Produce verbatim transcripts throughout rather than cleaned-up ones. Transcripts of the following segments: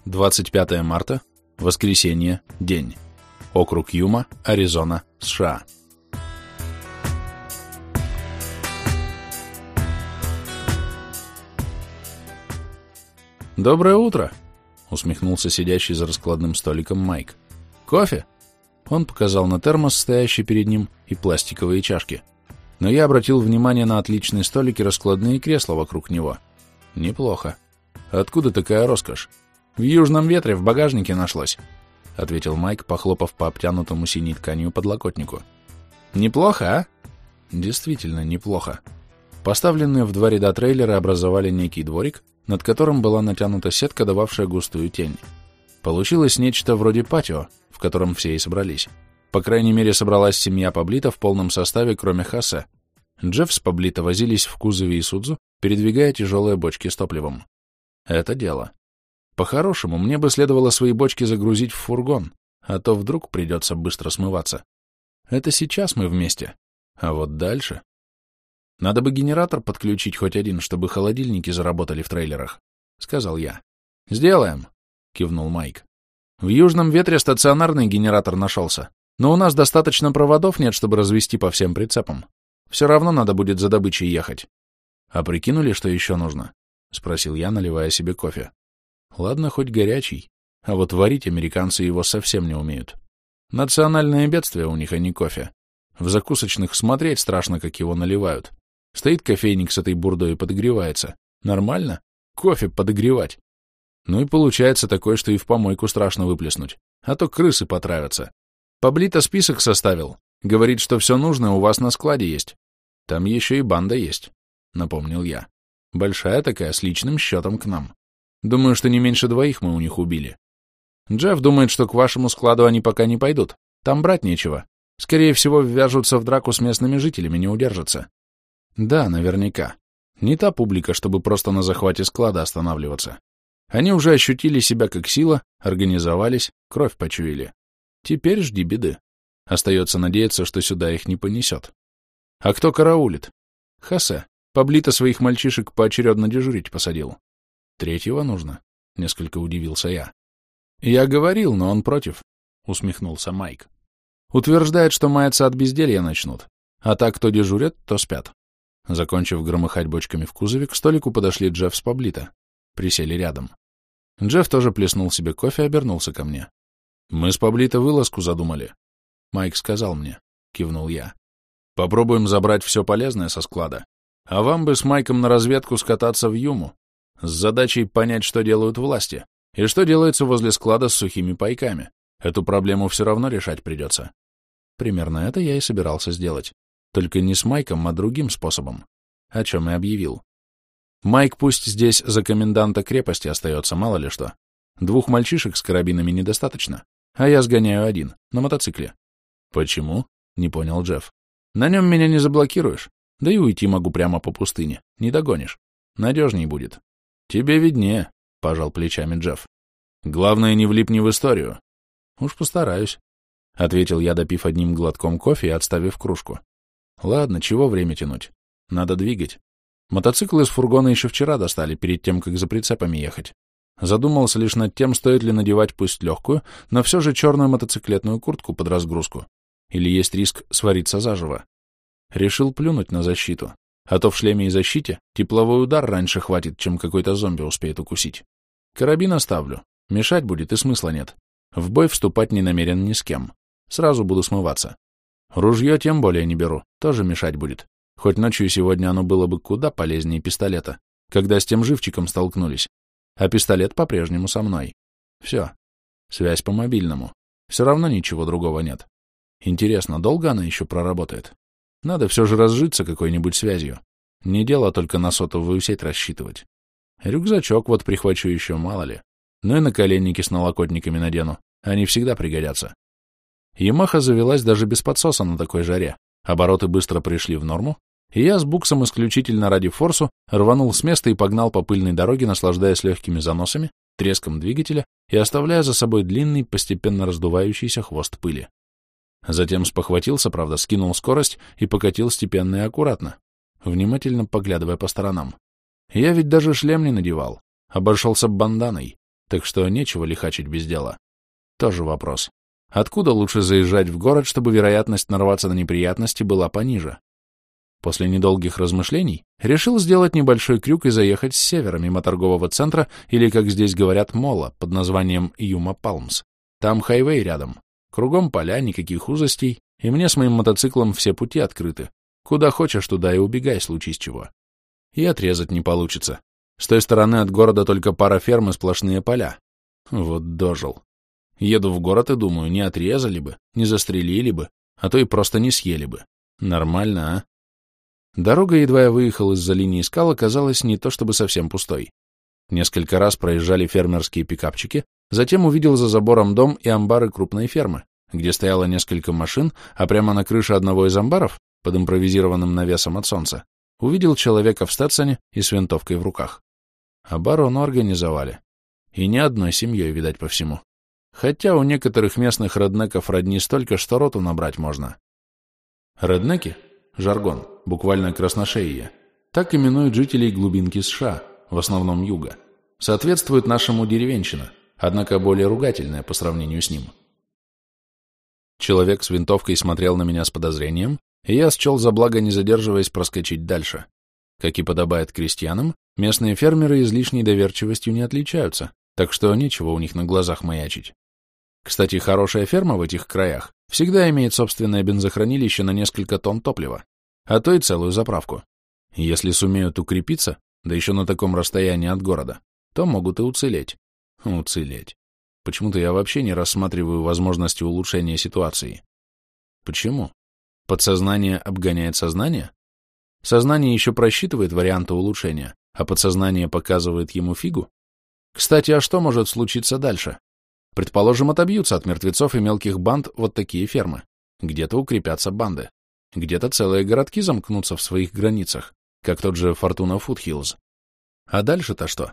двадцать пятое марта, воскресенье, день. Округ Юма, Аризона, США. «Доброе утро!» — усмехнулся сидящий за раскладным столиком Майк. «Кофе?» Он показал на термос, стоящий перед ним, и пластиковые чашки. Но я обратил внимание на отличные столики и раскладные кресла вокруг него. Неплохо. Откуда такая роскошь? В южном ветре в багажнике нашлось, — ответил Майк, похлопав по обтянутому синей тканью подлокотнику. Неплохо, а? Действительно неплохо. Поставленные в два ряда трейлеры образовали некий дворик, над которым была натянута сетка, дававшая густую тень. Получилось нечто вроде патио, в котором все и собрались. По крайней мере, собралась семья Паблито в полном составе, кроме Хосе. Джефф с Паблито возились в кузове Исудзу, передвигая тяжелые бочки с топливом. Это дело. По-хорошему, мне бы следовало свои бочки загрузить в фургон, а то вдруг придется быстро смываться. Это сейчас мы вместе. А вот дальше... Надо бы генератор подключить хоть один, чтобы холодильники заработали в трейлерах, — сказал я. Сделаем, — кивнул Майк. В южном ветре стационарный генератор нашелся, но у нас достаточно проводов нет, чтобы развести по всем прицепам. Все равно надо будет за добычей ехать. А прикинули, что еще нужно? — спросил я, наливая себе кофе. Ладно, хоть горячий, а вот варить американцы его совсем не умеют. Национальное бедствие у них, а не кофе. В закусочных смотреть страшно, как его наливают. Стоит кофейник с этой бурдой и подогревается. Нормально? Кофе подогревать. Ну и получается такое, что и в помойку страшно выплеснуть, а то крысы потравятся. Паблито список составил. Говорит, что все нужное у вас на складе есть. Там еще и банда есть, — напомнил я. Большая такая, с личным счетом к нам. Думаю, что не меньше двоих мы у них убили. Джефф думает, что к вашему складу они пока не пойдут. Там брать нечего. Скорее всего, ввяжутся в драку с местными жителями, не удержатся. Да, наверняка. Не та публика, чтобы просто на захвате склада останавливаться. Они уже ощутили себя как сила, организовались, кровь почуяли. Теперь жди беды. Остается надеяться, что сюда их не понесет. А кто караулит? Хосе. Паблито своих мальчишек поочередно дежурить посадил. Третьего нужно? Несколько удивился я. Я говорил, но он против, усмехнулся Майк. Утверждает, что маяться от безделья начнут, а так, кто дежурят, то спят. Закончив громыхать бочками в кузове, к столику подошли Джефф с Паблито. Присели рядом. Джефф тоже плеснул себе кофе и обернулся ко мне. «Мы с Паблито вылазку задумали». Майк сказал мне. Кивнул я. «Попробуем забрать все полезное со склада. А вам бы с Майком на разведку скататься в Юму, с задачей понять, что делают власти, и что делается возле склада с сухими пайками. Эту проблему все равно решать придется». Примерно это я и собирался сделать. Только не с Майком, а другим способом. О чем и объявил. Майк пусть здесь за коменданта крепости остается, мало ли что. Двух мальчишек с карабинами недостаточно, а я сгоняю один, на мотоцикле. Почему? Не понял Джефф. На нем меня не заблокируешь, да и уйти могу прямо по пустыне, не догонишь. Надежней будет. Тебе виднее, пожал плечами Джефф. Главное, не влипни в историю. Уж постараюсь, ответил я, допив одним глотком кофе и отставив кружку. Ладно, чего время тянуть? Надо двигать. Мотоцикл из фургона еще вчера достали, перед тем, как за прицепами ехать. Задумался лишь над тем, стоит ли надевать пусть легкую, но все же черную мотоциклетную куртку под разгрузку. Или есть риск свариться заживо. Решил плюнуть на защиту. А то в шлеме и защите тепловой удар раньше хватит, чем какой-то зомби успеет укусить. Карабин оставлю. Мешать будет и смысла нет. В бой вступать не намерен ни с кем. Сразу буду смываться. Ружье тем более не беру, тоже мешать будет. Хоть ночью сегодня оно было бы куда полезнее пистолета, когда с тем живчиком столкнулись. А пистолет по-прежнему со мной. Все. Связь по мобильному. Все равно ничего другого нет. Интересно, долго она еще проработает? Надо все же разжиться какой-нибудь связью. Не дело только на сотовую сеть рассчитывать. Рюкзачок вот прихвачу еще, мало ли. Ну и наколенники с налокотниками надену. Они всегда пригодятся. Ямаха завелась даже без подсоса на такой жаре. Обороты быстро пришли в норму, и я с буксом исключительно ради форсу рванул с места и погнал по пыльной дороге, наслаждаясь легкими заносами, треском двигателя и оставляя за собой длинный, постепенно раздувающийся хвост пыли. Затем спохватился, правда, скинул скорость и покатил степенно и аккуратно, внимательно поглядывая по сторонам. Я ведь даже шлем не надевал, обошелся банданой, так что нечего лихачить без дела. Тоже вопрос. Откуда лучше заезжать в город, чтобы вероятность нарваться на неприятности была пониже? После недолгих размышлений решил сделать небольшой крюк и заехать с севера, мимо торгового центра, или, как здесь говорят, мола, под названием Юма Палмс. Там хайвей рядом. Кругом поля, никаких узостей, и мне с моим мотоциклом все пути открыты. Куда хочешь, туда и убегай, случись чего. И отрезать не получится. С той стороны от города только пара ферм и сплошные поля. Вот дожил. Еду в город и думаю, не отрезали бы, не застрелили бы, а то и просто не съели бы. Нормально, а? Дорога, едва я выехал из-за линии скал, оказалась не то чтобы совсем пустой. Несколько раз проезжали фермерские пикапчики, затем увидел за забором дом и амбары крупной фермы, где стояло несколько машин, а прямо на крыше одного из амбаров, под импровизированным навесом от солнца, увидел человека в стетсоне и с винтовкой в руках. Оборону организовали. И ни одной семьей, видать, по всему. Хотя у некоторых местных реднеков родни столько, что роту набрать можно. Реднеки — жаргон, буквально красношеие. Так именуют жителей глубинки США, в основном юга. Соответствует нашему деревенщина, однако более ругательное по сравнению с ним. Человек с винтовкой смотрел на меня с подозрением, и я счел за благо, не задерживаясь, проскочить дальше. Как и подобает крестьянам, местные фермеры излишней доверчивостью не отличаются, так что нечего у них на глазах маячить. Кстати, хорошая ферма в этих краях всегда имеет собственное бензохранилище на несколько тонн топлива, а то и целую заправку. Если сумеют укрепиться, да еще на таком расстоянии от города, то могут и уцелеть. Уцелеть. Почему-то я вообще не рассматриваю возможности улучшения ситуации. Почему? Подсознание обгоняет сознание? Сознание еще просчитывает варианты улучшения, а подсознание показывает ему фигу? Кстати, а что может случиться дальше? Предположим, отобьются от мертвецов и мелких банд вот такие фермы. Где-то укрепятся банды. Где-то целые городки замкнутся в своих границах, как тот же Фортуна Фудхиллз. А дальше-то что?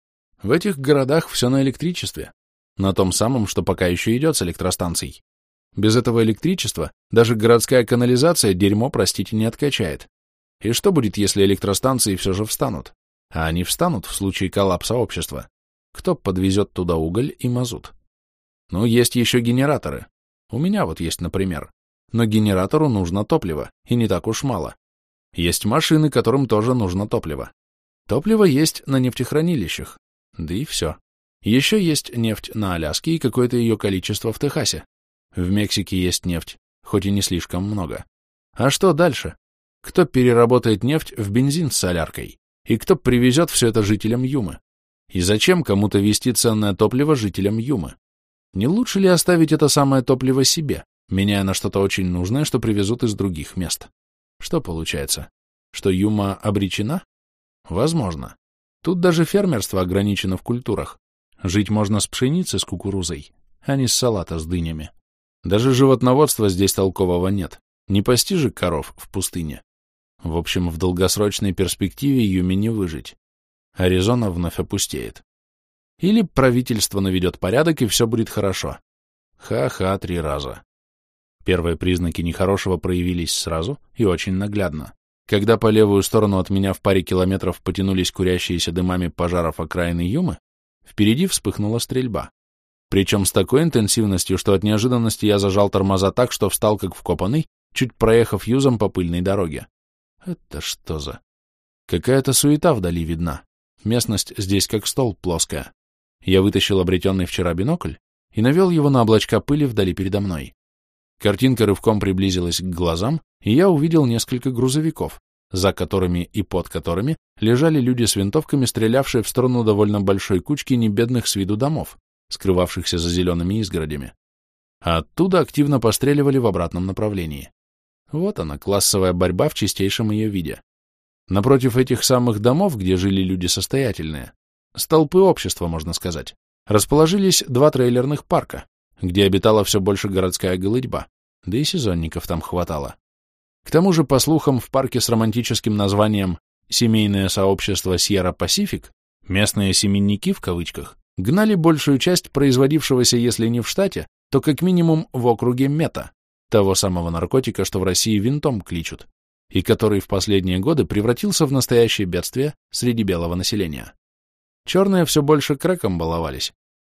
В этих городах все на электричестве. На том самом, что пока еще идет с электростанций. Без этого электричества даже городская канализация дерьмо, простите, не откачает. И что будет, если электростанции все же встанут? А они встанут в случае коллапса общества. Кто подвезет туда уголь и мазут? Ну, есть еще генераторы. У меня вот есть, например. Но генератору нужно топливо, и не так уж мало. Есть машины, которым тоже нужно топливо. Топливо есть на нефтехранилищах. Да и все. Еще есть нефть на Аляске и какое-то ее количество в Техасе. В Мексике есть нефть, хоть и не слишком много. А что дальше? Кто переработает нефть в бензин с соляркой? И кто привезет все это жителям Юмы? И зачем кому-то везти ценное топливо жителям Юмы? Не лучше ли оставить это самое топливо себе, меняя на что-то очень нужное, что привезут из других мест? Что получается? Что Юма обречена? Возможно. Тут даже фермерство ограничено в культурах. Жить можно с пшеницей с кукурузой, а не с салата с дынями. Даже животноводства здесь толкового нет. Не пасти же коров в пустыне. В общем, в долгосрочной перспективе Юме не выжить. Аризона вновь опустеет. Или правительство наведет порядок, и все будет хорошо. Ха-ха, три раза. Первые признаки нехорошего проявились сразу и очень наглядно. Когда по левую сторону от меня в паре километров потянулись курящиеся дымами пожаров окраины Юмы, впереди вспыхнула стрельба. Причем с такой интенсивностью, что от неожиданности я зажал тормоза так, что встал как вкопанный, чуть проехав юзом по пыльной дороге. Это что за... Какая-то суета вдали видна. Местность здесь как стол плоская. Я вытащил обретенный вчера бинокль и навел его на облачка пыли вдали передо мной. Картинка рывком приблизилась к глазам, и я увидел несколько грузовиков, за которыми и под которыми лежали люди с винтовками, стрелявшие в сторону довольно большой кучки небедных с виду домов, скрывавшихся за зелеными изгородями. А оттуда активно постреливали в обратном направлении. Вот она, классовая борьба в чистейшем ее виде. Напротив этих самых домов, где жили люди состоятельные, столпы общества, можно сказать, расположились два трейлерных парка, где обитала все больше городская голытьба, да и сезонников там хватало. К тому же, по слухам, в парке с романтическим названием «Семейное сообщество Сьерра-Пасифик», местные «семенники» в кавычках, гнали большую часть производившегося, если не в штате, то как минимум в округе мета, того самого наркотика, что в России винтом кличут, и который в последние годы превратился в настоящее бедствие среди белого населения. Черные все больше крэком баловались,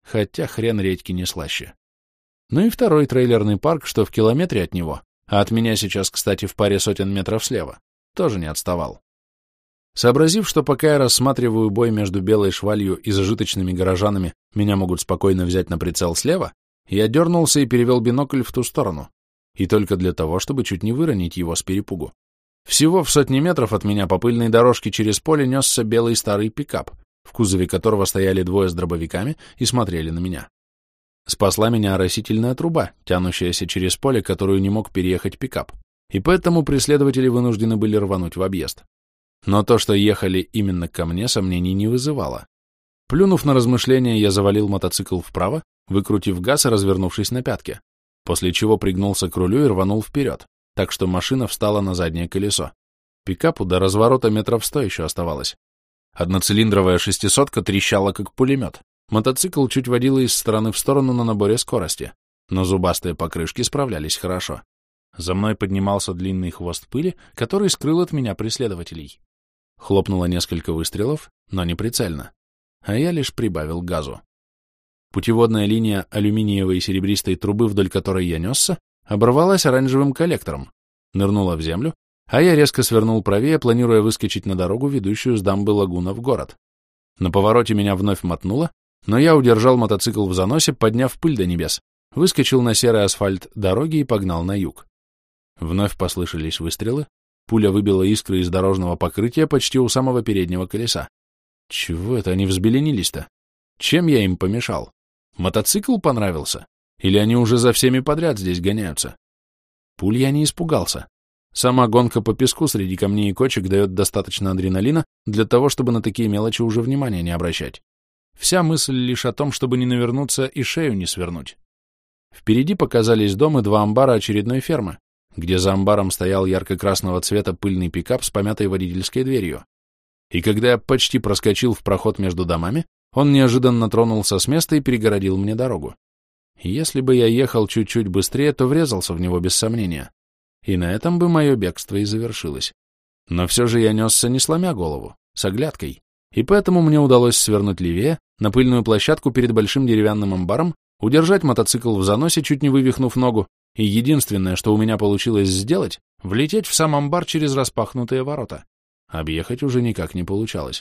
хотя хрен редьки не слаще. Ну и второй трейлерный парк, что в километре от него, а от меня сейчас, кстати, в паре сотен метров слева, тоже не отставал. Сообразив, что пока я рассматриваю бой между белой швалью и зажиточными горожанами, меня могут спокойно взять на прицел слева, я дернулся и перевел бинокль в ту сторону, и только для того, чтобы чуть не выронить его с перепугу. Всего в сотни метров от меня по пыльной дорожке через поле несся белый старый пикап, в кузове которого стояли двое с дробовиками и смотрели на меня. Спасла меня оросительная труба, тянущаяся через поле, которую не мог переехать пикап, и поэтому преследователи вынуждены были рвануть в объезд. Но то, что ехали именно ко мне, сомнений не вызывало. Плюнув на размышления, я завалил мотоцикл вправо, выкрутив газ и развернувшись на пятке, после чего пригнулся к рулю и рванул вперед, так что машина встала на заднее колесо. Пикапу до разворота метров сто еще оставалось. Одноцилиндровая шестисотка трещала, как пулемет. Мотоцикл чуть водило из стороны в сторону на наборе скорости, но зубастые покрышки справлялись хорошо. За мной поднимался длинный хвост пыли, который скрыл от меня преследователей. Хлопнуло несколько выстрелов, но не прицельно, а я лишь прибавил газу. Путеводная линия алюминиевой и серебристой трубы, вдоль которой я несся, оборвалась оранжевым коллектором, нырнула в землю, а я резко свернул правее, планируя выскочить на дорогу, ведущую с дамбы лагуна в город. На повороте меня вновь мотнуло, но я удержал мотоцикл в заносе, подняв пыль до небес, выскочил на серый асфальт дороги и погнал на юг. Вновь послышались выстрелы, пуля выбила искры из дорожного покрытия почти у самого переднего колеса. Чего это они взбеленились-то? Чем я им помешал? Мотоцикл понравился? Или они уже за всеми подряд здесь гоняются? Пуль я не испугался. Сама гонка по песку среди камней и кочек дает достаточно адреналина для того, чтобы на такие мелочи уже внимания не обращать. Вся мысль лишь о том, чтобы не навернуться и шею не свернуть. Впереди показались дом и два амбара очередной фермы, где за амбаром стоял ярко-красного цвета пыльный пикап с помятой водительской дверью. И когда я почти проскочил в проход между домами, он неожиданно тронулся с места и перегородил мне дорогу. Если бы я ехал чуть-чуть быстрее, то врезался в него без сомнения. И на этом бы мое бегство и завершилось. Но все же я несся не сломя голову, с оглядкой, и поэтому мне удалось свернуть левее, на пыльную площадку перед большим деревянным амбаром, удержать мотоцикл в заносе, чуть не вывихнув ногу, и единственное, что у меня получилось сделать, влететь в сам амбар через распахнутые ворота. Объехать уже никак не получалось.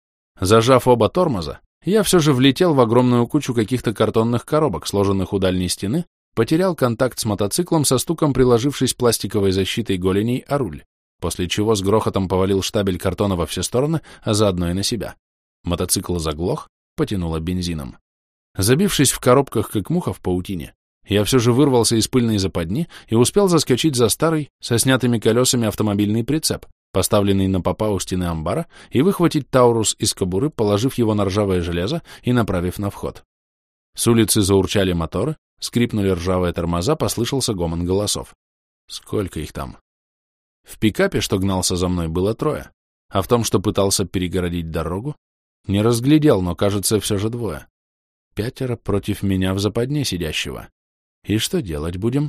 Зажав оба тормоза, я все же влетел в огромную кучу каких-то картонных коробок, сложенных у дальней стены, потерял контакт с мотоциклом, со стуком приложившись пластиковой защитой голеней о руль, после чего с грохотом повалил штабель картона во все стороны, а заодно и на себя. Мотоцикл заглох, потянуло бензином. Забившись в коробках, как муха в паутине, я все же вырвался из пыльной западни и успел заскочить за старый, со снятыми колесами автомобильный прицеп, поставленный на попа у стены амбара, и выхватить Таурус из кобуры, положив его на ржавое железо и направив на вход. С улицы заурчали моторы, скрипнули ржавые тормоза, послышался гомон голосов. Сколько их там? В пикапе, что гнался за мной, было трое, а в том, что пытался перегородить дорогу, не разглядел, но, кажется, все же двое. Пятеро против меня в западне сидящего. И что делать будем?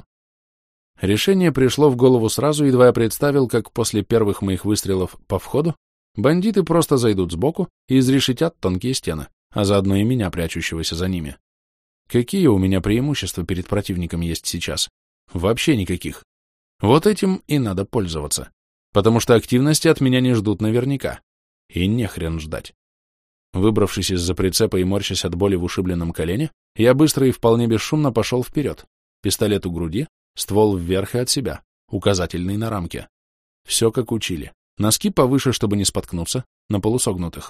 Решение пришло в голову сразу, едва я представил, как после первых моих выстрелов по входу бандиты просто зайдут сбоку и изрешетят тонкие стены, а заодно и меня, прячущегося за ними. Какие у меня преимущества перед противником есть сейчас? Вообще никаких. Вот этим и надо пользоваться, потому что активности от меня не ждут наверняка. И не хрен ждать. Выбравшись из-за прицепа и морщась от боли в ушибленном колене, я быстро и вполне бесшумно пошел вперед, пистолет у груди, ствол вверх и от себя, указательный на рамке. Все как учили. Носки повыше, чтобы не споткнуться, на полусогнутых.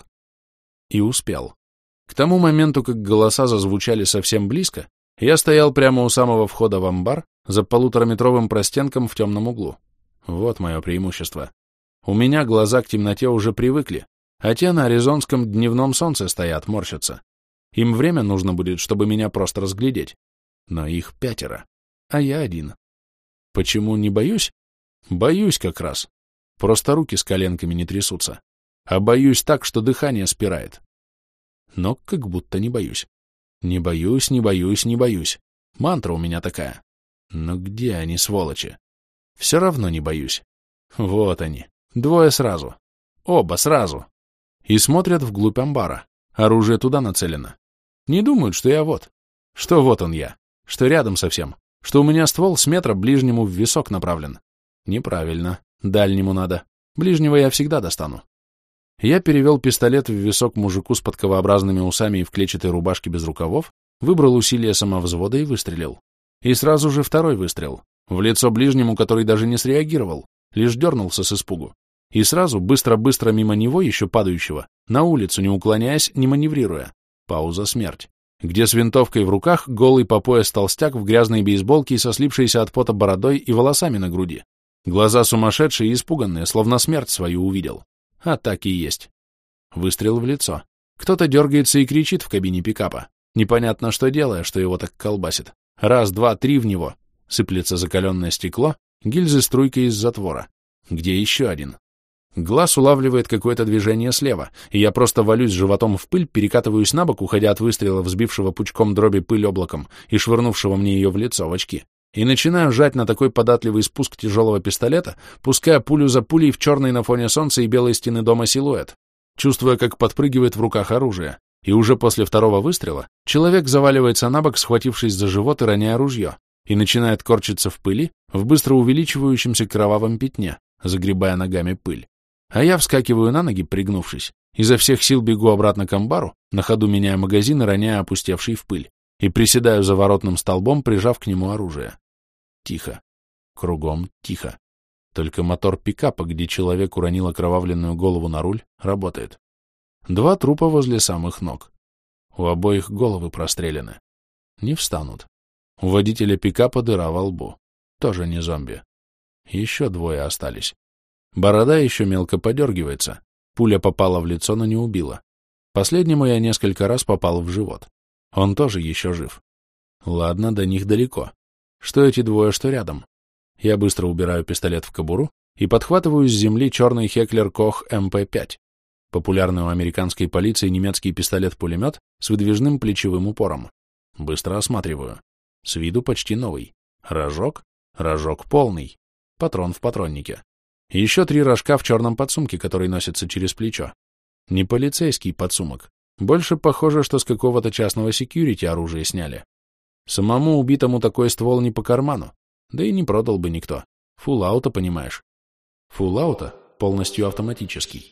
И успел. К тому моменту, как голоса зазвучали совсем близко, я стоял прямо у самого входа в амбар, за полутораметровым простенком в темном углу. Вот мое преимущество. У меня глаза к темноте уже привыкли, а те на аризонском дневном солнце стоят, морщатся. Им время нужно будет, чтобы меня просто разглядеть. Но их пятеро, а я один. Почему не боюсь? Боюсь как раз. Просто руки с коленками не трясутся. А боюсь так, что дыхание спирает. Но как будто не боюсь. Не боюсь, не боюсь, не боюсь. Мантра у меня такая. Но где они, сволочи? Все равно не боюсь. Вот они. Двое сразу. Оба сразу. И смотрят вглубь амбара. Оружие туда нацелено. Не думают, что я вот. Что вот он я. Что рядом совсем. Что у меня ствол с метра ближнему в висок направлен. Неправильно. Дальнему надо. Ближнего я всегда достану. Я перевел пистолет в висок мужику с подковообразными усами и в клетчатой рубашке без рукавов, выбрал усилие самовзвода и выстрелил. И сразу же второй выстрел. В лицо ближнему, который даже не среагировал, лишь дернулся с испугу. И сразу, быстро-быстро мимо него, еще падающего, на улицу, не уклоняясь, не маневрируя. Пауза, смерть. Где с винтовкой в руках голый по пояс толстяк в грязной бейсболке и со слипшейся от пота бородой и волосами на груди. Глаза сумасшедшие и испуганные, словно смерть свою увидел. А так и есть. Выстрел в лицо. Кто-то дергается и кричит в кабине пикапа. Непонятно, что делая, что его так колбасит. Раз, два, три в него. Сыплется закаленное стекло, гильзы струйкой из затвора. Где еще один? Глаз улавливает какое-то движение слева, и я просто валюсь животом в пыль, перекатываюсь на бок, уходя от выстрела, взбившего пучком дроби пыль облаком и швырнувшего мне ее в лицо в очки, и начинаю жать на такой податливый спуск тяжелого пистолета, пуская пулю за пулей в черный на фоне солнца и белой стены дома силуэт, чувствуя, как подпрыгивает в руках оружие, и уже после второго выстрела человек заваливается на бок, схватившись за живот и роняя ружье, и начинает корчиться в пыли, в быстро увеличивающемся кровавом пятне, загребая ногами пыль. А я вскакиваю на ноги, пригнувшись, изо всех сил бегу обратно к амбару, на ходу меняя магазин и роняя опустевший в пыль, и приседаю за воротным столбом, прижав к нему оружие. Тихо. Кругом тихо. Только мотор пикапа, где человек уронил окровавленную голову на руль, работает. Два трупа возле самых ног. У обоих головы прострелены. Не встанут. У водителя пикапа дыра во лбу. Тоже не зомби. Еще двое остались. Борода еще мелко подергивается. Пуля попала в лицо, но не убила. Последнему я несколько раз попал в живот. Он тоже еще жив. Ладно, до них далеко. Что эти двое, что рядом. Я быстро убираю пистолет в кобуру и подхватываю с земли черный Хеклер Кох эм пэ пять. Популярный у американской полиции немецкий пистолет-пулемет с выдвижным плечевым упором. Быстро осматриваю. С виду почти новый. Рожок? Рожок полный. Патрон в патроннике. Еще три рожка в черном подсумке, который носится через плечо. Не полицейский подсумок. Больше похоже, что с какого-то частного секьюрити оружие сняли. Самому убитому такой ствол не по карману. Да и не продал бы никто. Фулл-ауто, понимаешь. Фулл-ауто полностью автоматический.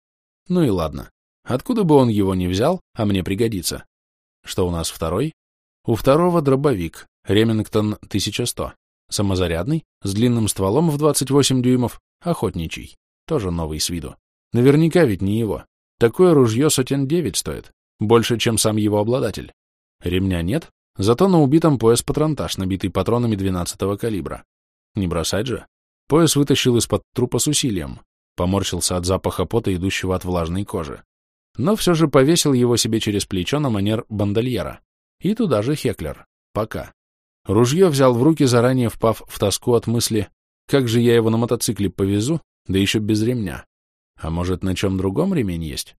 Ну и ладно. Откуда бы он его не взял, а мне пригодится. Что у нас второй? У второго дробовик. Ремингтон тысяча сто. Самозарядный, с длинным стволом в двадцать восемь дюймов, охотничий. Тоже новый с виду. Наверняка ведь не его. Такое ружье сотен девять стоит. Больше, чем сам его обладатель. Ремня нет, зато на убитом пояс-патронтаж, набитый патронами двенадцатого калибра. Не бросать же. Пояс вытащил из-под трупа с усилием. Поморщился от запаха пота, идущего от влажной кожи. Но все же повесил его себе через плечо на манер бандольера. И туда же Хеклер. Пока. Ружье взял в руки, заранее впав в тоску от мысли, как же я его на мотоцикле повезу, да еще без ремня. А может, на чем другом ремень есть?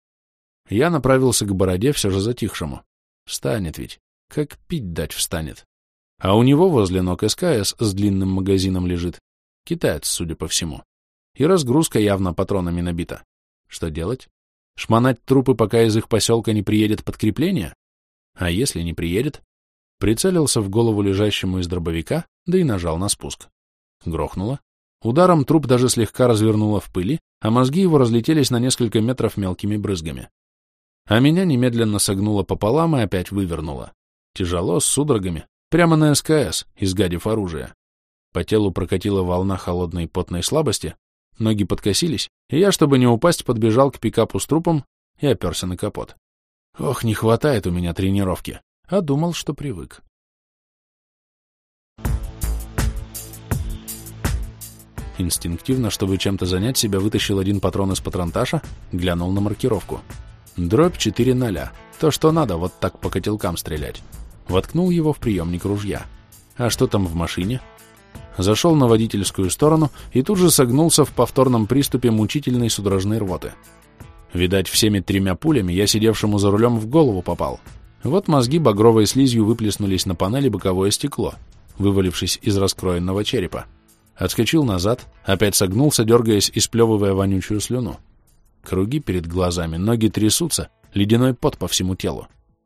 Я направился к бороде, все же затихшему. Встанет ведь. Как пить дать встанет. А у него возле ног эс ка эс с длинным магазином лежит. Китаец, судя по всему. И разгрузка явно патронами набита. Что делать? Шмонать трупы, пока из их поселка не приедет подкрепление? А если не приедет? Прицелился в голову лежащему из дробовика, да и нажал на спуск. Грохнуло. Ударом труп даже слегка развернуло в пыли, а мозги его разлетелись на несколько метров мелкими брызгами. А меня немедленно согнуло пополам и опять вывернуло. Тяжело, с судорогами, прямо на эс ка эс, изгадив оружие. По телу прокатила волна холодной потной слабости, ноги подкосились, и я, чтобы не упасть, подбежал к пикапу с трупом и оперся на капот. Ох, не хватает у меня тренировки. А думал, что привык. Инстинктивно, чтобы чем-то занять себя, вытащил один патрон из патронташа, глянул на маркировку. Дробь четыре ноль. То, что надо, вот так по котелкам стрелять. Воткнул его в приемник ружья. А что там в машине? Зашел на водительскую сторону и тут же согнулся в повторном приступе мучительной судорожной рвоты. Видать, всеми тремя пулями я сидевшему за рулем в голову попал. Вот мозги багровой слизью выплеснулись на панели боковое стекло, вывалившись из раскроенного черепа. Отскочил назад, опять согнулся, дергаясь и сплевывая вонючую слюну. Круги перед глазами, ноги трясутся, ледяной пот по всему телу.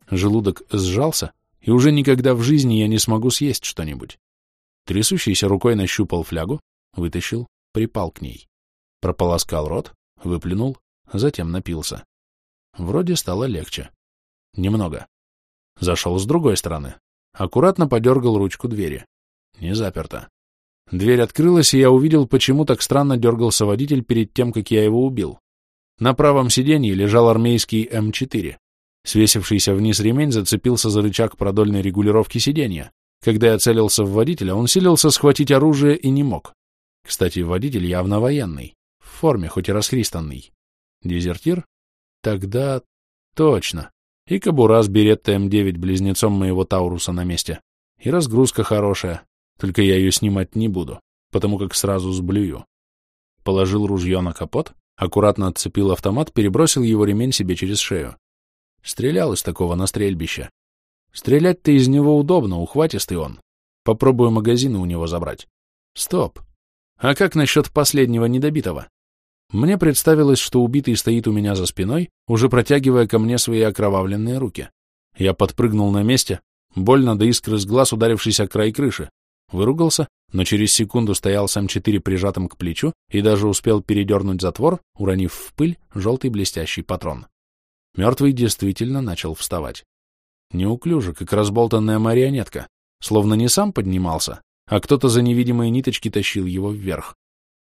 Желудок сжался, и уже никогда в жизни я не смогу съесть что-нибудь. Трясущейся рукой нащупал флягу, вытащил, припал к ней. Прополоскал рот, выплюнул, затем напился. Вроде стало легче. Немного. Зашел с другой стороны. Аккуратно подергал ручку двери. Не заперто. Дверь открылась, и я увидел, почему так странно дергался водитель перед тем, как я его убил. На правом сиденье лежал армейский эм четыре. Свесившийся вниз ремень зацепился за рычаг продольной регулировки сиденья. Когда я целился в водителя, он силился схватить оружие и не мог. Кстати, водитель явно военный. В форме, хоть и расхристанный. Дезертир? Тогда... Точно. И кобура с беретта эм девять близнецом моего Тауруса на месте. И разгрузка хорошая. Только я ее снимать не буду, потому как сразу сблюю. Положил ружье на капот, аккуратно отцепил автомат, перебросил его ремень себе через шею. Стрелял из такого на стрельбище. Стрелять-то из него удобно, ухватистый он. Попробую магазины у него забрать. Стоп. А как насчет последнего недобитого? Мне представилось, что убитый стоит у меня за спиной, уже протягивая ко мне свои окровавленные руки. Я подпрыгнул на месте, больно до искры с глаз, ударившись о край крыши. Выругался, но через секунду стоял с эм четыре прижатым к плечу и даже успел передернуть затвор, уронив в пыль желтый блестящий патрон. Мертвый действительно начал вставать. Неуклюже, как разболтанная марионетка, словно не сам поднимался, а кто-то за невидимые ниточки тащил его вверх.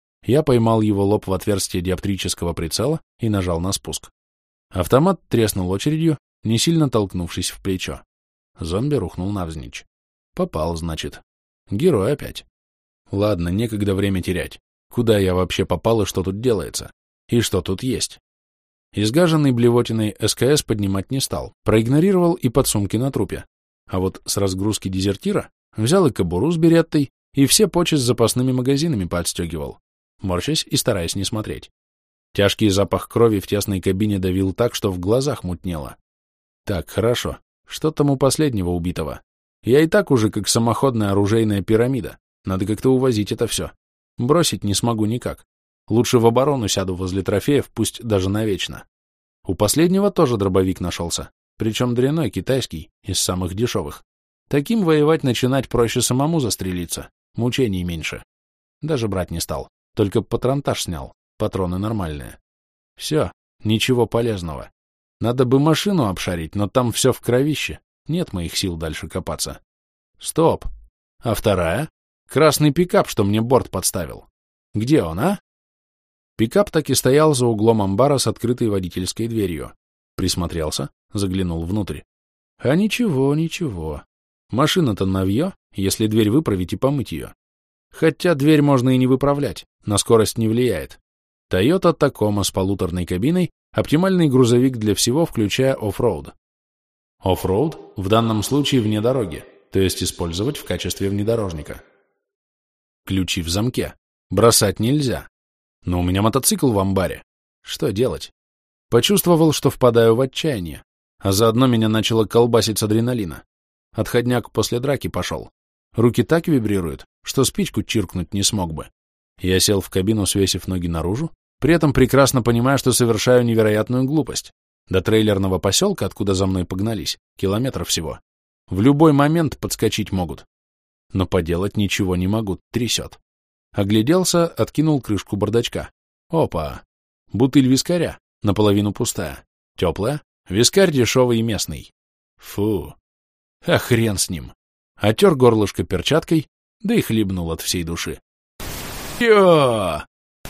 Я поймал его лоб в отверстие диоптрического прицела и нажал на спуск. Автомат треснул очередью, не сильно толкнувшись в плечо. Зомби рухнул навзничь. Попал, значит. Герой опять. Ладно, некогда время терять. Куда я вообще попал и что тут делается? И что тут есть? Изгаженный блевотиной эс ка эс поднимать не стал. Проигнорировал и подсумки на трупе. А вот с разгрузки дезертира взял и кобуру с береттой, и все почи с запасными магазинами поотстегивал, морщась и стараясь не смотреть. Тяжкий запах крови в тесной кабине давил так, что в глазах мутнело. Так, хорошо. Что там у последнего убитого? Я и так уже как самоходная оружейная пирамида. Надо как-то увозить это все. Бросить не смогу никак. Лучше в оборону сяду возле трофеев, пусть даже навечно. У последнего тоже дробовик нашелся, причем дряной китайский, из самых дешевых. Таким воевать начинать проще самому застрелиться, мучений меньше. Даже брать не стал, только патронтаж снял, патроны нормальные. Все, ничего полезного. Надо бы машину обшарить, но там все в кровище. Нет моих сил дальше копаться. Стоп. А вторая? Красный пикап, что мне борт подставил. Где он, а? Пикап так и стоял за углом амбара с открытой водительской дверью. Присмотрелся, заглянул внутрь. А ничего, ничего. Машина-то новье, если дверь выправить и помыть ее. Хотя дверь можно и не выправлять, на скорость не влияет. Toyota Tacoma с полуторной кабиной — оптимальный грузовик для всего, включая оффроуд. Оффроуд в данном случае вне дороги, то есть использовать в качестве внедорожника. Ключи в замке. Бросать нельзя. Но у меня мотоцикл в амбаре. Что делать? Почувствовал, что впадаю в отчаяние, а заодно меня начало колбасить с адреналина. Отходняк после драки пошел. Руки так вибрируют, что спичку чиркнуть не смог бы. Я сел в кабину, свесив ноги наружу, при этом прекрасно понимая, что совершаю невероятную глупость. До трейлерного поселка, откуда за мной погнались, километров всего. В любой момент подскочить могут. Но поделать ничего не могу, трясет. Огляделся, откинул крышку бардачка. Опа! Бутыль вискаря, наполовину пустая. Теплая, вискарь дешевый и местный. Фу! А хрен с ним! Отер горлышко перчаткой, да и хлебнул от всей души. Йо!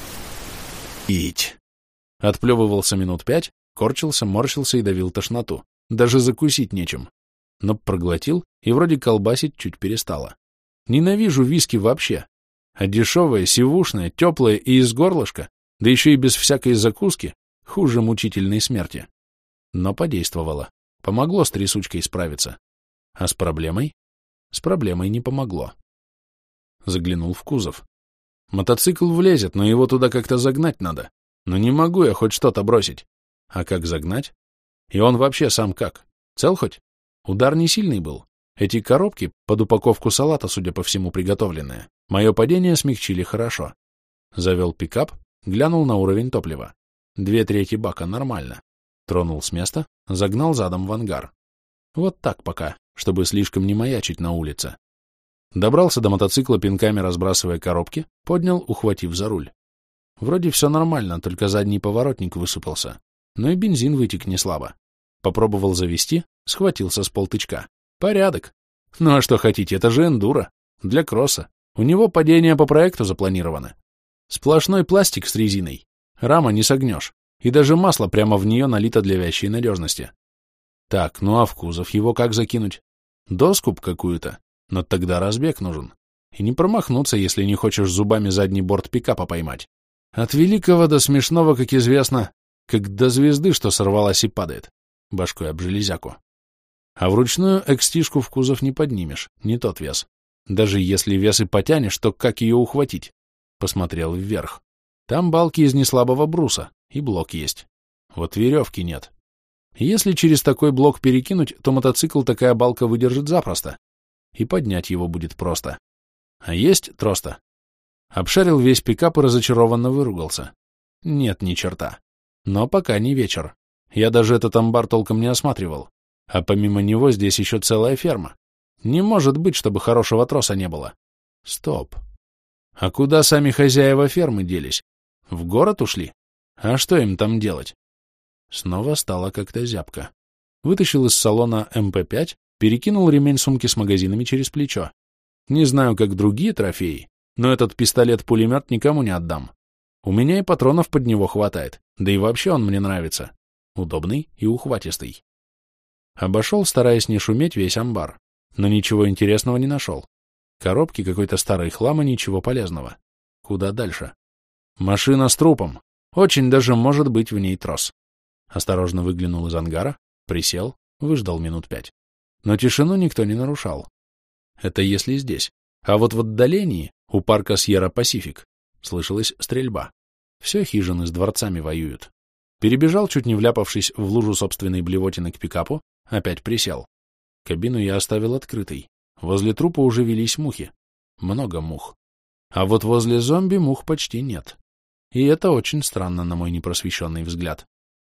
Ить! Отплевывался минут пять, корчился, морщился и давил тошноту. Даже закусить нечем. Но проглотил, и вроде колбасить чуть перестало. Ненавижу виски вообще. А дешевое, сивушное, теплое и из горлышка, да еще и без всякой закуски, хуже мучительной смерти. Но подействовало. Помогло с трясучкой справиться. А с проблемой? С проблемой не помогло. Заглянул в кузов. Мотоцикл влезет, но его туда как-то загнать надо. Но не могу я хоть что-то бросить. А как загнать? И он вообще сам как? Цел хоть? Удар не сильный был. Эти коробки, под упаковку салата, судя по всему, приготовленные, мое падение смягчили хорошо. Завел пикап, глянул на уровень топлива. Две трети бака, нормально. Тронул с места, загнал задом в ангар. Вот так пока, чтобы слишком не маячить на улице. Добрался до мотоцикла, пинками разбрасывая коробки, поднял, ухватив за руль. Вроде все нормально, только задний поворотник высыпался. Но и бензин вытек не слабо. Попробовал завести, схватился с полтычка. Порядок. Ну а что хотите, это же эндуро. Для кросса. У него падение по проекту запланировано. Сплошной пластик с резиной. Рама не согнешь. И даже масло прямо в нее налито для вящей надежности. Так, ну а в кузов его как закинуть? Доскуп какую-то? Но тогда разбег нужен. И не промахнуться, если не хочешь зубами задний борт пикапа поймать. От великого до смешного, как известно, как до звезды, что сорвалась и падает, башкой об железяку. А вручную экстишку в кузов не поднимешь, не тот вес. Даже если вес и потянешь, то как ее ухватить? Посмотрел вверх. Там балки из неслабого бруса, и блок есть. Вот веревки нет. Если через такой блок перекинуть, то мотоцикл такая балка выдержит запросто. И поднять его будет просто. А есть трос-то? Обшарил весь пикап и разочарованно выругался. Нет ни черта. Но пока не вечер. Я даже этот амбар толком не осматривал. А помимо него здесь еще целая ферма. Не может быть, чтобы хорошего троса не было. Стоп. А куда сами хозяева фермы делись? В город ушли? А что им там делать? Снова стало как-то зябко. Вытащил из салона эм пэ пять, перекинул ремень сумки с магазинами через плечо. Не знаю, как другие трофеи, но этот пистолет-пулемет никому не отдам. У меня и патронов под него хватает, да и вообще он мне нравится. Удобный и ухватистый. Обошел, стараясь не шуметь, весь амбар, но ничего интересного не нашел. Коробки, какой-то старый хлам и ничего полезного. Куда дальше? Машина с трупом. Очень даже может быть в ней трос. Осторожно выглянул из ангара, присел, выждал минут пять. Но тишину никто не нарушал. Это если здесь. А вот в отдалении, у парка Сьерра-Пасифик, слышалась стрельба. Все хижины с дворцами воюют. Перебежал, чуть не вляпавшись в лужу собственной блевотины к пикапу, опять присел. Кабину я оставил открытой. Возле трупа уже велись мухи. Много мух. А вот возле зомби мух почти нет. И это очень странно, на мой непросвещенный взгляд.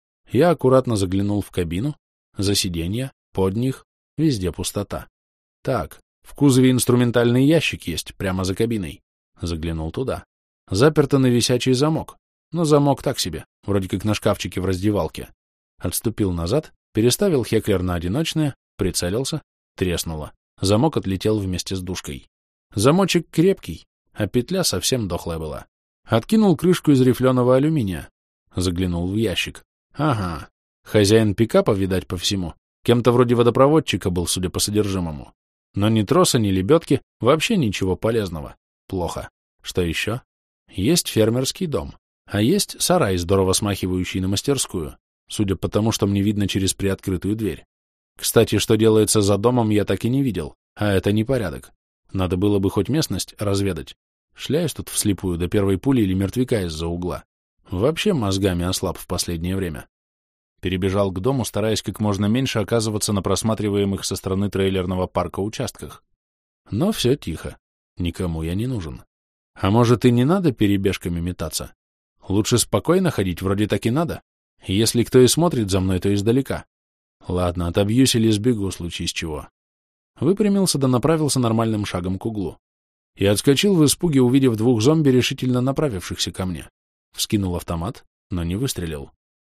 Я аккуратно заглянул в кабину, за сиденья, под них, везде пустота. Так, в кузове инструментальный ящик есть, прямо за кабиной. Заглянул туда. Заперто на висячий замок. Но замок так себе, вроде как на шкафчике в раздевалке. Отступил назад, переставил Хеклер на одиночное, прицелился, треснуло. Замок отлетел вместе с дужкой. Замочек крепкий, а петля совсем дохлая была. Откинул крышку из рифленого алюминия. Заглянул в ящик. Ага, хозяин пикапа, видать, по всему. Кем-то вроде водопроводчика был, судя по содержимому. Но ни троса, ни лебедки, вообще ничего полезного. Плохо. Что еще? Есть фермерский дом. А есть сарай, здорово смахивающий на мастерскую, судя по тому, что мне видно через приоткрытую дверь. Кстати, что делается за домом, я так и не видел, а это непорядок. Надо было бы хоть местность разведать. Шляюсь тут вслепую до первой пули или мертвяка из-за угла. Вообще мозгами ослаб в последнее время. Перебежал к дому, стараясь как можно меньше оказываться на просматриваемых со стороны трейлерного парка участках. Но все тихо. Никому я не нужен. А может, и не надо перебежками метаться? Лучше спокойно ходить, вроде так и надо. Если кто и смотрит за мной, то издалека. Ладно, отобьюсь или сбегу, в случае с чего. Выпрямился да направился нормальным шагом к углу. И отскочил в испуге, увидев двух зомби, решительно направившихся ко мне. Вскинул автомат, но не выстрелил.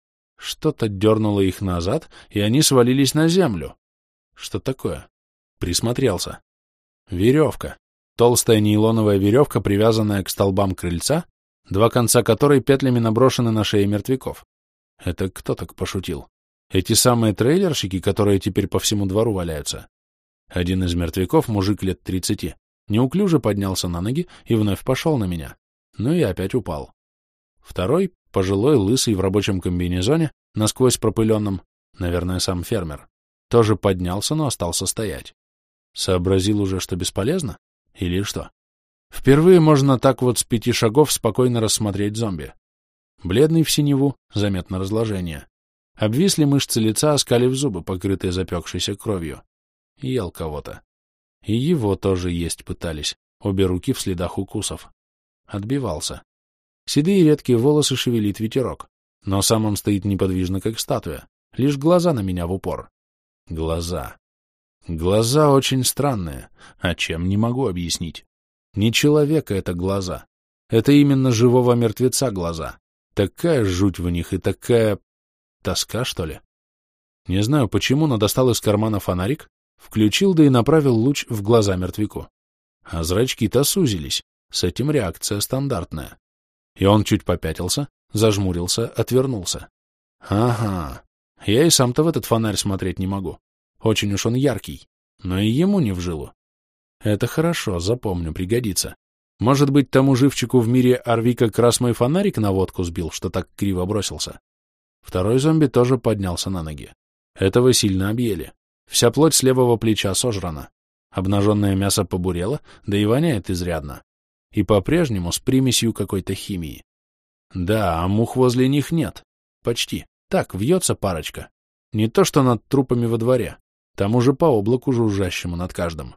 Что-то дернуло их назад, и они свалились на землю. Что такое? Присмотрелся. Веревка. Толстая нейлоновая веревка, привязанная к столбам крыльца, два конца которой петлями наброшены на шеи мертвяков. Это кто так пошутил? Эти самые трейлерщики, которые теперь по всему двору валяются. Один из мертвяков, мужик лет тридцати, неуклюже поднялся на ноги и вновь пошел на меня. Ну и опять упал. Второй, пожилой, лысый, в рабочем комбинезоне, насквозь пропыленном, наверное, сам фермер, тоже поднялся, но остался стоять. Сообразил уже, что бесполезно? Или что? Впервые можно так вот с пяти шагов спокойно рассмотреть зомби. Бледный в синеву, заметно разложение. Обвисли мышцы лица, оскалив зубы, покрытые запекшейся кровью. Ел кого-то. И его тоже есть пытались, обе руки в следах укусов. Отбивался. Седые редкие волосы шевелит ветерок, но сам он стоит неподвижно, как статуя, лишь глаза на меня в упор. Глаза. Глаза очень странные, а чем не могу объяснить. Не человека это глаза. Это именно живого мертвеца глаза. Такая жуть в них и такая... тоска, что ли? Не знаю почему, но достал из кармана фонарик, включил, да и направил луч в глаза мертвяку. А зрачки-то сузились. С этим реакция стандартная. И он чуть попятился, зажмурился, отвернулся. Ага, я и сам-то в этот фонарь смотреть не могу. Очень уж он яркий, но и ему не в жилу. Это хорошо, запомню, пригодится. Может быть, тому живчику в мире Арви как раз мой фонарик на водку сбил, что так криво бросился. Второй зомби тоже поднялся на ноги. Этого сильно объели. Вся плоть с левого плеча сожрана. Обнаженное мясо побурело, да и воняет изрядно. И по-прежнему с примесью какой-то химии. Да, а мух возле них нет. Почти. Так, вьется парочка. Не то что над трупами во дворе. Там уже по облаку жужжащему над каждым.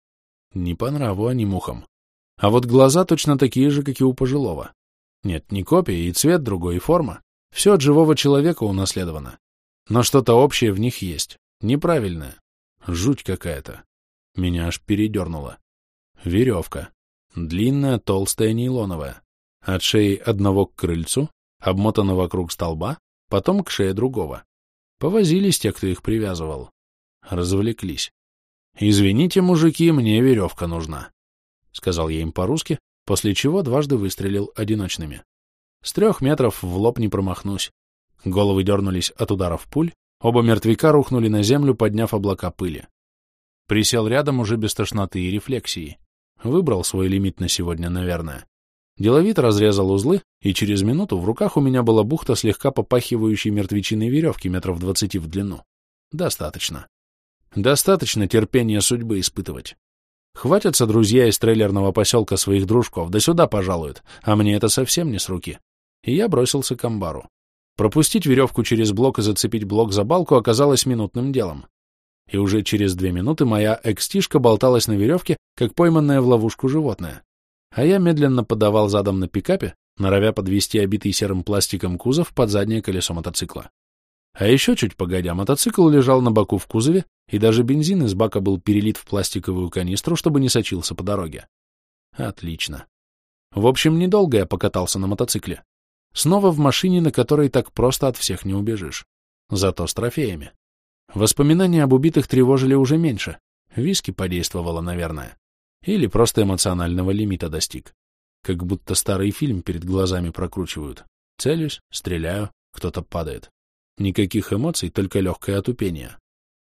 Не по нраву они мухам. А вот глаза точно такие же, как и у пожилого. Нет, не копия, и цвет другой, и форма. Все от живого человека унаследовано. Но что-то общее в них есть. Неправильное. Жуть какая-то. Меня аж передернуло. Веревка. Длинная, толстая, нейлоновая. От шеи одного к крыльцу, обмотана вокруг столба, потом к шее другого. Повозились те, кто их привязывал. Развлеклись. «Извините, мужики, мне веревка нужна», — сказал я им по-русски, после чего дважды выстрелил одиночными. С трех метров в лоб не промахнусь. Головы дернулись от ударов пуль, оба мертвяка рухнули на землю, подняв облака пыли. Присел рядом уже без тошноты и рефлексии. Выбрал свой лимит на сегодня, наверное. Деловито разрезал узлы, и через минуту в руках у меня была бухта слегка попахивающей мертвечиной веревки метров двадцати в длину. Достаточно. Достаточно терпения судьбы испытывать. Хватятся друзья из трейлерного поселка своих дружков, да сюда пожалуют, а мне это совсем не с руки. И я бросился к амбару. Пропустить веревку через блок и зацепить блок за балку оказалось минутным делом. И уже через две минуты моя экстишка болталась на веревке, как пойманное в ловушку животное. А я медленно подавал задом на пикапе, норовя подвести обитый серым пластиком кузов под заднее колесо мотоцикла. А еще чуть погодя, мотоцикл лежал на боку в кузове, и даже бензин из бака был перелит в пластиковую канистру, чтобы не сочился по дороге. Отлично. В общем, недолго я покатался на мотоцикле. Снова в машине, на которой так просто от всех не убежишь. Зато с трофеями. Воспоминания об убитых тревожили уже меньше. Виски подействовало, наверное. Или просто эмоционального лимита достиг. Как будто старый фильм перед глазами прокручивают. Целюсь, стреляю, кто-то падает. Никаких эмоций, только легкое отупение.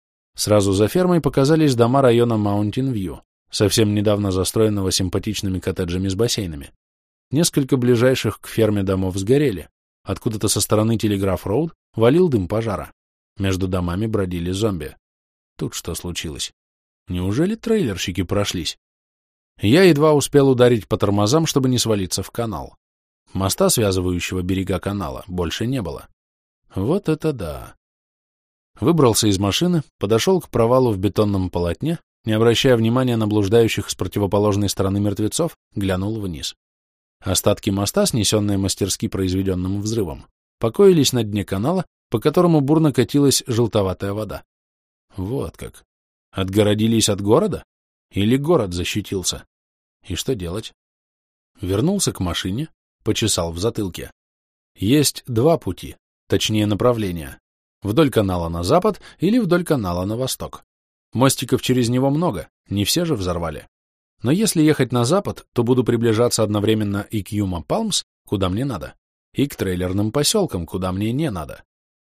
Сразу за фермой показались дома района Маунтин-Вью, совсем недавно застроенного симпатичными коттеджами с бассейнами. Несколько ближайших к ферме домов сгорели. Откуда-то со стороны Телеграф-Роуд валил дым пожара. Между домами бродили зомби. Тут что случилось? Неужели трейлерщики прошлись? Я едва успел ударить по тормозам, чтобы не свалиться в канал. Моста, связывающего берега канала, больше не было. Вот это да. Выбрался из машины, подошел к провалу в бетонном полотне, не обращая внимания на блуждающих с противоположной стороны мертвецов, глянул вниз. Остатки моста, снесенные мастерски произведенным взрывом, покоились на дне канала, по которому бурно катилась желтоватая вода. Вот как. Отгородились от города? Или город защитился? И что делать? Вернулся к машине, почесал в затылке. Есть два пути, точнее направления. Вдоль канала на запад или вдоль канала на восток. Мостиков через него много, не все же взорвали. Но если ехать на запад, то буду приближаться одновременно и к Юма-Палмс, куда мне надо, и к трейлерным поселкам, куда мне не надо.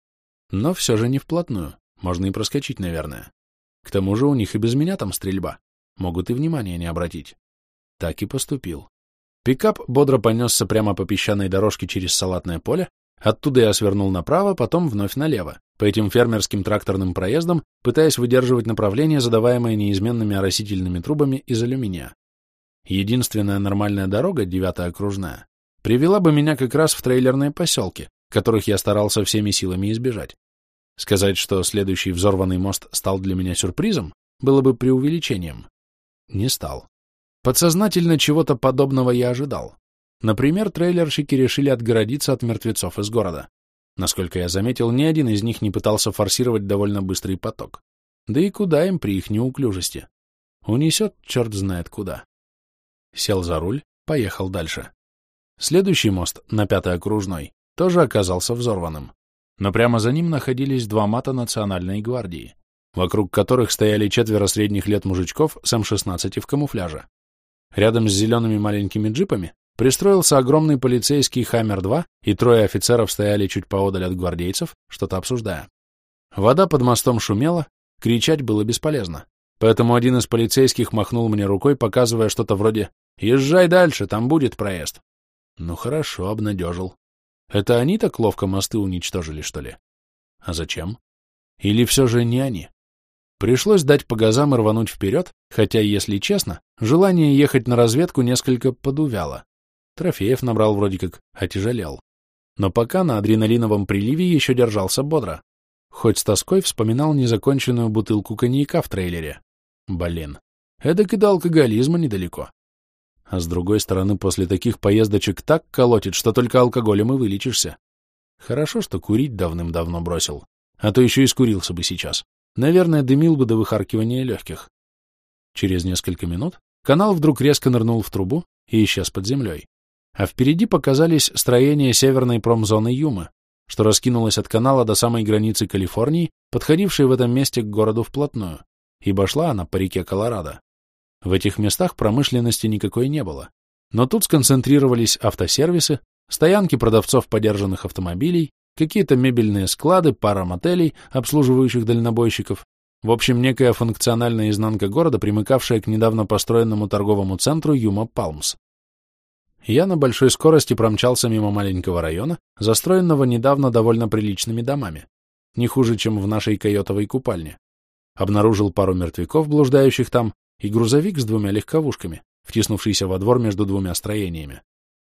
Но все же не вплотную, можно и проскочить, наверное. К тому же у них и без меня там стрельба, могут и внимания не обратить. Так и поступил. Пикап бодро понесся прямо по песчаной дорожке через салатное поле, оттуда я свернул направо, потом вновь налево, по этим фермерским тракторным проездам, пытаясь выдерживать направление, задаваемое неизменными оросительными трубами из алюминия. Единственная нормальная дорога, девятая окружная, привела бы меня как раз в трейлерные поселки, которых я старался всеми силами избежать. Сказать, что следующий взорванный мост стал для меня сюрпризом, было бы преувеличением. Не стал. Подсознательно чего-то подобного я ожидал. Например, трейлерщики решили отгородиться от мертвецов из города. Насколько я заметил, ни один из них не пытался форсировать довольно быстрый поток. Да и куда им при их неуклюжести? Унесет черт знает куда. Сел за руль, поехал дальше. Следующий мост, на Пятой окружной, тоже оказался взорванным. Но прямо за ним находились два мата Национальной гвардии, вокруг которых стояли четверо средних лет мужичков с эм шестнадцать в камуфляже. Рядом с зелеными маленькими джипами пристроился огромный полицейский Хаммер два, и трое офицеров стояли чуть поодаль от гвардейцев, что-то обсуждая. Вода под мостом шумела, кричать было бесполезно, поэтому один из полицейских махнул мне рукой, показывая что-то вроде «Езжай дальше, там будет проезд». Ну хорошо, обнадежил. Это они так ловко мосты уничтожили, что ли? А зачем? Или все же не они? Пришлось дать по газам и рвануть вперед, хотя, если честно, желание ехать на разведку несколько подувяло. Трофеев набрал вроде как, отяжелел. Но пока на адреналиновом приливе еще держался бодро. Хоть с тоской вспоминал незаконченную бутылку коньяка в трейлере. Блин, эдак и до алкоголизма недалеко. А с другой стороны, после таких поездочек так колотит, что только алкоголем и вылечишься. Хорошо, что курить давным-давно бросил, а то еще и скурился бы сейчас. Наверное, дымил бы до выхаркивания легких. Через несколько минут канал вдруг резко нырнул в трубу и исчез под землей. А впереди показались строения северной промзоны Юмы, что раскинулось от канала до самой границы Калифорнии, подходившей в этом месте к городу вплотную, ибо шла она по реке Колорадо. В этих местах промышленности никакой не было, но тут сконцентрировались автосервисы, стоянки продавцов подержанных автомобилей, какие-то мебельные склады, пара мотелей, обслуживающих дальнобойщиков, в общем, некая функциональная изнанка города, примыкавшая к недавно построенному торговому центру Юма Палмс. Я на большой скорости промчался мимо маленького района, застроенного недавно довольно приличными домами, не хуже, чем в нашей койотовой купальне. Обнаружил пару мертвяков, блуждающих там, и грузовик с двумя легковушками, втиснувшийся во двор между двумя строениями.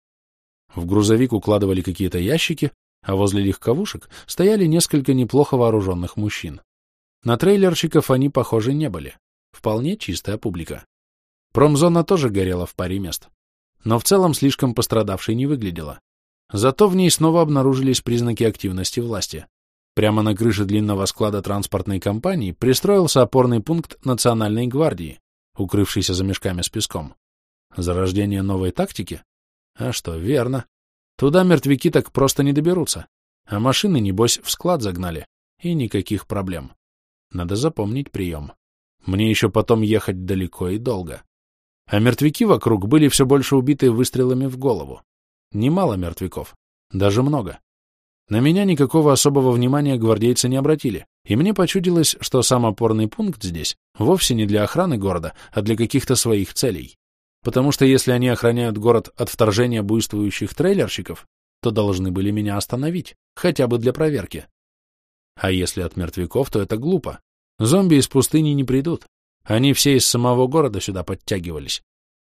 В грузовик укладывали какие-то ящики, а возле легковушек стояли несколько неплохо вооруженных мужчин. На трейлерщиков они, похоже, не были. Вполне чистая публика. Промзона тоже горела в паре мест, но в целом слишком пострадавшей не выглядела. Зато в ней снова обнаружились признаки активности власти. Прямо на крыше длинного склада транспортной компании пристроился опорный пункт Национальной гвардии, укрывшийся за мешками с песком. Зарождение новой тактики? А что, верно. Туда мертвяки так просто не доберутся. А машины, небось, в склад загнали. И никаких проблем. Надо запомнить прием. Мне еще потом ехать далеко и долго. А мертвяки вокруг были все больше убиты выстрелами в голову. Немало мертвяков. Даже много. На меня никакого особого внимания гвардейцы не обратили, и мне почудилось, что сам опорный пункт здесь вовсе не для охраны города, а для каких-то своих целей. Потому что если они охраняют город от вторжения буйствующих трейлерщиков, то должны были меня остановить, хотя бы для проверки. А если от мертвяков, то это глупо. Зомби из пустыни не придут. Они все из самого города сюда подтягивались.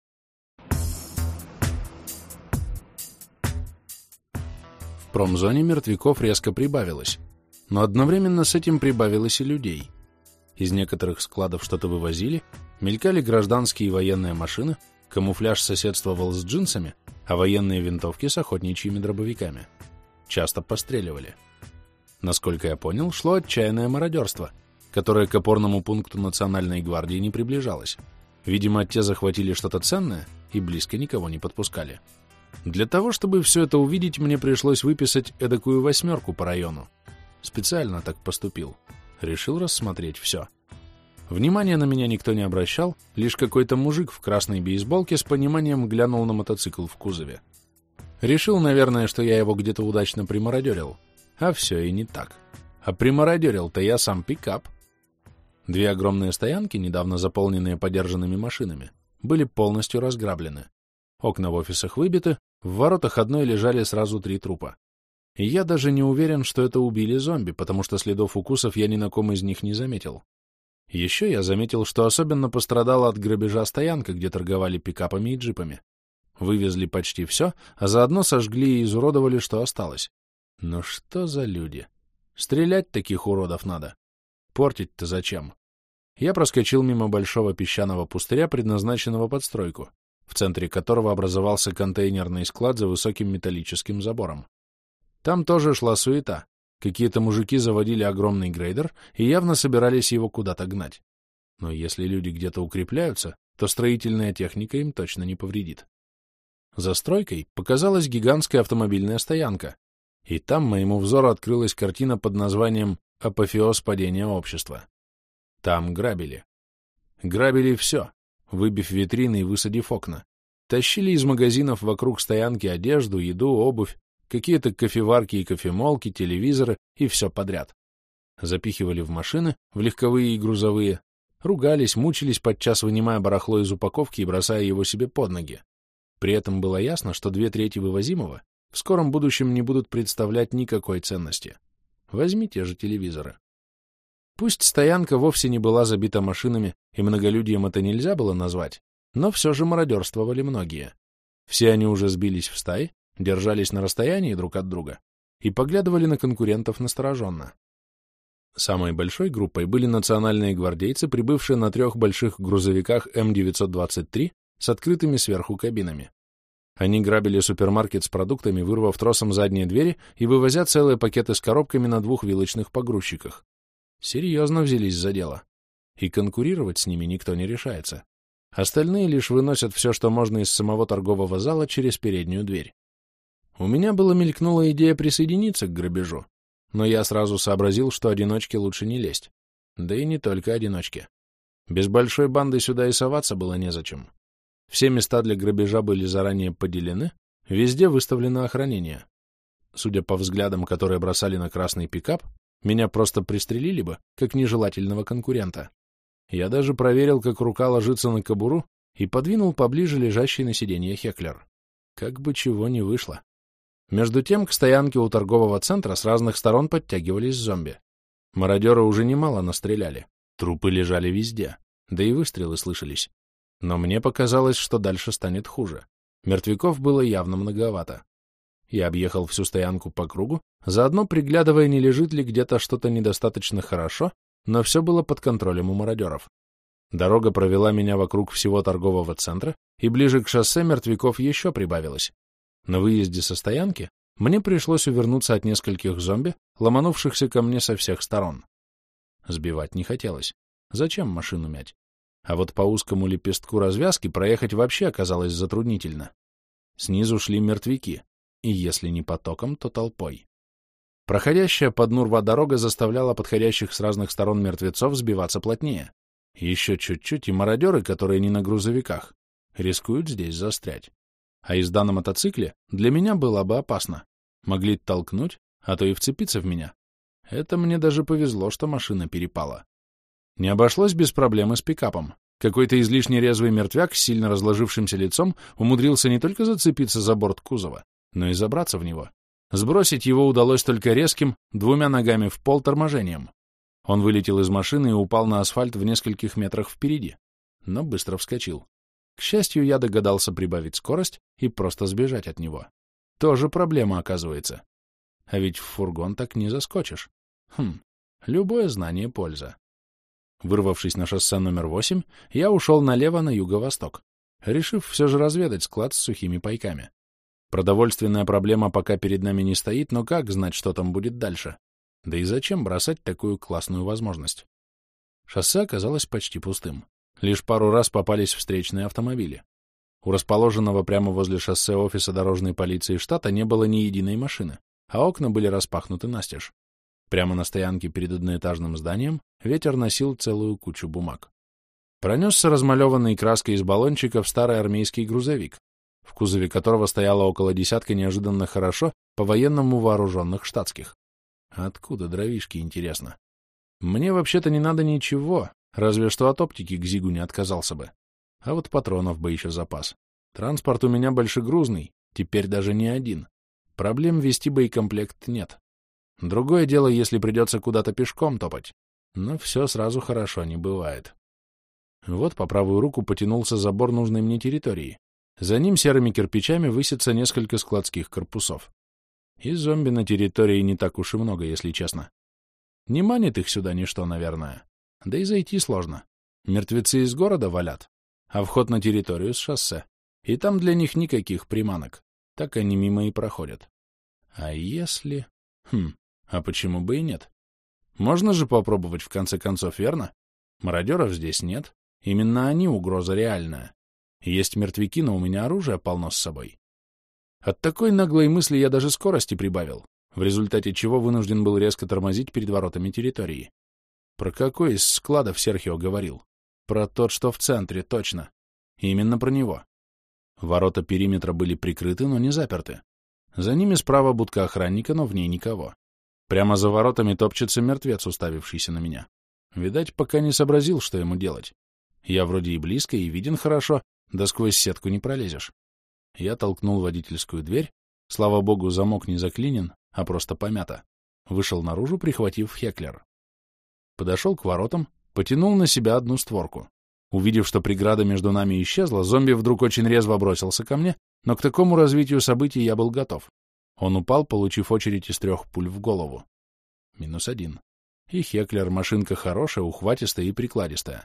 В промзоне мертвяков резко прибавилось, но одновременно с этим прибавилось и людей. Из некоторых складов что-то вывозили, мелькали гражданские и военные машины, камуфляж соседствовал с джинсами, а военные винтовки с охотничьими дробовиками. Часто постреливали. Насколько я понял, шло отчаянное мародерство, которое к опорному пункту Национальной гвардии не приближалось. Видимо, те захватили что-то ценное и близко никого не подпускали. Для того, чтобы все это увидеть, мне пришлось выписать эдакую восьмерку по району. Специально так поступил. Решил рассмотреть все. Внимания на меня никто не обращал, лишь какой-то мужик в красной бейсболке с пониманием глянул на мотоцикл в кузове. Решил, наверное, что я его где-то удачно примародерил. А все и не так. А примародерил-то я сам пикап. Две огромные стоянки, недавно заполненные подержанными машинами, были полностью разграблены. Окна в офисах выбиты, в воротах одной лежали сразу три трупа. И я даже не уверен, что это убили зомби, потому что следов укусов я ни на ком из них не заметил. Еще я заметил, что особенно пострадала от грабежа стоянка, где торговали пикапами и джипами. Вывезли почти все, а заодно сожгли и изуродовали, что осталось. Но что за люди? Стрелять таких уродов надо. Портить-то зачем? Я проскочил мимо большого песчаного пустыря, предназначенного под стройку, в центре которого образовался контейнерный склад за высоким металлическим забором. Там тоже шла суета. Какие-то мужики заводили огромный грейдер и явно собирались его куда-то гнать. Но если люди где-то укрепляются, то строительная техника им точно не повредит. За стройкой показалась гигантская автомобильная стоянка, и там моему взору открылась картина под названием «Апофеоз падения общества». Там грабили. Грабили все, выбив витрины и высадив окна. Тащили из магазинов вокруг стоянки одежду, еду, обувь, какие-то кофеварки и кофемолки, телевизоры и все подряд. Запихивали в машины, в легковые и грузовые, ругались, мучились, подчас вынимая барахло из упаковки и бросая его себе под ноги. При этом было ясно, что две трети вывозимого в скором будущем не будут представлять никакой ценности. Возьми те же телевизоры. Пусть стоянка вовсе не была забита машинами, и многолюдьем это нельзя было назвать, но все же мародерствовали многие. Все они уже сбились в стаи, держались на расстоянии друг от друга и поглядывали на конкурентов настороженно. Самой большой группой были национальные гвардейцы, прибывшие на трех больших грузовиках эм девятьсот двадцать три с открытыми сверху кабинами. Они грабили супермаркет с продуктами, вырвав тросом задние двери и вывозя целые пакеты с коробками на двух вилочных погрузчиках. Серьезно взялись за дело. И конкурировать с ними никто не решается. Остальные лишь выносят все, что можно из самого торгового зала через переднюю дверь. У меня было мелькнула идея присоединиться к грабежу, но я сразу сообразил, что одиночке лучше не лезть. Да и не только одиночке. Без большой банды сюда и соваться было незачем. Все места для грабежа были заранее поделены, везде выставлено охранение. Судя по взглядам, которые бросали на красный пикап, меня просто пристрелили бы, как нежелательного конкурента. Я даже проверил, как рука ложится на кобуру, и подвинул поближе лежащий на сиденье Хеклер. Как бы чего не вышло. Между тем, к стоянке у торгового центра с разных сторон подтягивались зомби. Мародеры уже немало настреляли. Трупы лежали везде, да и выстрелы слышались. Но мне показалось, что дальше станет хуже. Мертвяков было явно многовато. Я объехал всю стоянку по кругу, заодно приглядывая, не лежит ли где-то что-то недостаточно хорошо, но все было под контролем у мародеров. Дорога провела меня вокруг всего торгового центра, и ближе к шоссе мертвяков еще прибавилось. На выезде со стоянки мне пришлось увернуться от нескольких зомби, ломанувшихся ко мне со всех сторон. Сбивать не хотелось. Зачем машину мять? А вот по узкому лепестку развязки проехать вообще оказалось затруднительно. Снизу шли мертвяки, и если не потоком, то толпой. Проходящая по дну рва дорога заставляла подходящих с разных сторон мертвецов сбиваться плотнее. Еще чуть-чуть, и мародеры, которые не на грузовиках, рискуют здесь застрять. А езда на мотоцикле для меня была бы опасна. Могли толкнуть, а то и вцепиться в меня. Это мне даже повезло, что машина перепала. Не обошлось без проблемы с пикапом. Какой-то излишне резвый мертвяк с сильно разложившимся лицом умудрился не только зацепиться за борт кузова, но и забраться в него. Сбросить его удалось только резким, двумя ногами в пол торможением. Он вылетел из машины и упал на асфальт в нескольких метрах впереди, но быстро вскочил. К счастью, я догадался прибавить скорость и просто сбежать от него. Тоже проблема, оказывается. А ведь в фургон так не заскочишь. Хм, любое знание — польза. Вырвавшись на шоссе номер восемь, я ушел налево на юго-восток, решив все же разведать склад с сухими пайками. Продовольственная проблема пока перед нами не стоит, но как знать, что там будет дальше? Да и зачем бросать такую классную возможность? Шоссе оказалось почти пустым. Лишь пару раз попались встречные автомобили. У расположенного прямо возле шоссе офиса дорожной полиции штата не было ни единой машины, а окна были распахнуты настежь. Прямо на стоянке перед одноэтажным зданием ветер носил целую кучу бумаг. Пронесся размалеванный краской из баллончиков старый армейский грузовик, в кузове которого стояло около десятка неожиданно хорошо по-военному вооруженных штатских. Откуда дровишки, интересно? Мне вообще-то не надо ничего, разве что от оптики к Зигу не отказался бы. А вот патронов бы еще запас. Транспорт у меня большегрузный, теперь даже не один. Проблем вести боекомплект нет. Другое дело, если придется куда-то пешком топать. Но все сразу хорошо не бывает. Вот по правую руку потянулся забор нужной мне территории. За ним серыми кирпичами высится несколько складских корпусов. И зомби на территории не так уж и много, если честно. Не манит их сюда ничто, наверное. Да и зайти сложно. Мертвецы из города валят, а вход на территорию с шоссе. И там для них никаких приманок. Так они мимо и проходят. А если... Хм... А почему бы и нет? Можно же попробовать в конце концов, верно? Мародеров здесь нет. Именно они угроза реальная. Есть мертвяки, но у меня оружие полно с собой. От такой наглой мысли я даже скорости прибавил, в результате чего вынужден был резко тормозить перед воротами территории. Про какой из складов Серхио говорил? Про тот, что в центре, точно. Именно про него. Ворота периметра были прикрыты, но не заперты. За ними справа будка охранника, но в ней никого. Прямо за воротами топчется мертвец, уставившийся на меня. Видать, пока не сообразил, что ему делать. Я вроде и близко, и виден хорошо, да сквозь сетку не пролезешь. Я толкнул водительскую дверь. Слава богу, замок не заклинен, а просто помято. Вышел наружу, прихватив Хеклер. Подошел к воротам, потянул на себя одну створку. Увидев, что преграда между нами исчезла, зомби вдруг очень резво бросился ко мне, но к такому развитию событий я был готов. Он упал, получив очередь из трех пуль в голову. Минус один. И Хеклер, машинка хорошая, ухватистая и прикладистая.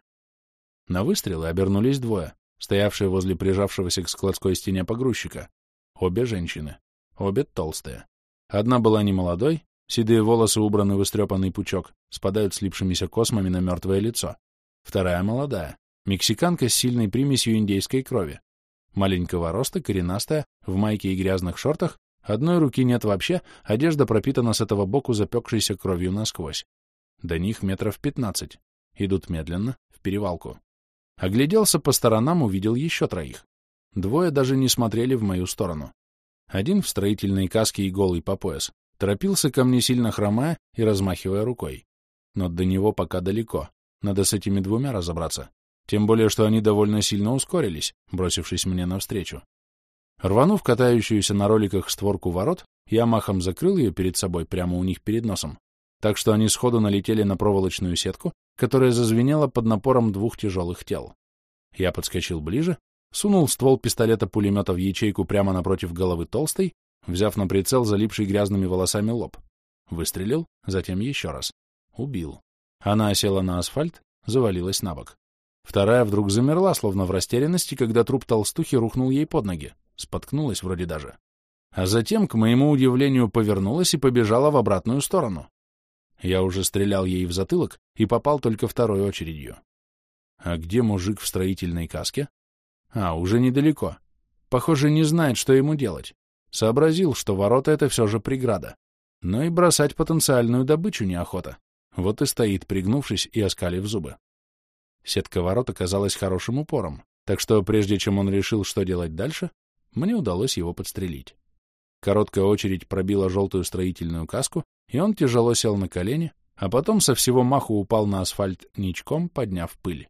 На выстрелы обернулись двое, стоявшие возле прижавшегося к складской стене погрузчика. Обе женщины. Обе толстые. Одна была немолодой, седые волосы убраны в истрепанный пучок, спадают слипшимися космами на мертвое лицо. Вторая молодая. Мексиканка с сильной примесью индейской крови. Маленького роста, коренастая, в майке и грязных шортах, одной руки нет вообще, одежда пропитана с этого боку запекшейся кровью насквозь. До них метров пятнадцать. Идут медленно, в перевалку. Огляделся по сторонам, увидел еще троих. Двое даже не смотрели в мою сторону. Один в строительной каске и голый по пояс. Торопился ко мне, сильно хромая и размахивая рукой. Но до него пока далеко. Надо с этими двумя разобраться. Тем более, что они довольно сильно ускорились, бросившись мне навстречу. Рванув катающуюся на роликах створку ворот, я махом закрыл ее перед собой прямо у них перед носом, так что они сходу налетели на проволочную сетку, которая зазвенела под напором двух тяжелых тел. Я подскочил ближе, сунул ствол пистолета-пулемета в ячейку прямо напротив головы толстой, взяв на прицел залипший грязными волосами лоб. Выстрелил, затем еще раз. Убил. Она осела на асфальт, завалилась на бок. Вторая вдруг замерла, словно в растерянности, когда труп толстухи рухнул ей под ноги. Споткнулась вроде даже. А затем, к моему удивлению, повернулась и побежала в обратную сторону. Я уже стрелял ей в затылок и попал только второй очередью. А где мужик в строительной каске? А, уже недалеко. Похоже, не знает, что ему делать. Сообразил, что ворота — это все же преграда. Но и бросать потенциальную добычу неохота. Вот и стоит, пригнувшись и оскалив зубы. Сетка ворот оказалась хорошим упором, так что прежде чем он решил, что делать дальше, мне удалось его подстрелить. Короткая очередь пробила желтую строительную каску, и он тяжело сел на колени, а потом со всего маху упал на асфальт ничком, подняв пыль.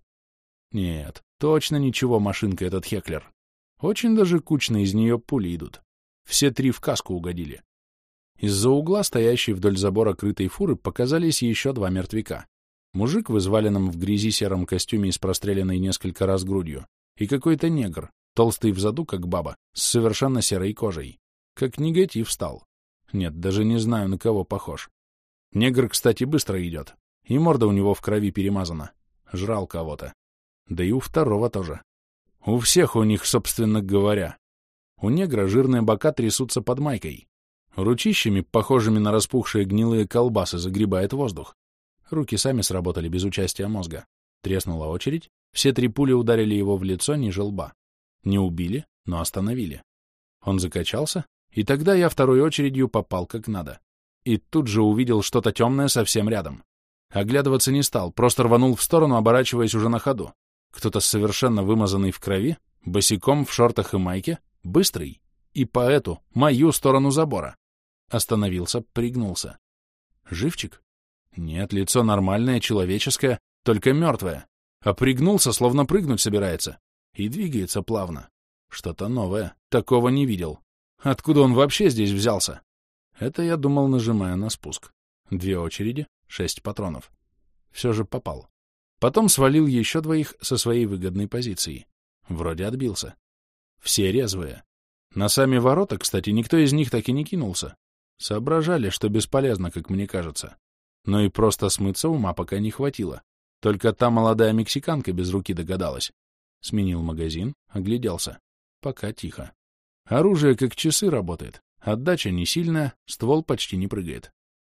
Нет, точно ничего, машинка этот Хеклер. Очень даже кучно из нее пули идут. Все три в каску угодили. Из-за угла, стоящей вдоль забора крытой фуры, показались еще два мертвяка. Мужик в изваленном в грязи сером костюме и с простреленной несколько раз грудью, и какой-то негр, толстый взаду, как баба, с совершенно серой кожей. Как негатив стал. Нет, даже не знаю, на кого похож. Негр, кстати, быстро идет, и морда у него в крови перемазана. Жрал кого-то. Да и у второго тоже. У всех у них, собственно говоря. У негра жирные бока трясутся под майкой. Ручищами, похожими на распухшие гнилые колбасы, загребает воздух. Руки сами сработали без участия мозга. Треснула очередь, все три пули ударили его в лицо ниже лба. Не убили, но остановили. Он закачался, и тогда я второй очередью попал как надо. И тут же увидел что-то темное совсем рядом. Оглядываться не стал, просто рванул в сторону, оборачиваясь уже на ходу. Кто-то совершенно вымазанный в крови, босиком в шортах и майке, быстрый, и по эту, мою сторону забора. Остановился, пригнулся. Живчик? Нет, лицо нормальное, человеческое, только мертвое. А пригнулся, словно прыгнуть собирается. И двигается плавно. Что-то новое. Такого не видел. Откуда он вообще здесь взялся? Это я думал, нажимая на спуск. Две очереди, шесть патронов. Все же попал. Потом свалил еще двоих со своей выгодной позиции. Вроде отбился. Все резвые. На сами ворота, кстати, никто из них так и не кинулся. Соображали, что бесполезно, как мне кажется. Но и просто смыться ума пока не хватило. Только та молодая мексиканка без руки догадалась. Сменил магазин, огляделся. Пока тихо. Оружие как часы работает. Отдача не сильная, ствол почти не прыгает.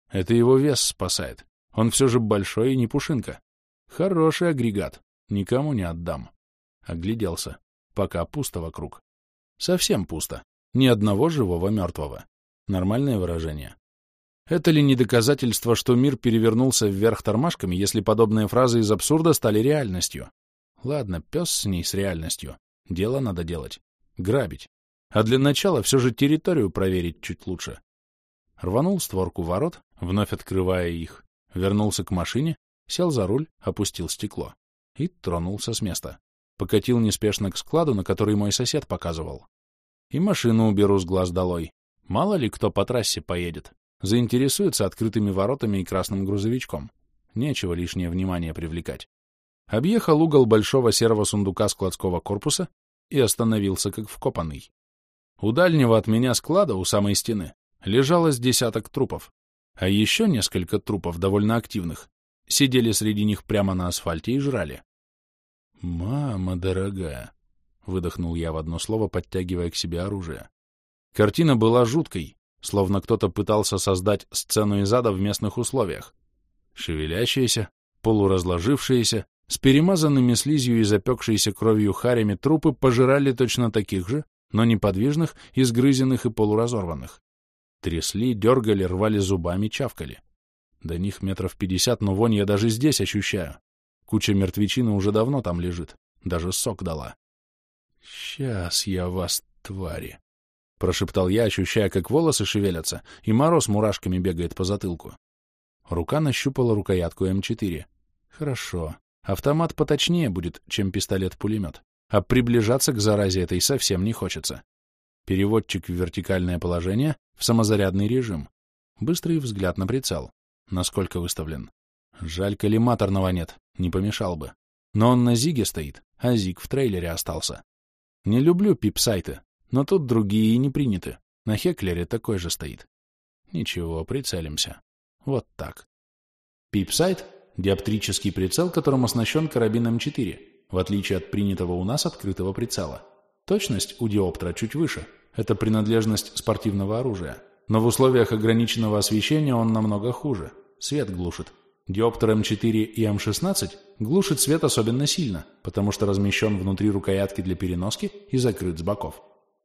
Это его вес спасает. Он все же большой и не пушинка. Хороший агрегат. Никому не отдам. Огляделся. Пока пусто вокруг. Совсем пусто. Ни одного живого мертвого. Нормальное выражение. Это ли не доказательство, что мир перевернулся вверх тормашками, если подобные фразы из абсурда стали реальностью? Ладно, пес с ней, с реальностью. Дело надо делать. Грабить. А для начала все же территорию проверить чуть лучше. Рванул створку ворот, вновь открывая их. Вернулся к машине, сел за руль, опустил стекло. И тронулся с места. Покатил неспешно к складу, на который мой сосед показывал. И машину уберу с глаз долой. Мало ли кто по трассе поедет. Заинтересуется открытыми воротами и красным грузовичком. Нечего лишнее внимание привлекать. Объехал угол большого серого сундука складского корпуса и остановился как вкопанный. У дальнего от меня склада, у самой стены, лежало с десяток трупов. А еще несколько трупов, довольно активных, сидели среди них прямо на асфальте и жрали. «Мама дорогая!» — выдохнул я в одно слово, подтягивая к себе оружие. Картина была жуткой, словно кто-то пытался создать сцену из ада в местных условиях. Шевелящиеся, полуразложившиеся, с перемазанными слизью и запекшейся кровью харями трупы пожирали точно таких же, но неподвижных, изгрызенных и полуразорванных. Трясли, дергали, рвали зубами, чавкали. До них метров пятьдесят, но вонь я даже здесь ощущаю. Куча мертвечины уже давно там лежит, даже сок дала. «Сейчас я вас, твари!» — прошептал я, ощущая, как волосы шевелятся, и мороз мурашками бегает по затылку. Рука нащупала рукоятку эм четыре. Хорошо. Автомат поточнее будет, чем пистолет-пулемет. А приближаться к заразе этой совсем не хочется. Переводчик в вертикальное положение, в самозарядный режим. Быстрый взгляд на прицел. Насколько выставлен. Жаль, коллиматорного нет, не помешал бы. Но он на Зиге стоит, а Зиг в трейлере остался. Не люблю пип-сайты, но тут другие и не приняты. На Хеклере такой же стоит. Ничего, прицелимся. Вот так. Пип-сайт — диоптрический прицел, которым оснащен карабин эм четыре, в отличие от принятого у нас открытого прицела. Точность у диоптра чуть выше. Это принадлежность спортивного оружия. Но в условиях ограниченного освещения он намного хуже. Свет глушит. Диоптер эм четыре и эм шестнадцать глушит свет особенно сильно, потому что размещен внутри рукоятки для переноски и закрыт с боков.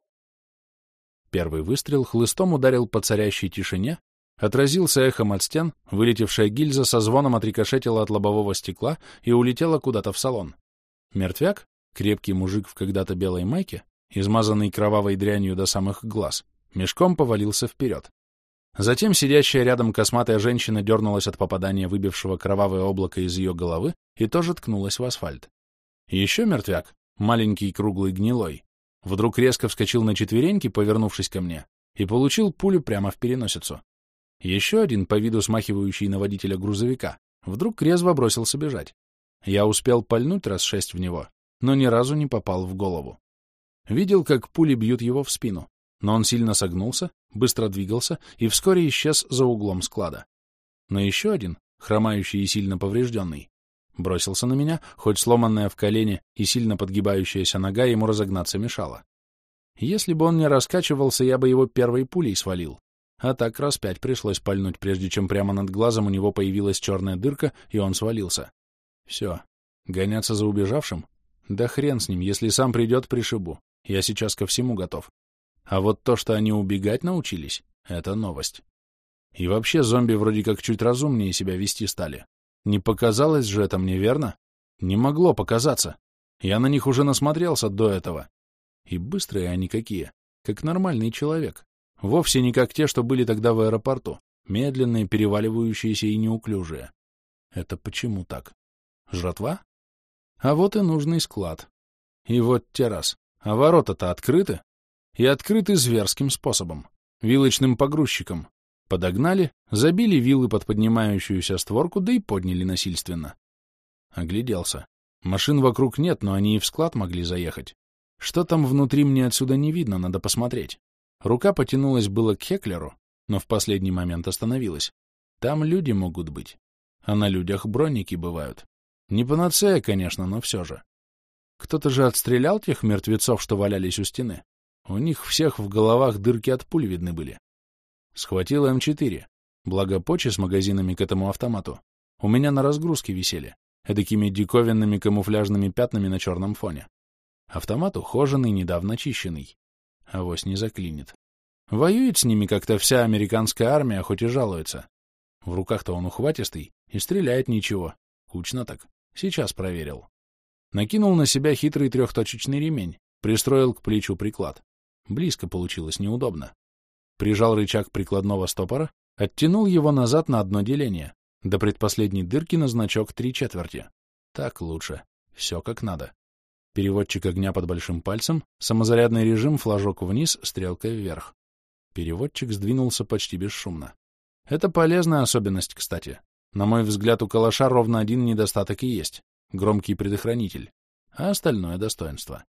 Первый выстрел хлыстом ударил по царящей тишине, отразился эхом от стен, вылетевшая гильза со звоном отрикошетила от лобового стекла и улетела куда-то в салон. Мертвяк, крепкий мужик в когда-то белой майке, измазанный кровавой дрянью до самых глаз, мешком повалился вперед. Затем сидящая рядом косматая женщина дернулась от попадания выбившего кровавое облако из ее головы и тоже ткнулась в асфальт. Еще мертвяк, маленький круглый гнилой, вдруг резко вскочил на четвереньки, повернувшись ко мне, и получил пулю прямо в переносицу. Еще один, по виду смахивающий на водителя грузовика, вдруг резво бросился бежать. Я успел пальнуть раз шесть в него, но ни разу не попал в голову. Видел, как пули бьют его в спину, но он сильно согнулся, быстро двигался и вскоре исчез за углом склада. Но еще один, хромающий и сильно поврежденный, бросился на меня, хоть сломанная в колене и сильно подгибающаяся нога ему разогнаться мешала. Если бы он не раскачивался, я бы его первой пулей свалил. А так раз пять пришлось пальнуть, прежде чем прямо над глазом у него появилась черная дырка, и он свалился. Все. Гоняться за убежавшим? Да хрен с ним, если сам придет, пришибу. Я сейчас ко всему готов. А вот то, что они убегать научились, это новость. И вообще зомби вроде как чуть разумнее себя вести стали. Не показалось же это мне, верно? Не могло показаться. Я на них уже насмотрелся до этого. И быстрые они какие, как нормальный человек. Вовсе не как те, что были тогда в аэропорту. Медленные, переваливающиеся и неуклюжие. Это почему так? Жратва? А вот и нужный склад. И вот те раз. А ворота-то открыты. И открыты зверским способом. Вилочным погрузчиком. Подогнали, забили вилы под поднимающуюся створку, да и подняли насильственно. Огляделся. Машин вокруг нет, но они и в склад могли заехать. Что там внутри, мне отсюда не видно, надо посмотреть. Рука потянулась было к Хеклеру, но в последний момент остановилась. Там люди могут быть. А на людях бронники бывают. Не панацея, конечно, но все же. Кто-то же отстрелял тех мертвецов, что валялись у стены. У них всех в головах дырки от пуль видны были. Схватил эм четыре. Благо почи с магазинами к этому автомату у меня на разгрузке висели, эдакими диковинными камуфляжными пятнами на черном фоне. Автомат ухоженный, недавно чищенный. Авось не заклинит. Воюет с ними как-то вся американская армия, хоть и жалуется. В руках-то он ухватистый и стреляет ничего. Кучно так. Сейчас проверил. Накинул на себя хитрый трехточечный ремень, пристроил к плечу приклад. Близко получилось, неудобно. Прижал рычаг прикладного стопора, оттянул его назад на одно деление, до предпоследней дырки на значок три четверти. Так лучше. Все как надо. Переводчик огня под большим пальцем, самозарядный режим, флажок вниз, стрелкой вверх. Переводчик сдвинулся почти бесшумно. Это полезная особенность, кстати. На мой взгляд, у калаша ровно один недостаток и есть — громкий предохранитель, а остальное — достоинство.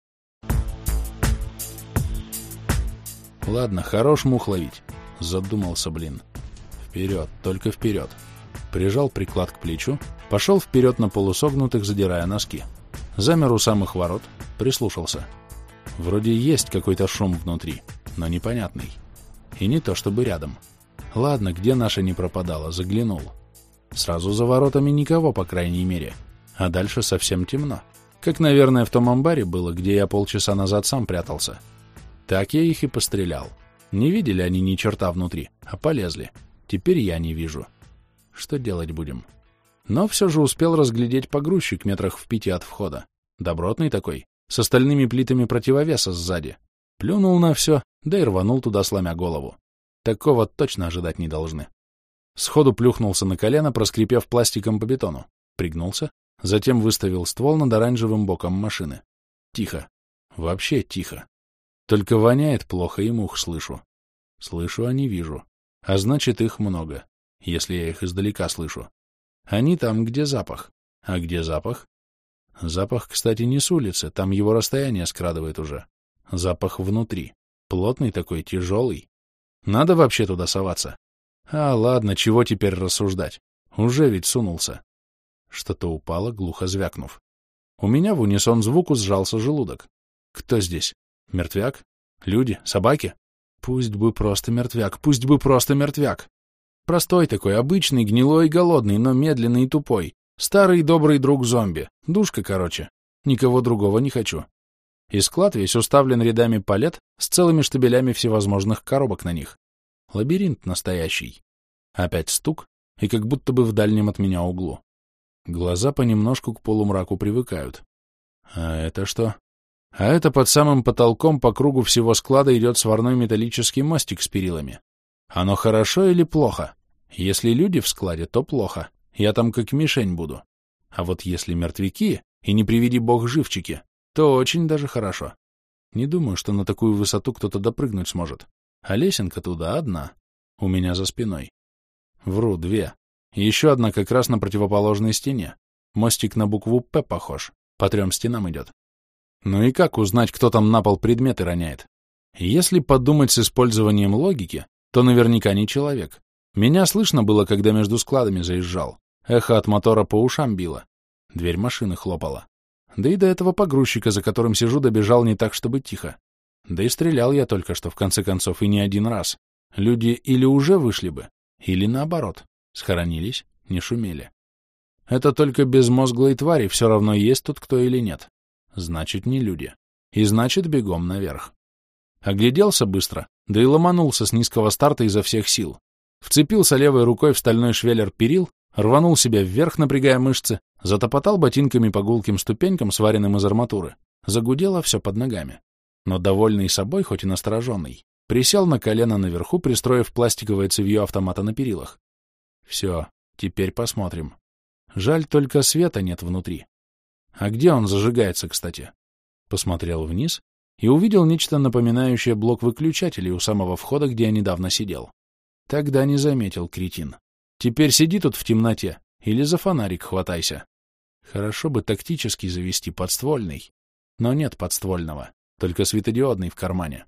Ладно, хорош мух ловить. Задумался, блин. Вперед, только вперед. Прижал приклад к плечу, пошел вперед на полусогнутых, задирая носки. Замер у самых ворот, прислушался. Вроде есть какой-то шум внутри, но непонятный. И не то чтобы рядом. Ладно, где наша не пропадала, заглянул. Сразу за воротами никого, по крайней мере. А дальше совсем темно. Как, наверное, в том амбаре было, где я полчаса назад сам прятался. Так я их и пострелял. Не видели они ни черта внутри, а полезли. Теперь я не вижу. Что делать будем? Но все же успел разглядеть погрузчик метрах в пяти от входа. Добротный такой, с остальными плитами противовеса сзади. Плюнул на все, да и рванул туда, сломя голову. Такого точно ожидать не должны. Сходу плюхнулся на колено, проскрипев пластиком по бетону. Пригнулся, затем выставил ствол над оранжевым боком машины. Тихо. Вообще тихо. Только воняет плохо, и мух слышу. Слышу, а не вижу. А значит, их много, если я их издалека слышу. Они там, где запах. А где запах? Запах, кстати, не с улицы, там его расстояние скрадывает уже. Запах внутри. Плотный такой, тяжелый. Надо вообще туда соваться? А, ладно, чего теперь рассуждать? Уже ведь сунулся. Что-то упало, глухо звякнув. У меня в унисон звуку сжался желудок. Кто здесь? Мертвяк? Люди? Собаки? Пусть бы просто мертвяк, пусть бы просто мертвяк. Простой такой, обычный, гнилой и голодный, но медленный и тупой. Старый добрый друг зомби. Душка, короче. Никого другого не хочу. И склад весь уставлен рядами палет с целыми штабелями всевозможных коробок на них. Лабиринт настоящий. Опять стук, и как будто бы в дальнем от меня углу. Глаза понемножку к полумраку привыкают. А это что? А это под самым потолком по кругу всего склада идет сварной металлический мостик с перилами. Оно хорошо или плохо? Если люди в складе, то плохо. Я там как мишень буду. А вот если мертвяки, и не приведи бог живчики, то очень даже хорошо. Не думаю, что на такую высоту кто-то допрыгнуть сможет. А лесенка туда одна. У меня за спиной. Вру, две. Еще одна как раз на противоположной стене. Мостик на букву «П» похож. По трем стенам идет. Ну и как узнать, кто там на пол предметы роняет? Если подумать с использованием логики, то наверняка не человек. Меня слышно было, когда между складами заезжал. Эхо от мотора по ушам било. Дверь машины хлопала. Да и до этого погрузчика, за которым сижу, добежал не так, чтобы тихо. Да и стрелял я только что, в конце концов, и не один раз. Люди или уже вышли бы, или наоборот, схоронились, не шумели. Это только безмозглые твари, все равно есть тут кто или нет. Значит, не люди. И значит, бегом наверх. Огляделся быстро, да и ломанулся с низкого старта изо всех сил. Вцепился левой рукой в стальной швеллер перил, рванул себя вверх, напрягая мышцы, затопотал ботинками по гулким ступенькам, сваренным из арматуры. Загудело все под ногами. Но довольный собой, хоть и настороженный, присел на колено наверху, пристроив пластиковое цевьё автомата на перилах. Все, теперь посмотрим. Жаль, только света нет внутри. А где он зажигается, кстати? Посмотрел вниз и увидел нечто напоминающее блок выключателей у самого входа, где я недавно сидел. Тогда не заметил, кретин. Теперь сиди тут в темноте или за фонарик хватайся. Хорошо бы тактически завести подствольный, но нет подствольного, только светодиодный в кармане.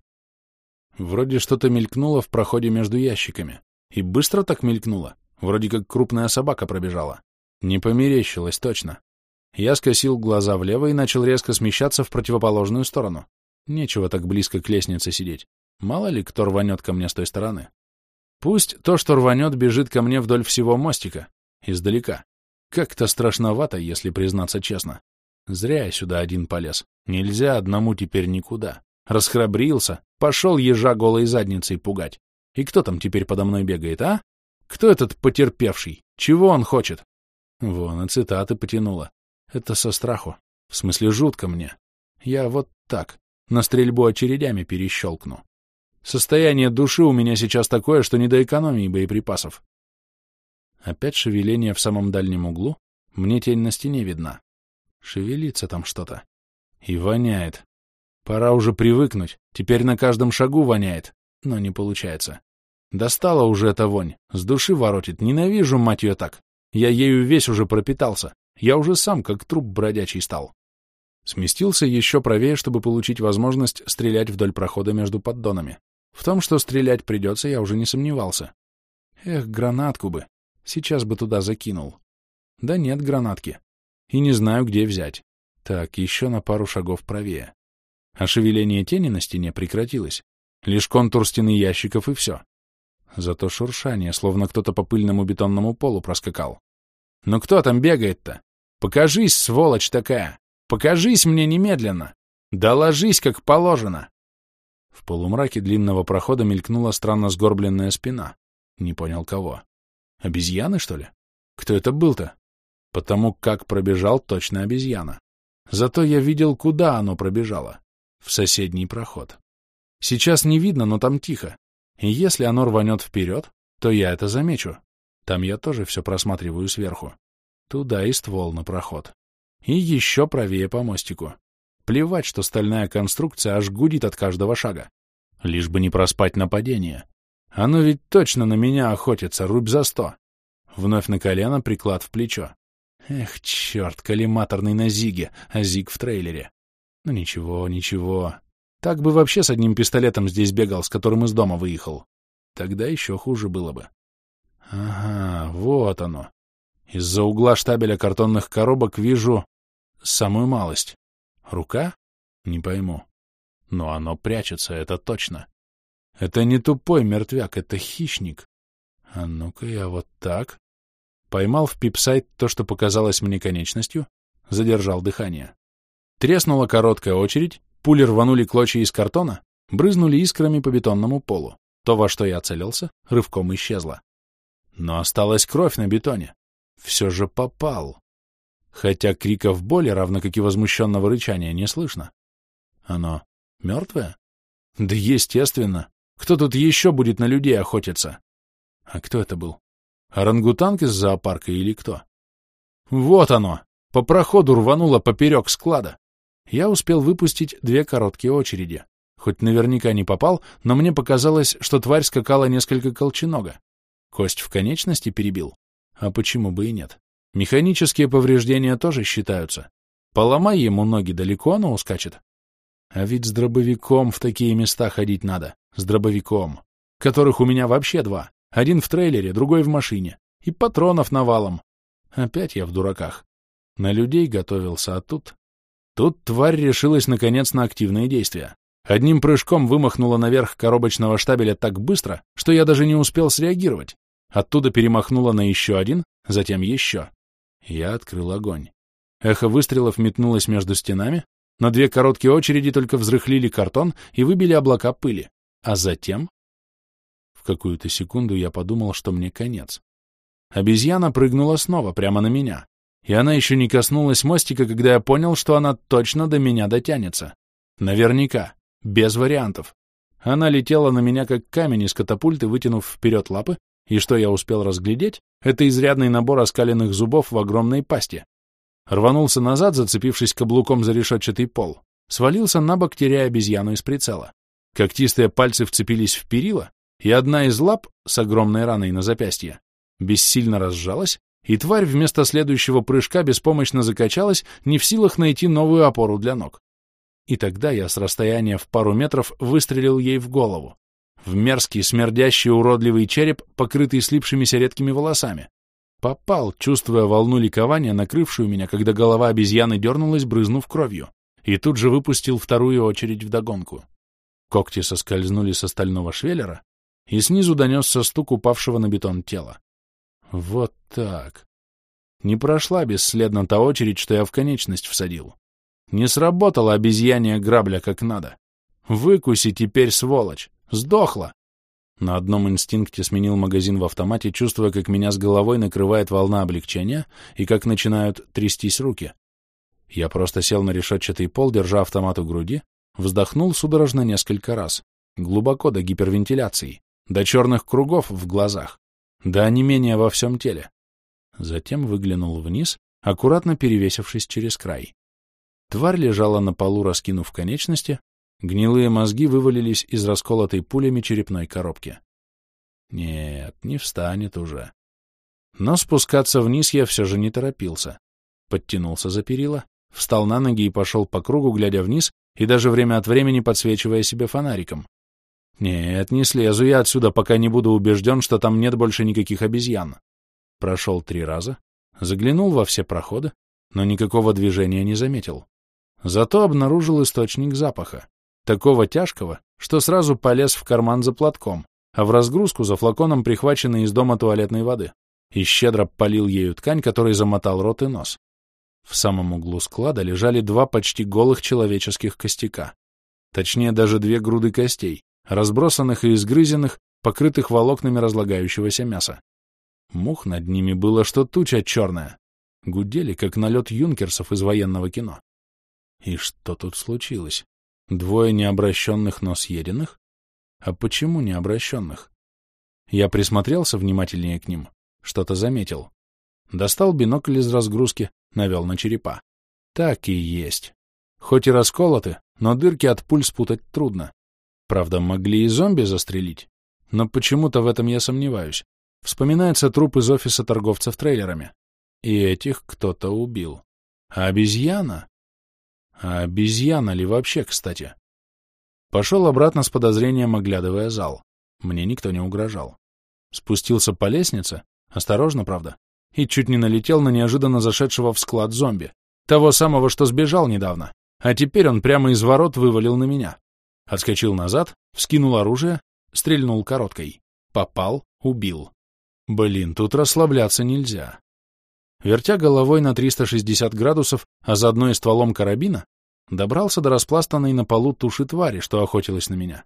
Вроде что-то мелькнуло в проходе между ящиками. И быстро так мелькнуло, вроде как крупная собака пробежала. Не померещилось точно. Я скосил глаза влево и начал резко смещаться в противоположную сторону. Нечего так близко к лестнице сидеть. Мало ли кто рванет ко мне с той стороны. Пусть то, что рванет, бежит ко мне вдоль всего мостика, издалека. Как-то страшновато, если признаться честно. Зря я сюда один полез. Нельзя одному теперь никуда. Расхрабрился, пошел ежа голой задницей пугать. И кто там теперь подо мной бегает, а? Кто этот потерпевший? Чего он хочет? Вон, и цитаты потянуло. Это со страху. В смысле, жутко мне. Я вот так, на стрельбу очередями перещелкну. Состояние души у меня сейчас такое, что не до экономии боеприпасов. Опять шевеление в самом дальнем углу. Мне тень на стене видна. Шевелится там что-то. И воняет. Пора уже привыкнуть. Теперь на каждом шагу воняет. Но не получается. Достала уже эта вонь. С души воротит. Ненавижу, мать ее, так. Я ею весь уже пропитался. Я уже сам как труп бродячий стал. Сместился еще правее, чтобы получить возможность стрелять вдоль прохода между поддонами. В том, что стрелять придется, я уже не сомневался. Эх, гранатку бы. Сейчас бы туда закинул. Да нет гранатки. И не знаю, где взять. Так, еще на пару шагов правее. А шевеление тени на стене прекратилось. Лишь контур стены ящиков и все. Зато шуршание, словно кто-то по пыльному бетонному полу проскакал. Ну кто там бегает-то? Покажись, сволочь такая! Покажись мне немедленно! Доложись, как положено! В полумраке длинного прохода мелькнула странно сгорбленная спина. Не понял кого. Обезьяны, что ли? Кто это был-то? Потому как пробежал, точно обезьяна. Зато я видел, куда оно пробежало. В соседний проход. Сейчас не видно, но там тихо. И если оно рванет вперед, то я это замечу. Там я тоже все просматриваю сверху. Туда и ствол на проход. И еще правее по мостику. Плевать, что стальная конструкция аж гудит от каждого шага. Лишь бы не проспать нападение. Оно ведь точно на меня охотится, рубь за сто. Вновь на колено, приклад в плечо. Эх, черт, коллиматорный на зиге, а зиг в трейлере. Ну ничего, ничего. Так бы вообще с одним пистолетом здесь бегал, с которым из дома выехал. Тогда еще хуже было бы. Ага, вот оно. Из-за угла штабеля картонных коробок вижу самую малость. Рука? Не пойму. Но оно прячется, это точно. Это не тупой мертвяк, это хищник. А ну-ка я вот так. Поймал в пипсайт то, что показалось мне конечностью, задержал дыхание. Треснула короткая очередь, пули рванули клочья из картона, брызнули искрами по бетонному полу. То, во что я целился, рывком исчезло. Но осталась кровь на бетоне. Все же попал. Хотя криков боли, равно как и возмущенного рычания, не слышно. Оно мертвое? Да естественно. Кто тут еще будет на людей охотиться? А кто это был? Орангутанг из зоопарка или кто? Вот оно! По проходу рвануло поперек склада. Я успел выпустить две короткие очереди. Хоть наверняка не попал, но мне показалось, что тварь скакала несколько колченога. Кость в конечности перебил. А почему бы и нет? Механические повреждения тоже считаются. Поломай ему ноги, далеко оно ускачет. А ведь с дробовиком в такие места ходить надо. С дробовиком. Которых у меня вообще два. Один в трейлере, другой в машине. И патронов навалом. Опять я в дураках. На людей готовился, а тут... Тут тварь решилась наконец на активные действия. Одним прыжком вымахнула наверх коробочного штабеля так быстро, что я даже не успел среагировать. Оттуда перемахнула на еще один, затем еще. Я открыл огонь. Эхо выстрелов метнулось между стенами, но две короткие очереди только взрыхлили картон и выбили облака пыли. А затем... В какую-то секунду я подумал, что мне конец. Обезьяна прыгнула снова прямо на меня. И она еще не коснулась мостика, когда я понял, что она точно до меня дотянется. Наверняка. Без вариантов. Она летела на меня, как камень из катапульты, вытянув вперед лапы, и что я успел разглядеть, это изрядный набор оскаленных зубов в огромной пасти. Рванулся назад, зацепившись каблуком за решетчатый пол. Свалился на бок, теряя обезьяну из прицела. Когтистые пальцы вцепились в перила, и одна из лап, с огромной раной на запястье, бессильно разжалась, и тварь вместо следующего прыжка беспомощно закачалась, не в силах найти новую опору для ног. И тогда я с расстояния в пару метров выстрелил ей в голову. В мерзкий, смердящий, уродливый череп, покрытый слипшимися редкими волосами. Попал, чувствуя волну ликования, накрывшую меня, когда голова обезьяны дернулась, брызнув кровью, и тут же выпустил вторую очередь вдогонку. Когти соскользнули со стального швеллера, и снизу донесся стук упавшего на бетон тела. Вот так. Не прошла бесследно та очередь, что я в конечность всадил. Не сработала обезьянья грабля как надо. Выкуси теперь, сволочь! Сдохла! На одном инстинкте сменил магазин в автомате, чувствуя, как меня с головой накрывает волна облегчения и как начинают трястись руки. Я просто сел на решетчатый пол, держа автомат у груди, вздохнул судорожно несколько раз, глубоко до гипервентиляции, до черных кругов в глазах, до онемения во всем теле. Затем выглянул вниз, аккуратно перевесившись через край. Тварь лежала на полу, раскинув конечности, гнилые мозги вывалились из расколотой пулями черепной коробки. Нет, не встанет уже. Но спускаться вниз я все же не торопился. Подтянулся за перила, встал на ноги и пошел по кругу, глядя вниз и даже время от времени подсвечивая себе фонариком. Нет, не слезу я отсюда, пока не буду убежден, что там нет больше никаких обезьян. Прошел три раза, заглянул во все проходы, но никакого движения не заметил. Зато обнаружил источник запаха, такого тяжкого, что сразу полез в карман за платком, а в разгрузку за флаконом, прихваченный из дома туалетной воды, и щедро полил ею ткань, которой замотал рот и нос. В самом углу склада лежали два почти голых человеческих костяка. Точнее, даже две груды костей, разбросанных и изгрызенных, покрытых волокнами разлагающегося мяса. Мух над ними было что туча черная. Гудели, как налет юнкерсов из военного кино. И что тут случилось? Двое необращенных, но съеденных? А почему необращенных? Я присмотрелся внимательнее к ним, что-то заметил. Достал бинокль из разгрузки, навел на черепа. Так и есть. Хоть и расколоты, но дырки от пуль спутать трудно. Правда, могли и зомби застрелить, но почему-то в этом я сомневаюсь. Вспоминается труп из офиса торговцев трейлерами. И этих кто-то убил. А обезьяна? А обезьяна ли вообще, кстати? Пошел обратно с подозрением, оглядывая зал. Мне никто не угрожал. Спустился по лестнице, осторожно, правда, и чуть не налетел на неожиданно зашедшего в склад зомби. Того самого, что сбежал недавно. А теперь он прямо из ворот вывалил на меня. Отскочил назад, вскинул оружие, стрельнул короткой. Попал, убил. Блин, тут расслабляться нельзя. Вертя головой на триста шестьдесят градусов, а заодно и стволом карабина, добрался до распластанной на полу туши твари, что охотилась на меня.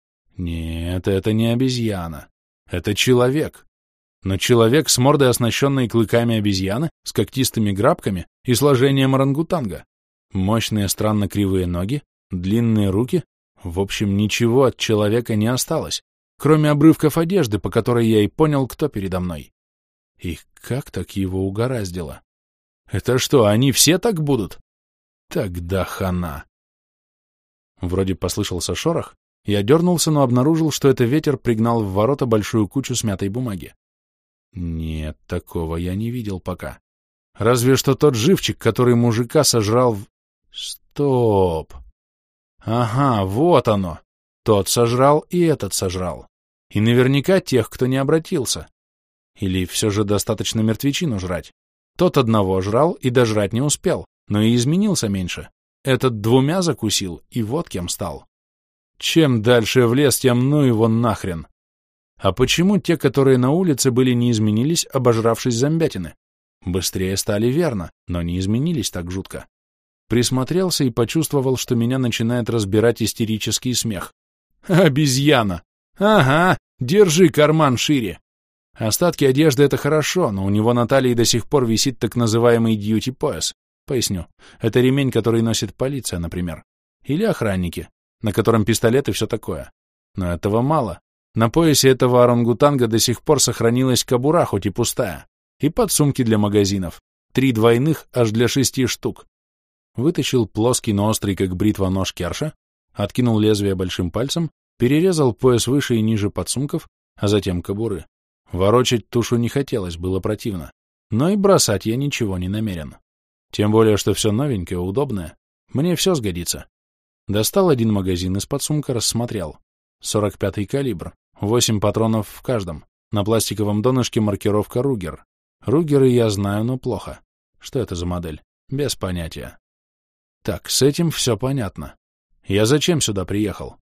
Нет, это не обезьяна. Это человек. Но человек с мордой, оснащенной клыками обезьяны, с когтистыми грабками и сложением орангутанга. Мощные, странно кривые ноги, длинные руки. В общем, ничего от человека не осталось, кроме обрывков одежды, по которой я и понял, кто передо мной. И как так его угораздило? Это что, они все так будут? Тогда хана. Вроде послышался шорох, я дернулся, но обнаружил, что это ветер пригнал в ворота большую кучу смятой бумаги. Нет, такого я не видел пока. Разве что тот живчик, который мужика сожрал в... Стоп! Ага, вот оно! Тот сожрал и этот сожрал. И наверняка тех, кто не обратился. Или все же достаточно мертвечину жрать. Тот одного жрал и дожрать не успел, но и изменился меньше. Этот двумя закусил и вот кем стал. Чем дальше в лес, тем ну его нахрен. А почему те, которые на улице были, не изменились, обожравшись зомбятины? Быстрее стали, верно, но не изменились так жутко. Присмотрелся и почувствовал, что меня начинает разбирать истерический смех. Обезьяна! Ага, держи карман шире. Остатки одежды — это хорошо, но у него на талии до сих пор висит так называемый дьюти-пояс. Поясню. Это ремень, который носит полиция, например. Или охранники, на котором пистолет и все такое. Но этого мало. На поясе этого орангутанга до сих пор сохранилась кобура, хоть и пустая. И подсумки для магазинов. Три двойных аж для шести штук. Вытащил плоский, но острый, как бритва, нож Керша, откинул лезвие большим пальцем, перерезал пояс выше и ниже подсумков, а затем кобуры. Ворочать тушу не хотелось, было противно. Но и бросать я ничего не намерен. Тем более, что все новенькое, удобное. Мне все сгодится. Достал один магазин из подсумка, рассмотрел. сорок пятый калибр, восемь патронов в каждом. На пластиковом донышке маркировка Ругер. Ругеры я знаю, но плохо. Что это за модель? Без понятия. Так, с этим все понятно. Я зачем сюда приехал?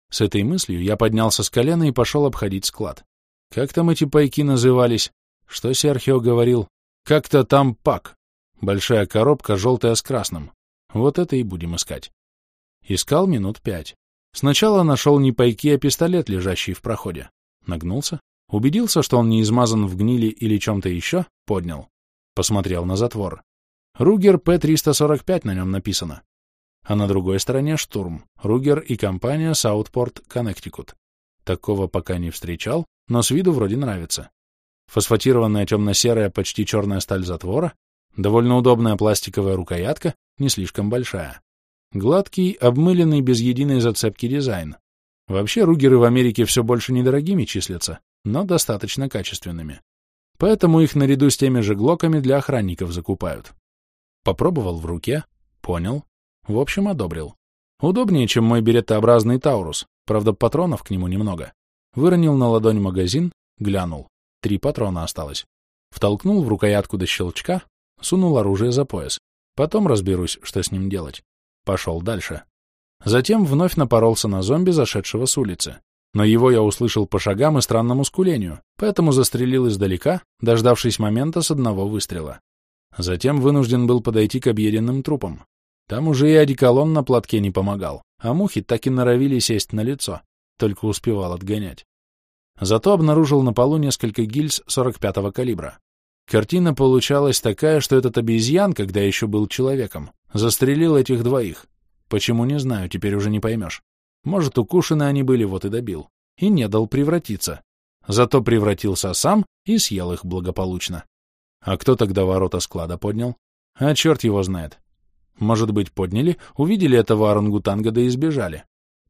С этой мыслью я поднялся с колена и пошел обходить склад. Как там эти пайки назывались? Что Серхио говорил? Как-то там пак. Большая коробка, желтая с красным. Вот это и будем искать. Искал минут пять. Сначала нашел не пайки, а пистолет, лежащий в проходе. Нагнулся, убедился, что он не измазан в гнили или чем-то еще, поднял. Посмотрел на затвор. Ругер П триста сорок пять на нем написано. А на другой стороне штурм, Ругер и компания Саутпорт, Коннектикут. Такого пока не встречал, но с виду вроде нравится. Фосфатированная темно-серая, почти черная сталь затвора, довольно удобная пластиковая рукоятка, не слишком большая. Гладкий, обмыленный, без единой зацепки дизайн. Вообще Ругеры в Америке все больше недорогими числятся, но достаточно качественными. Поэтому их наряду с теми же глоками для охранников закупают. Попробовал в руке, понял, в общем, одобрил. Удобнее, чем мой береттообразный Таурус, правда, патронов к нему немного. Выронил на ладонь магазин, глянул. Три патрона осталось. Втолкнул в рукоятку до щелчка, сунул оружие за пояс. Потом разберусь, что с ним делать. Пошел дальше. Затем вновь напоролся на зомби, зашедшего с улицы. Но его я услышал по шагам и странному скулению, поэтому застрелил издалека, дождавшись момента с одного выстрела. Затем вынужден был подойти к объеденным трупам. Там уже и одеколон на платке не помогал, а мухи так и норовили сесть на лицо, только успевал отгонять. Зато обнаружил на полу несколько гильз сорок пятого калибра. Картина получалась такая, что этот обезьян, когда еще был человеком, застрелил этих двоих. Почему, не знаю, теперь уже не поймешь. Может, укушены они были, вот и добил. И не дал превратиться. Зато превратился сам и съел их благополучно. А кто тогда ворота склада поднял? А черт его знает. Может быть, подняли, увидели этого орангутанга да и сбежали.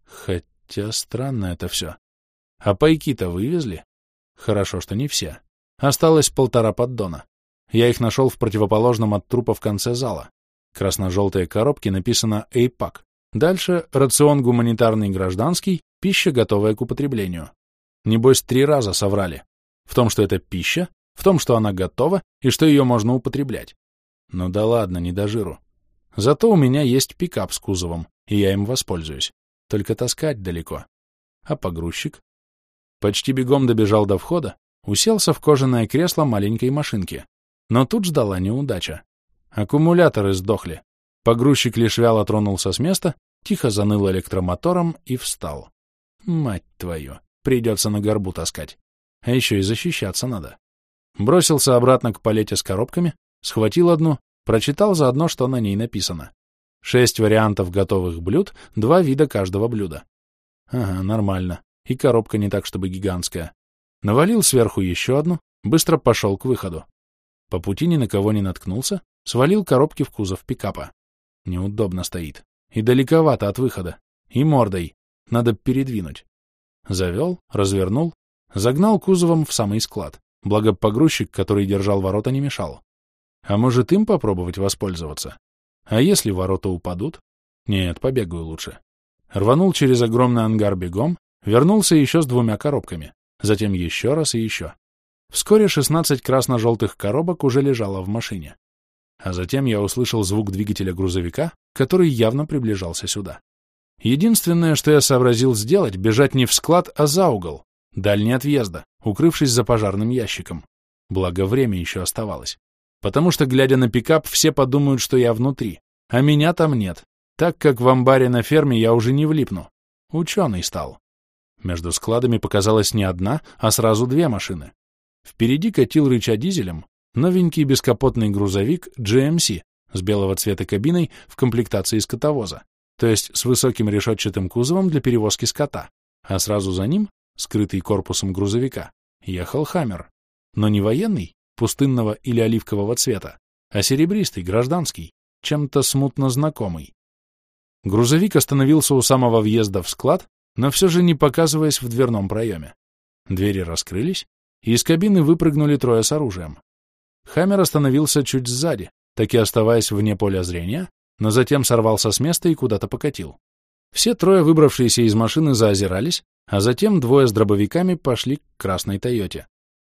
Хотя странно это все. А пайки-то вывезли? Хорошо, что не все. Осталось полтора поддона. Я их нашел в противоположном от трупа в конце зала. Красно-желтые коробки, написано «Эйпак». Дальше рацион гуманитарный гражданский, пища, готовая к употреблению. Небось, три раза соврали. В том, что это пища, в том, что она готова и что ее можно употреблять. Ну да ладно, не до жиру. Зато у меня есть пикап с кузовом, и я им воспользуюсь. Только таскать далеко. А погрузчик? Почти бегом добежал до входа, уселся в кожаное кресло маленькой машинки. Но тут ждала неудача. Аккумуляторы сдохли. Погрузчик лишь вяло тронулся с места, тихо заныл электромотором и встал. Мать твою, придется на горбу таскать. А еще и защищаться надо. Бросился обратно к палете с коробками, схватил одну, прочитал заодно, что на ней написано. Шесть вариантов готовых блюд, два вида каждого блюда. Ага, нормально. И коробка не так, чтобы гигантская. Навалил сверху еще одну, быстро пошел к выходу. По пути ни на кого не наткнулся, свалил коробки в кузов пикапа. Неудобно стоит. И далековато от выхода. И мордой. Надо передвинуть. Завел, развернул, загнал кузовом в самый склад. Благо погрузчик, который держал ворота, не мешал. А может, им попробовать воспользоваться? А если ворота упадут? Нет, побегаю лучше. Рванул через огромный ангар бегом, вернулся еще с двумя коробками. Затем еще раз и еще. Вскоре шестнадцать красно-желтых коробок уже лежало в машине. А затем я услышал звук двигателя грузовика, который явно приближался сюда. Единственное, что я сообразил сделать, бежать не в склад, а за угол, дальний от въезда, укрывшись за пожарным ящиком. Благо, время еще оставалось. Потому что, глядя на пикап, все подумают, что я внутри, а меня там нет, так как в амбаре на ферме я уже не влипну. Ученый стал. Между складами показалась не одна, а сразу две машины. Впереди катил, рыча дизелем, новенький бескапотный грузовик джи эм си с белого цвета кабиной в комплектации скотовоза, то есть с высоким решетчатым кузовом для перевозки скота, а сразу за ним, скрытый корпусом грузовика, ехал «Хаммер», но не военный, пустынного или оливкового цвета, а серебристый, гражданский, чем-то смутно знакомый. Грузовик остановился у самого въезда в склад, но все же не показываясь в дверном проеме. Двери раскрылись, и из кабины выпрыгнули трое с оружием. «Хаммер» остановился чуть сзади, так и оставаясь вне поля зрения, но затем сорвался с места и куда-то покатил. Все трое, выбравшиеся из машины, заозирались, а затем двое с дробовиками пошли к красной «Тойоте».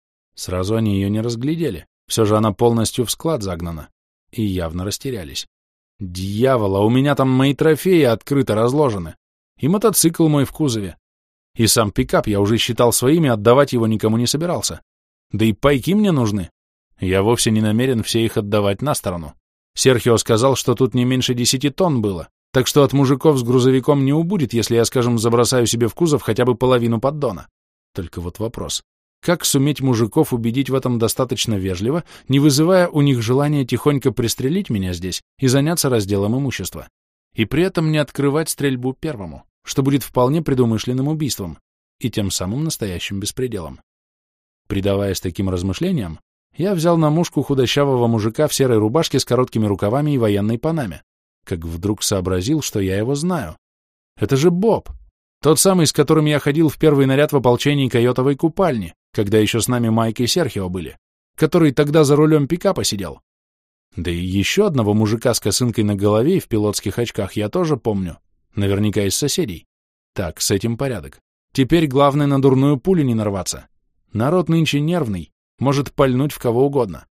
Сразу они ее не разглядели, все же она полностью в склад загнана, и явно растерялись. «Дьявола, у меня там мои трофеи открыто разложены, и мотоцикл мой в кузове, И сам пикап я уже считал своим, и отдавать его никому не собирался. Да и пайки мне нужны. Я вовсе не намерен все их отдавать на сторону. Серхио сказал, что тут не меньше десяти тонн было, так что от мужиков с грузовиком не убудет, если я, скажем, забросаю себе в кузов хотя бы половину поддона. Только вот вопрос. Как суметь мужиков убедить в этом достаточно вежливо, не вызывая у них желания тихонько пристрелить меня здесь и заняться разделом имущества? И при этом не открывать стрельбу первому, что будет вполне предумышленным убийством и тем самым настоящим беспределом. Предаваясь таким размышлениям, я взял на мушку худощавого мужика в серой рубашке с короткими рукавами и военной панаме, как вдруг сообразил, что я его знаю. Это же Боб, тот самый, с которым я ходил в первый наряд в ополчении койотовой купальни, когда еще с нами Майк и Серхио были, который тогда за рулем пикапа сидел. Да и еще одного мужика с косынкой на голове и в пилотских очках я тоже помню, наверняка из соседей. Так, с этим порядок. Теперь главное на дурную пулю не нарваться. Народ нынче нервный, может пальнуть в кого угодно.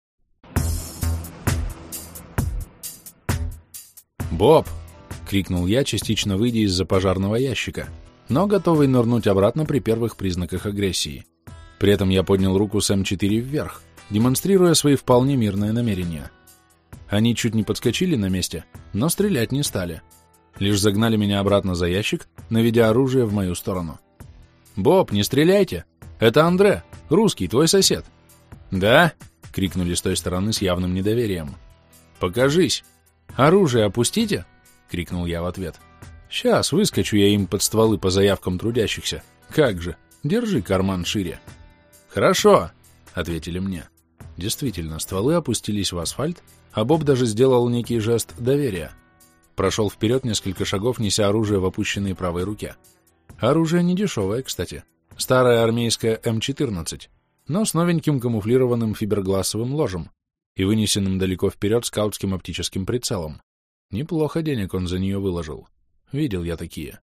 «Боб!» — крикнул я, частично выйдя из-за пожарного ящика, но готовый нырнуть обратно при первых признаках агрессии. При этом я поднял руку с эм четыре вверх, демонстрируя свои вполне мирные намерения. Они чуть не подскочили на месте, но стрелять не стали. Лишь загнали меня обратно за ящик, наведя оружие в мою сторону. «Боб, не стреляйте! Это Андре, русский, твой сосед!» «Да?» — крикнули с той стороны с явным недоверием. «Покажись! Оружие опустите!» — крикнул я в ответ. «Сейчас выскочу я им под стволы по заявкам трудящихся. Как же! Держи карман шире!» «Хорошо!» — ответили мне. Действительно, стволы опустились в асфальт, а Боб даже сделал некий жест доверия. Прошел вперед несколько шагов, неся оружие в опущенной правой руке. Оружие не дешевое, кстати. Старая армейская эм четырнадцать, но с новеньким камуфлированным фиберглассовым ложем и вынесенным далеко вперед скаутским оптическим прицелом. Неплохо денег он за нее выложил. Видел я такие.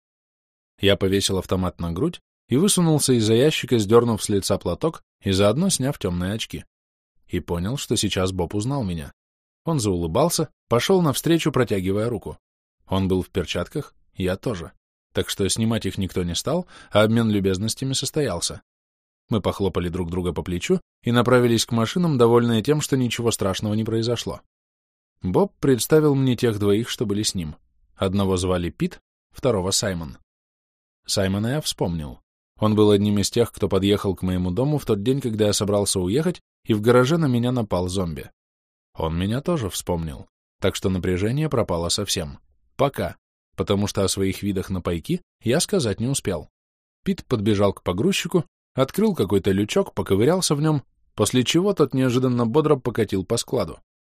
Я повесил автомат на грудь и высунулся из-за ящика, сдернув с лица платок и заодно сняв темные очки. И понял, что сейчас Боб узнал меня. Он заулыбался, пошел навстречу, протягивая руку. Он был в перчатках, я тоже. Так что снимать их никто не стал, а обмен любезностями состоялся. Мы похлопали друг друга по плечу и направились к машинам, довольные тем, что ничего страшного не произошло. Боб представил мне тех двоих, что были с ним. Одного звали Пит, второго Саймон. Саймона я вспомнил. Он был одним из тех, кто подъехал к моему дому в тот день, когда я собрался уехать, и в гараже на меня напал зомби. Он меня тоже вспомнил, так что напряжение пропало совсем. Пока. Потому что о своих видах на пайки я сказать не успел. Пит подбежал к погрузчику, открыл какой-то лючок, поковырялся в нем, после чего тот неожиданно бодро покатил по складу.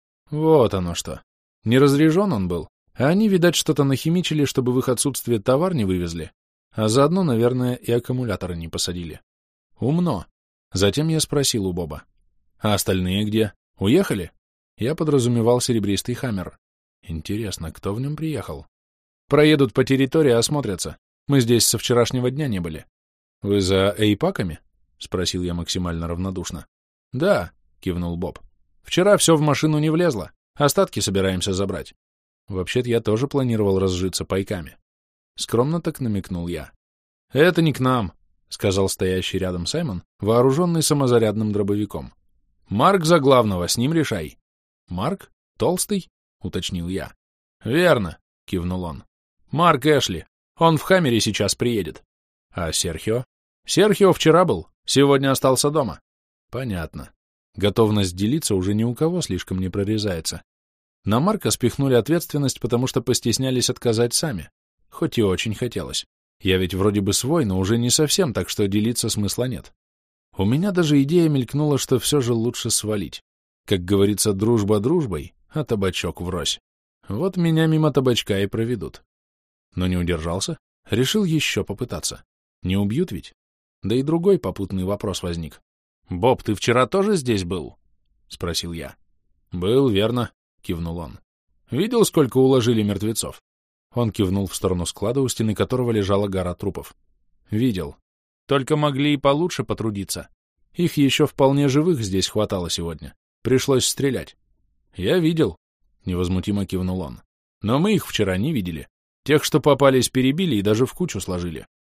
Вот оно что. Не разряжен он был, а они, видать, что-то нахимичили, чтобы в их отсутствие товар не вывезли, а заодно, наверное, и аккумуляторы не посадили. Умно. Затем я спросил у Боба. А остальные где? Уехали? Я подразумевал серебристый хаммер. Интересно, кто в нем приехал? Проедут по территории, осмотрятся. Мы здесь со вчерашнего дня не были. Вы за эйпаками? Спросил я максимально равнодушно. Да, кивнул Боб. Вчера все в машину не влезло. Остатки собираемся забрать. Вообще-то я тоже планировал разжиться пайками. Скромно так намекнул я. Это не к нам, сказал стоящий рядом Саймон, вооруженный самозарядным дробовиком. Марк за главного, с ним решай. Марк? Толстый? Уточнил я. Верно, кивнул он. Марк Эшли. Он в Хаммере сейчас приедет. А Серхио? Серхио вчера был, сегодня остался дома. Понятно. Готовность делиться уже ни у кого слишком не прорезается. На Марка спихнули ответственность, потому что постеснялись отказать сами. Хоть и очень хотелось. Я ведь вроде бы свой, но уже не совсем, так что делиться смысла нет. У меня даже идея мелькнула, что все же лучше свалить. Как говорится, дружба дружбой, а табачок врозь. Вот меня мимо табачка и проведут. Но не удержался, решил еще попытаться. Не убьют ведь? Да и другой попутный вопрос возник. «Боб, ты вчера тоже здесь был?» — спросил я. «Был, верно», — кивнул он. «Видел, сколько уложили мертвецов?» Он кивнул в сторону склада, у стены которого лежала гора трупов. «Видел. Только могли и получше потрудиться. Их еще вполне живых здесь хватало сегодня. Пришлось стрелять». «Я видел», — невозмутимо кивнул он. «Но мы их вчера не видели. Тех, что попались, перебили и даже в кучу сложили».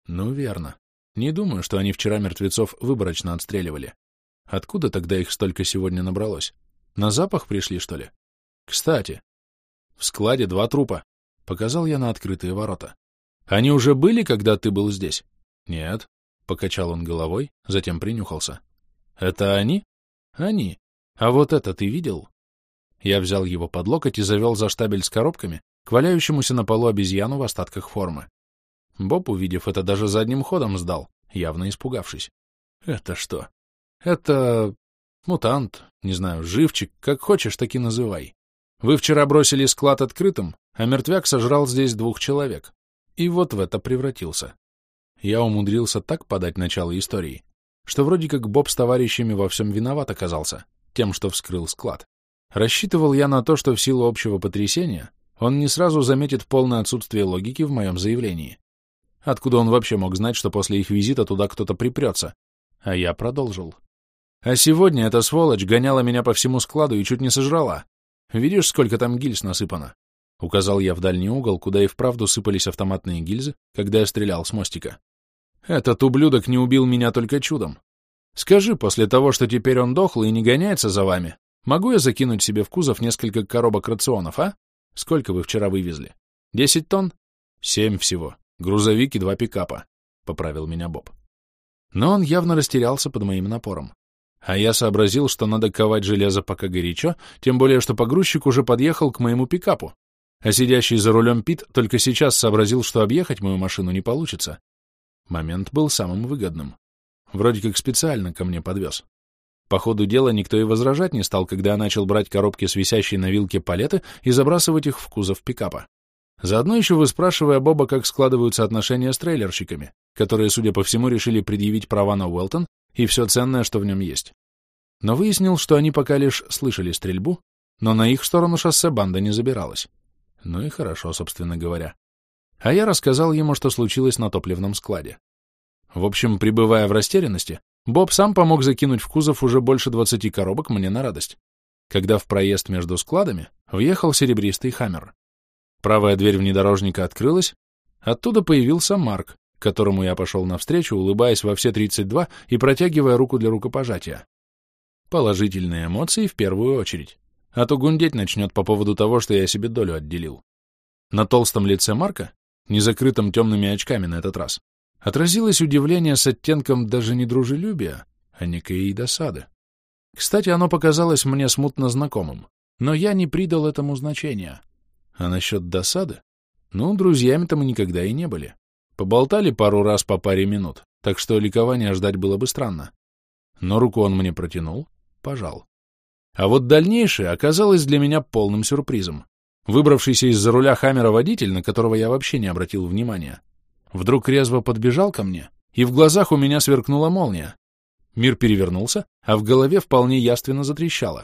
Ну, верно. Не думаю, что они вчера мертвецов выборочно отстреливали. Откуда тогда их столько сегодня набралось? На запах пришли, что ли? Кстати, в складе два трупа. Показал я на открытые ворота. Они уже были, когда ты был здесь? Нет. Покачал он головой, затем принюхался. Это они? Они. А вот это ты видел? Я взял его под локоть и завел за штабель с коробками к валяющемуся на полу обезьяну в остатках формы. Боб, увидев это, даже задним ходом сдал, явно испугавшись. Это что? Это... мутант, не знаю, живчик, как хочешь, так и называй. Вы вчера бросили склад открытым, а мертвяк сожрал здесь двух человек. И вот в это превратился. Я умудрился так подать начало истории, что вроде как Боб с товарищами во всем виноват оказался, тем, что вскрыл склад. Рассчитывал я на то, что в силу общего потрясения он не сразу заметит полное отсутствие логики в моем заявлении. Откуда он вообще мог знать, что после их визита туда кто-то припрется? А я продолжил. А сегодня эта сволочь гоняла меня по всему складу и чуть не сожрала. Видишь, сколько там гильз насыпано? Указал я в дальний угол, куда и вправду сыпались автоматные гильзы, когда я стрелял с мостика. Этот ублюдок не убил меня только чудом. Скажи, после того, что теперь он дохлый и не гоняется за вами, могу я закинуть себе в кузов несколько коробок рационов, а? Сколько вы вчера вывезли? Десять тонн? Семь всего. Грузовик и два пикапа, — поправил меня Боб. Но он явно растерялся под моим напором. А я сообразил, что надо ковать железо пока горячо, тем более, что погрузчик уже подъехал к моему пикапу. А сидящий за рулем Пит только сейчас сообразил, что объехать мою машину не получится. Момент был самым выгодным. Вроде как специально ко мне подвез. По ходу дела никто и возражать не стал, когда я начал брать коробки с висящей на вилке палеты и забрасывать их в кузов пикапа. Заодно еще выспрашивая Боба, как складываются отношения с трейлерщиками, которые, судя по всему, решили предъявить права на Уэлтон и все ценное, что в нем есть. Но выяснил, что они пока лишь слышали стрельбу, но на их сторону шоссе банда не забиралась. Ну и хорошо, собственно говоря. А я рассказал ему, что случилось на топливном складе. В общем, пребывая в растерянности, Боб сам помог закинуть в кузов уже больше двадцати коробок мне на радость, когда в проезд между складами въехал серебристый «Хаммер». Правая дверь внедорожника открылась, оттуда появился Марк, к которому я пошел навстречу, улыбаясь во все тридцать два и протягивая руку для рукопожатия. Положительные эмоции в первую очередь, а то гундеть начнет по поводу того, что я себе долю отделил. На толстом лице Марка, не закрытом темными очками на этот раз, отразилось удивление с оттенком даже не дружелюбия, а некой досады. Кстати, оно показалось мне смутно знакомым, но я не придал этому значения. А насчет досады? Ну, друзьями-то мы никогда и не были. Поболтали пару раз по паре минут, так что ликования ждать было бы странно. Но руку он мне протянул, пожал. А вот дальнейшее оказалось для меня полным сюрпризом. Выбравшийся из-за руля «Хаммера» водитель, на которого я вообще не обратил внимания, вдруг резво подбежал ко мне, и в глазах у меня сверкнула молния. Мир перевернулся, а в голове вполне явственно затрещало.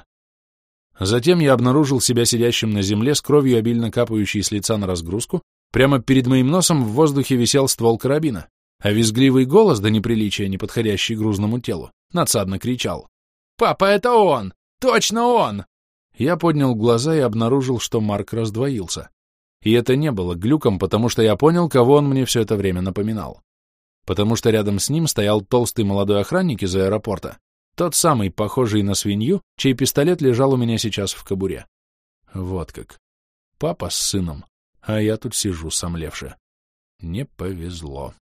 Затем я обнаружил себя сидящим на земле с кровью, обильно капающей с лица на разгрузку. Прямо перед моим носом в воздухе висел ствол карабина, а визгливый голос, до неприличия не подходящий грузному телу, надсадно кричал: «Папа, это он! Точно он!» Я поднял глаза и обнаружил, что Марк раздвоился. И это не было глюком, потому что я понял, кого он мне все это время напоминал. Потому что рядом с ним стоял толстый молодой охранник из аэропорта, тот самый, похожий на свинью, чей пистолет лежал у меня сейчас в кобуре. Вот как. Папа с сыном, а я тут сижу сомлевше. Не повезло.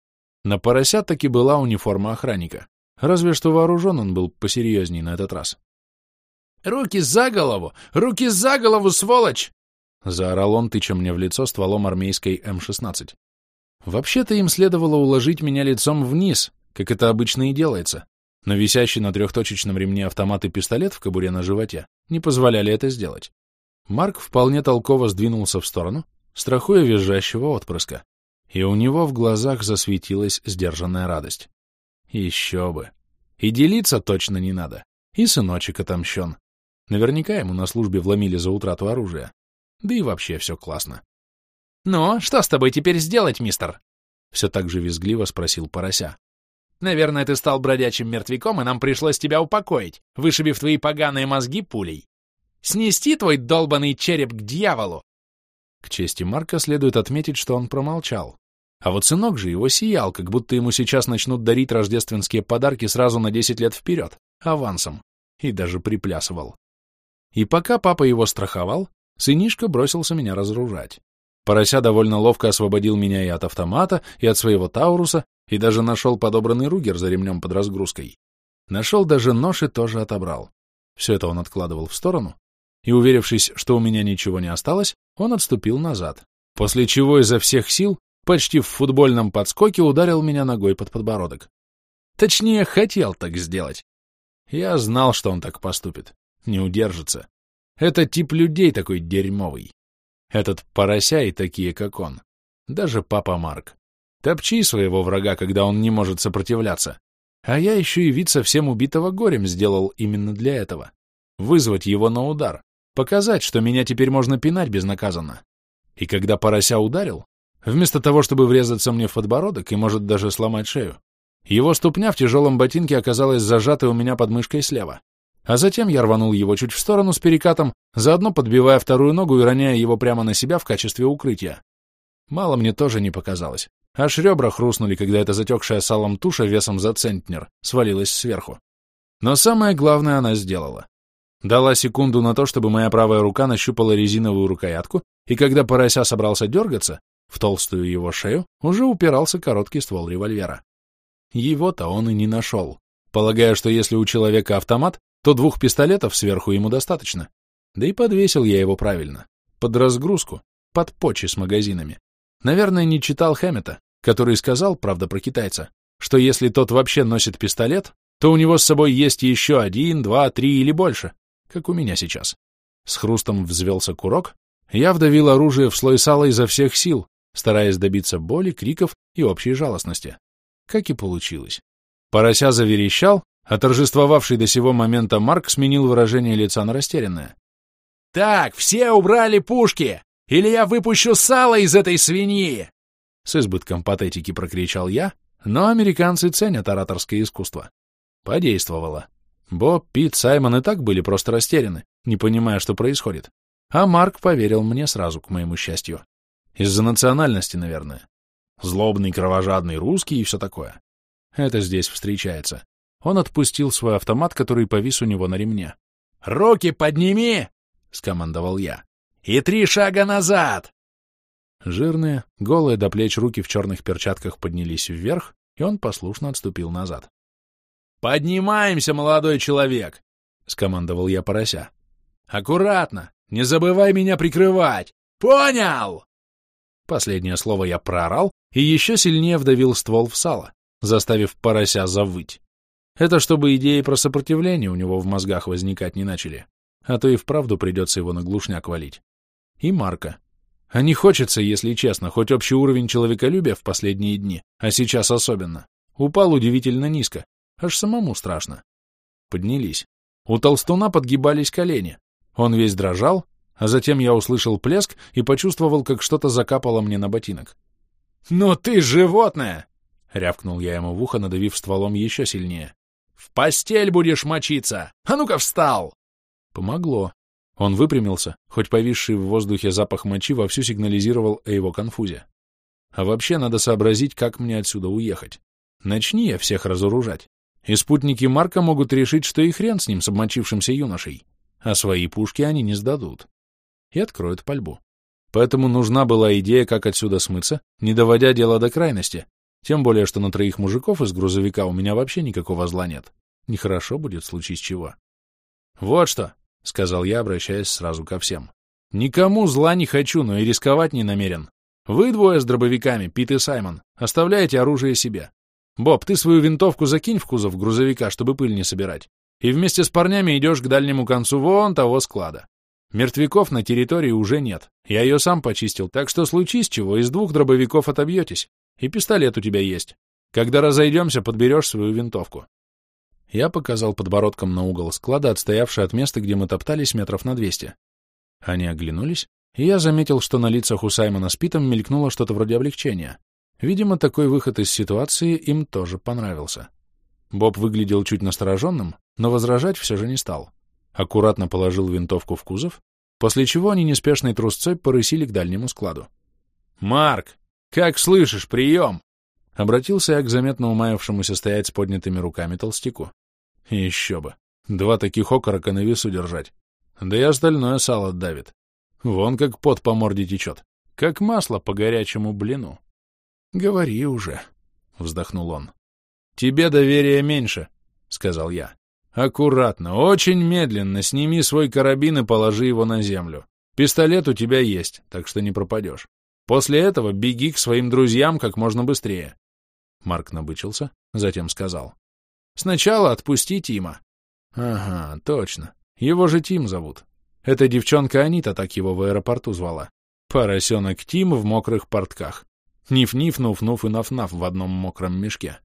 На поросят таки была униформа охранника, разве что вооружен он был посерьезней на этот раз. «Руки за голову! Руки за голову, сволочь!» — заорал он, тыча мне в лицо стволом армейской эм шестнадцать. Вообще-то им следовало уложить меня лицом вниз, как это обычно и делается, но висящий на трехточечном ремне автомат и пистолет в кобуре на животе не позволяли это сделать. Марк вполне толково сдвинулся в сторону, страхуя визжащего отпрыска, и у него в глазах засветилась сдержанная радость. Еще бы! И делиться точно не надо, и сыночек отомщен. Наверняка ему на службе вломили за утрату оружия. Да и вообще все классно. «Ну, что с тобой теперь сделать, мистер?» Все так же визгливо спросил порося. «Наверное, ты стал бродячим мертвяком, и нам пришлось тебя упокоить, вышибив твои поганые мозги пулей. Снести твой долбанный череп к дьяволу!» К чести Марка следует отметить, что он промолчал, А вот сынок же его сиял, как будто ему сейчас начнут дарить рождественские подарки сразу на десять лет вперед, авансом, и даже приплясывал. И пока папа его страховал, сынишка бросился меня разоружать. Порося довольно ловко освободил меня и от автомата, и от своего Тауруса, и даже нашел подобранный Ругер за ремнем под разгрузкой. Нашел даже нож и тоже отобрал. Все это он откладывал в сторону, и, уверившись, что у меня ничего не осталось, он отступил назад, после чего изо всех сил, почти в футбольном подскоке, ударил меня ногой под подбородок. Точнее, хотел так сделать. Я знал, что он так поступит, не удержится. Это тип людей такой дерьмовый. Этот Порося и такие, как он. Даже папа Марк. Топчи своего врага, когда он не может сопротивляться. А я еще и вид совсем убитого горем сделал именно для этого. Вызвать его на удар. Показать, что меня теперь можно пинать безнаказанно. И когда Порося ударил, вместо того, чтобы врезаться мне в подбородок и, может, даже сломать шею, его ступня в тяжелом ботинке оказалась зажатой у меня под мышкой слева. А затем я рванул его чуть в сторону с перекатом, заодно подбивая вторую ногу и роняя его прямо на себя в качестве укрытия. Мало мне тоже не показалось. Аж ребра хрустнули, когда эта затекшая салом туша весом за центнер свалилась сверху. Но самое главное она сделала. Дала секунду на то, чтобы моя правая рука нащупала резиновую рукоятку, и когда Порося собрался дергаться, в толстую его шею уже упирался короткий ствол револьвера. Его-то он и не нашел, полагая, что если у человека автомат, то двух пистолетов сверху ему достаточно. Да и подвесил я его правильно, под разгрузку, под почи с магазинами. Наверное, не читал Хэммета, который сказал, правда, про китайца, что если тот вообще носит пистолет, то у него с собой есть еще один, два, три или больше, как у меня сейчас. С хрустом взвелся курок, я вдавил оружие в слой сала изо всех сил, стараясь добиться боли, криков и общей жалостности. Как и получилось. Порося заверещал, а торжествовавший до сего момента Марк сменил выражение лица на растерянное. «Так, все убрали пушки, или я выпущу сало из этой свиньи!» С избытком патетики прокричал я, но американцы ценят ораторское искусство. Подействовало. Боб, Пит, Саймон и так были просто растеряны, не понимая, что происходит. А Марк поверил мне сразу, к моему счастью. Из-за национальности, наверное. Злобный, кровожадный русский и все такое. Это здесь встречается. Он отпустил свой автомат, который повис у него на ремне. «Руки подними!» — скомандовал я. «И три шага назад!» Жирные, голые до плеч руки в черных перчатках поднялись вверх, и он послушно отступил назад. «Поднимаемся, молодой человек!» — скомандовал я Порося. «Аккуратно! Не забывай меня прикрывать! Понял?» Последнее слово я проорал и еще сильнее вдавил ствол в сало, заставив Порося завыть. Это чтобы идеи про сопротивление у него в мозгах возникать не начали, а то и вправду придется его на глушняк валить. И Марка. А не хочется, если честно, хоть общий уровень человеколюбия в последние дни, а сейчас особенно, упал удивительно низко, аж самому страшно. Поднялись. У толстуна подгибались колени. Он весь дрожал, а затем я услышал плеск и почувствовал, как что-то закапало мне на ботинок. «Ну ты животное!» — рявкнул я ему в ухо, надавив стволом еще сильнее. «В постель будешь мочиться! А ну-ка встал!» Помогло. Он выпрямился, хоть повисший в воздухе запах мочи вовсю сигнализировал о его конфузе. А вообще надо сообразить, как мне отсюда уехать. Начни я всех разоружать. И спутники Марка могут решить, что и хрен с ним, с обмочившимся юношей. А свои пушки они не сдадут. И откроют пальбу. Поэтому нужна была идея, как отсюда смыться, не доводя дело до крайности. Тем более, что на троих мужиков из грузовика у меня вообще никакого зла нет. Нехорошо будет, случись чего. «Вот что», — сказал я, обращаясь сразу ко всем. «Никому зла не хочу, но и рисковать не намерен. Вы двое с дробовиками, Пит и Саймон, оставляете оружие себе. Боб, ты свою винтовку закинь в кузов грузовика, чтобы пыль не собирать. И вместе с парнями идешь к дальнему концу вон того склада. Мертвяков на территории уже нет. Я ее сам почистил, так что случись чего, из двух дробовиков отобьетесь. И пистолет у тебя есть. Когда разойдемся, подберешь свою винтовку». Я показал подбородком на угол склада, отстоявший от места, где мы топтались, метров на двести. Они оглянулись, и я заметил, что на лицах у Саймона с Питом мелькнуло что-то вроде облегчения. Видимо, такой выход из ситуации им тоже понравился. Боб выглядел чуть настороженным, но возражать все же не стал. Аккуратно положил винтовку в кузов, после чего они неспешной трусцой порысили к дальнему складу. «Марк, «Как слышишь, прием!» Обратился я к заметно умаявшемуся стоять с поднятыми руками толстяку. Еще бы. Два таких окорока на весу держать. Да и остальное сало давит. Вон как пот по морде течет. Как масло по горячему блину. «Говори уже», — вздохнул он. «Тебе доверия меньше», — сказал я. «Аккуратно, очень медленно сними свой карабин и положи его на землю. Пистолет у тебя есть, так что не пропадешь. После этого беги к своим друзьям как можно быстрее». Марк набычился, затем сказал. «Сначала отпусти Тима». «Ага, точно. Его же Тим зовут. Эта девчонка Анита так его в аэропорту звала. Поросенок Тим в мокрых портках. Ниф-ниф, нуф-нуф и наф-наф в одном мокром мешке».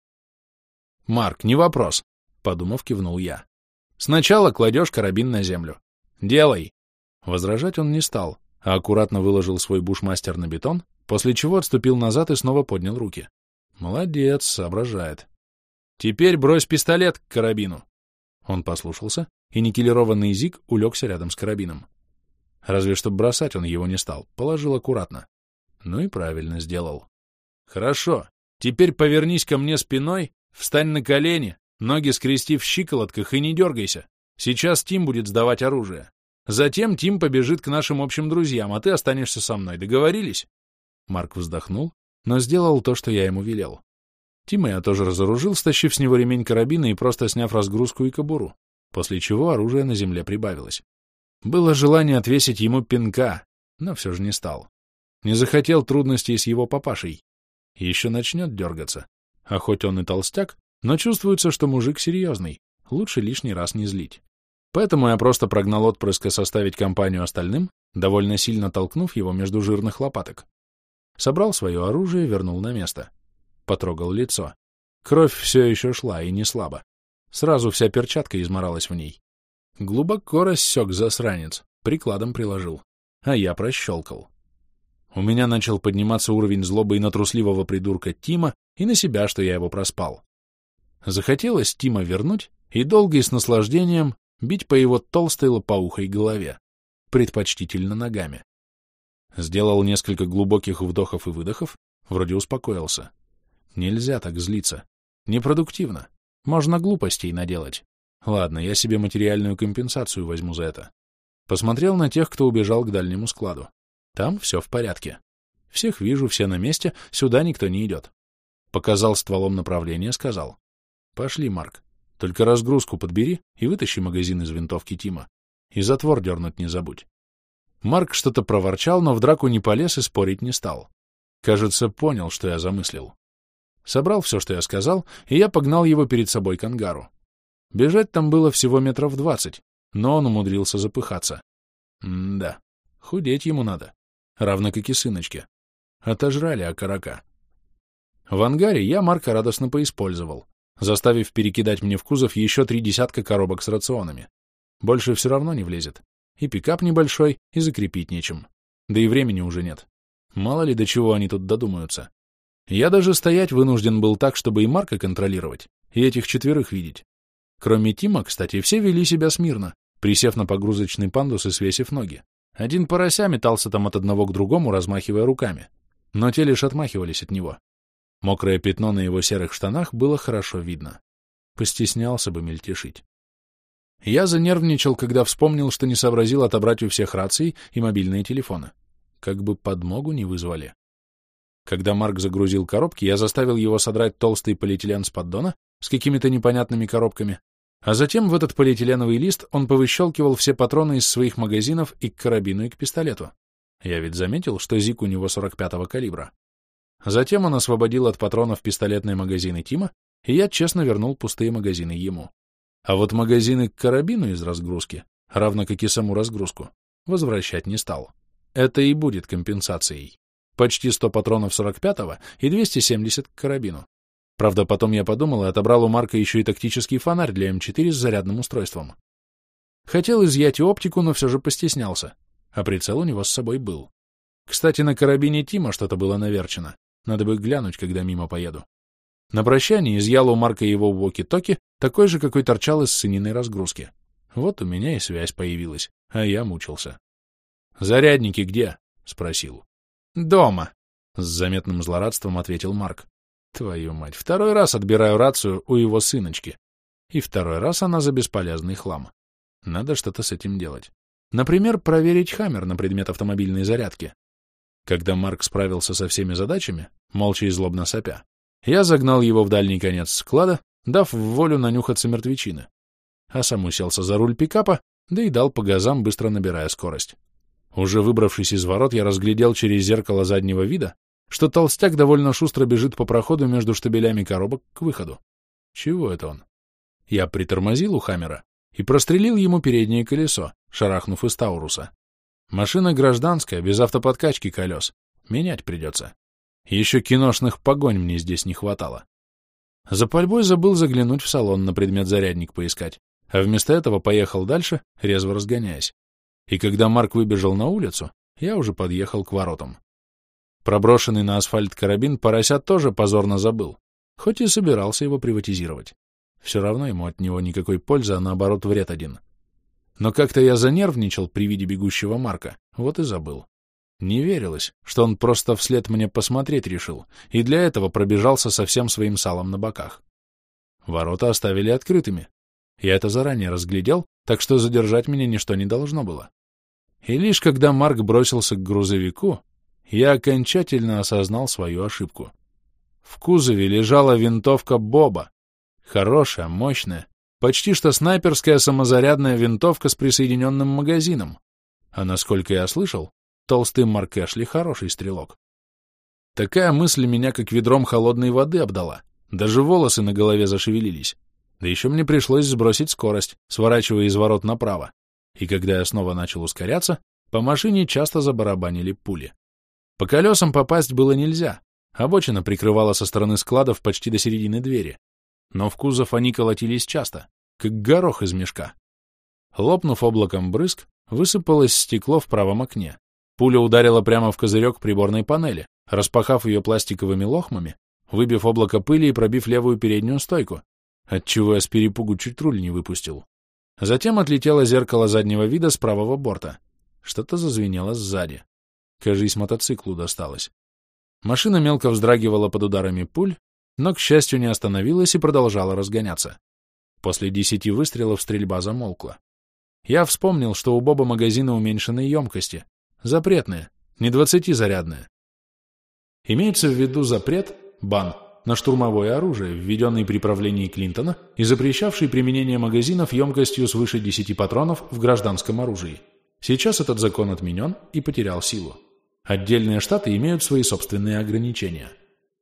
«Марк, не вопрос», — подумав, кивнул я. «Сначала кладешь карабин на землю. Делай». Возражать он не стал, а аккуратно выложил свой бушмастер на бетон, после чего отступил назад и снова поднял руки. Молодец, соображает. «Теперь брось пистолет к карабину». Он послушался, и никелированный зиг улегся рядом с карабином. Разве что бросать он его не стал, положил аккуратно. Ну и правильно сделал. «Хорошо, теперь повернись ко мне спиной, встань на колени, ноги скрести в щиколотках и не дергайся. Сейчас Тим будет сдавать оружие. Затем Тим побежит к нашим общим друзьям, а ты останешься со мной. Договорились?» Марк вздохнул, но сделал то, что я ему велел. Тима я тоже разоружил, стащив с него ремень карабина и просто сняв разгрузку и кобуру, после чего оружие на земле прибавилось. Было желание отвесить ему пинка, но все же не стал. Не захотел трудностей с его папашей. Еще начнет дергаться. А хоть он и толстяк, но чувствуется, что мужик серьезный, лучше лишний раз не злить. Поэтому я просто прогнал отпрыска составить компанию остальным, довольно сильно толкнув его между жирных лопаток. Собрал свое оружие, вернул на место. Потрогал лицо. Кровь все еще шла, и не слабо. Сразу вся перчатка изморалась в ней. Глубоко рассек засранец, прикладом приложил. А я прощелкал. У меня начал подниматься уровень злобы и на трусливого придурка Тима, и на себя, что я его проспал. Захотелось Тима вернуть и долго и с наслаждением бить по его толстой лопоухой голове, предпочтительно ногами. Сделал несколько глубоких вдохов и выдохов, вроде успокоился. Нельзя так злиться. Непродуктивно. Можно глупостей наделать. Ладно, я себе материальную компенсацию возьму за это. Посмотрел на тех, кто убежал к дальнему складу. Там все в порядке. Всех вижу, все на месте, сюда никто не идет. Показал стволом направление, сказал. Пошли, Марк. Только разгрузку подбери и вытащи магазин из винтовки Тима. И затвор дернуть не забудь. Марк что-то проворчал, но в драку не полез и спорить не стал. Кажется, понял, что я замыслил. Собрал все, что я сказал, и я погнал его перед собой к ангару. Бежать там было всего метров двадцать, но он умудрился запыхаться. М-да, худеть ему надо, равно как и сыночке. Отожрали окорока. В ангаре я Марка радостно поиспользовал, заставив перекидать мне в кузов еще три десятка коробок с рационами. Больше все равно не влезет. И пикап небольшой, и закрепить нечем. Да и времени уже нет. Мало ли до чего они тут додумаются. Я даже стоять вынужден был так, чтобы и Марка контролировать, и этих четверых видеть. Кроме Тима, кстати, все вели себя смирно, присев на погрузочный пандус и свесив ноги. Один порося метался там от одного к другому, размахивая руками. Но те лишь отмахивались от него. Мокрое пятно на его серых штанах было хорошо видно. Постеснялся бы мельтешить. Я занервничал, когда вспомнил, что не сообразил отобрать у всех рации и мобильные телефоны. Как бы подмогу не вызвали. Когда Марк загрузил коробки, я заставил его содрать толстый полиэтилен с поддона с какими-то непонятными коробками, а затем в этот полиэтиленовый лист он повыщелкивал все патроны из своих магазинов и к карабину, и к пистолету. Я ведь заметил, что зик у него сорок пятого калибра. Затем он освободил от патронов пистолетные магазины Тима, и я честно вернул пустые магазины ему. А вот магазины к карабину из разгрузки, равно как и саму разгрузку, возвращать не стал. Это и будет компенсацией. Почти сто патронов сорок пятого и двести семьдесят к карабину. Правда, потом я подумал и отобрал у Марка еще и тактический фонарь для эм четыре с зарядным устройством. Хотел изъять и оптику, но все же постеснялся, а прицел у него с собой был. Кстати, на карабине Тима что-то было наверчено. Надо бы глянуть, когда мимо поеду. На прощание изъял у Марка его уоки-токи, такой же, какой торчал из сыниной разгрузки. Вот у меня и связь появилась, а я мучился. «Зарядники где?» — спросил. «Дома», — с заметным злорадством ответил Марк. «Твою мать, второй раз отбираю рацию у его сыночки. И второй раз она за бесполезный хлам. Надо что-то с этим делать. Например, проверить хаммер на предмет автомобильной зарядки». Когда Марк справился со всеми задачами, молча и злобно сопя, я загнал его в дальний конец склада, дав в волю нанюхаться мертвечины, а сам уселся за руль пикапа, да и дал по газам, быстро набирая скорость. Уже выбравшись из ворот, я разглядел через зеркало заднего вида, что толстяк довольно шустро бежит по проходу между штабелями коробок к выходу. Чего это он? Я притормозил у хаммера и прострелил ему переднее колесо, шарахнув из Тауруса. Машина гражданская, без автоподкачки колес. Менять придется. Еще киношных погонь мне здесь не хватало. За пальбой забыл заглянуть в салон на предмет зарядник поискать, а вместо этого поехал дальше, резво разгоняясь. И когда Марк выбежал на улицу, я уже подъехал к воротам. Проброшенный на асфальт карабин поросят тоже позорно забыл, хоть и собирался его приватизировать. Все равно ему от него никакой пользы, а наоборот вред один. Но как-то я занервничал при виде бегущего Марка, вот и забыл. Не верилось, что он просто вслед мне посмотреть решил, и для этого пробежался со всем своим салом на боках. Ворота оставили открытыми. Я это заранее разглядел, так что задержать меня ничто не должно было. И лишь когда Марк бросился к грузовику, я окончательно осознал свою ошибку. В кузове лежала винтовка Боба. Хорошая, мощная, почти что снайперская самозарядная винтовка с присоединенным магазином. А насколько я слышал, толстый Марк Эшли хороший стрелок. Такая мысль меня как ведром холодной воды обдала. Даже волосы на голове зашевелились. Да еще мне пришлось сбросить скорость, сворачивая из ворот направо. И когда я снова начал ускоряться, по машине часто забарабанили пули. По колесам попасть было нельзя. Обочина прикрывала со стороны складов почти до середины двери. Но в кузов они колотились часто, как горох из мешка. Лопнув облаком брызг, высыпалось стекло в правом окне. Пуля ударила прямо в козырек приборной панели, распахав ее пластиковыми лохмами, выбив облако пыли и пробив левую переднюю стойку, отчего я с перепугу чуть руль не выпустил. Затем отлетело зеркало заднего вида с правого борта. Что-то зазвенело сзади. Кажись, мотоциклу досталось. Машина мелко вздрагивала под ударами пуль, но, к счастью, не остановилась и продолжала разгоняться. После десяти выстрелов стрельба замолкла. Я вспомнил, что у Боба магазины уменьшенной емкости, запретные, не двадцатизарядные. Имеется в виду запрет, бан, на штурмовое оружие, введенный при правлении Клинтона и запрещавший применение магазинов емкостью свыше десяти патронов в гражданском оружии. Сейчас этот закон отменен и потерял силу. Отдельные штаты имеют свои собственные ограничения.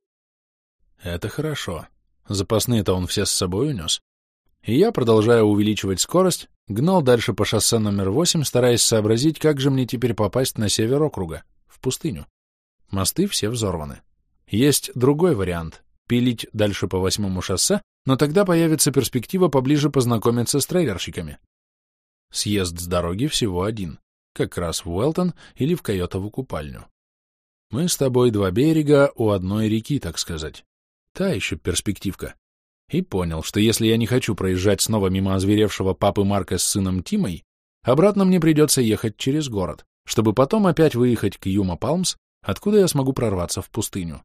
Это хорошо. Запасные-то он все с собой унес. И я, продолжая увеличивать скорость, гнал дальше по шоссе номер восемь, стараясь сообразить, как же мне теперь попасть на север округа, в пустыню. Мосты все взорваны. Есть другой вариант — пилить дальше по восьмому шоссе, но тогда появится перспектива поближе познакомиться с трейлерщиками. Съезд с дороги всего один, как раз в Уэлтон или в Койотову купальню. Мы с тобой два берега у одной реки, так сказать. Та еще перспективка. И понял, что если я не хочу проезжать снова мимо озверевшего папы Марка с сыном Тимой, обратно мне придется ехать через город, чтобы потом опять выехать к Юма-Палмс, откуда я смогу прорваться в пустыню.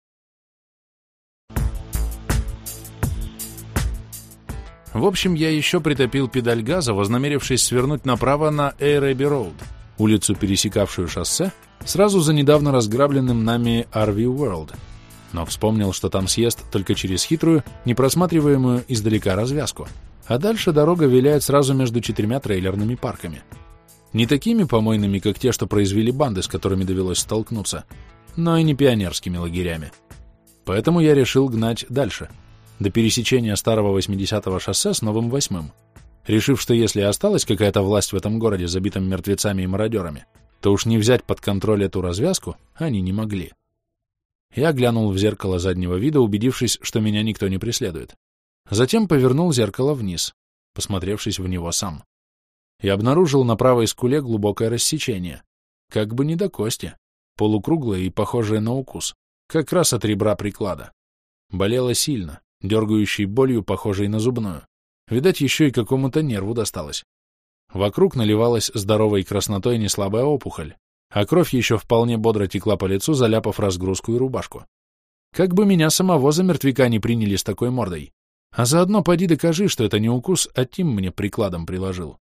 В общем, я еще притопил педаль газа, вознамерившись свернуть направо на Эйрэби-Роуд, улицу, пересекавшую шоссе, сразу за недавно разграбленным нами ар ви World, но вспомнил, что там съезд только через хитрую, непросматриваемую издалека развязку, а дальше дорога виляет сразу между четырьмя трейлерными парками. Не такими помойными, как те, что произвели банды, с которыми довелось столкнуться, но и не пионерскими лагерями. Поэтому я решил гнать дальше, до пересечения старого восьмидесятого шоссе с новым восьмым, решив, что если осталась какая-то власть в этом городе, забитом мертвецами и мародерами, то уж не взять под контроль эту развязку они не могли. Я глянул в зеркало заднего вида, убедившись, что меня никто не преследует. Затем повернул зеркало вниз, посмотревшись в него сам. И обнаружил на правой скуле глубокое рассечение, как бы не до кости, полукруглое и похожее на укус, как раз от ребра приклада. Болело сильно, дергающей болью, похожей на зубную. Видать, еще и какому-то нерву досталось. Вокруг наливалась здоровой краснотой неслабая опухоль, а кровь еще вполне бодро текла по лицу, заляпав разгрузку и рубашку. Как бы меня самого за мертвяка не приняли с такой мордой. А заодно поди докажи, что это не укус, а Тим мне прикладом приложил.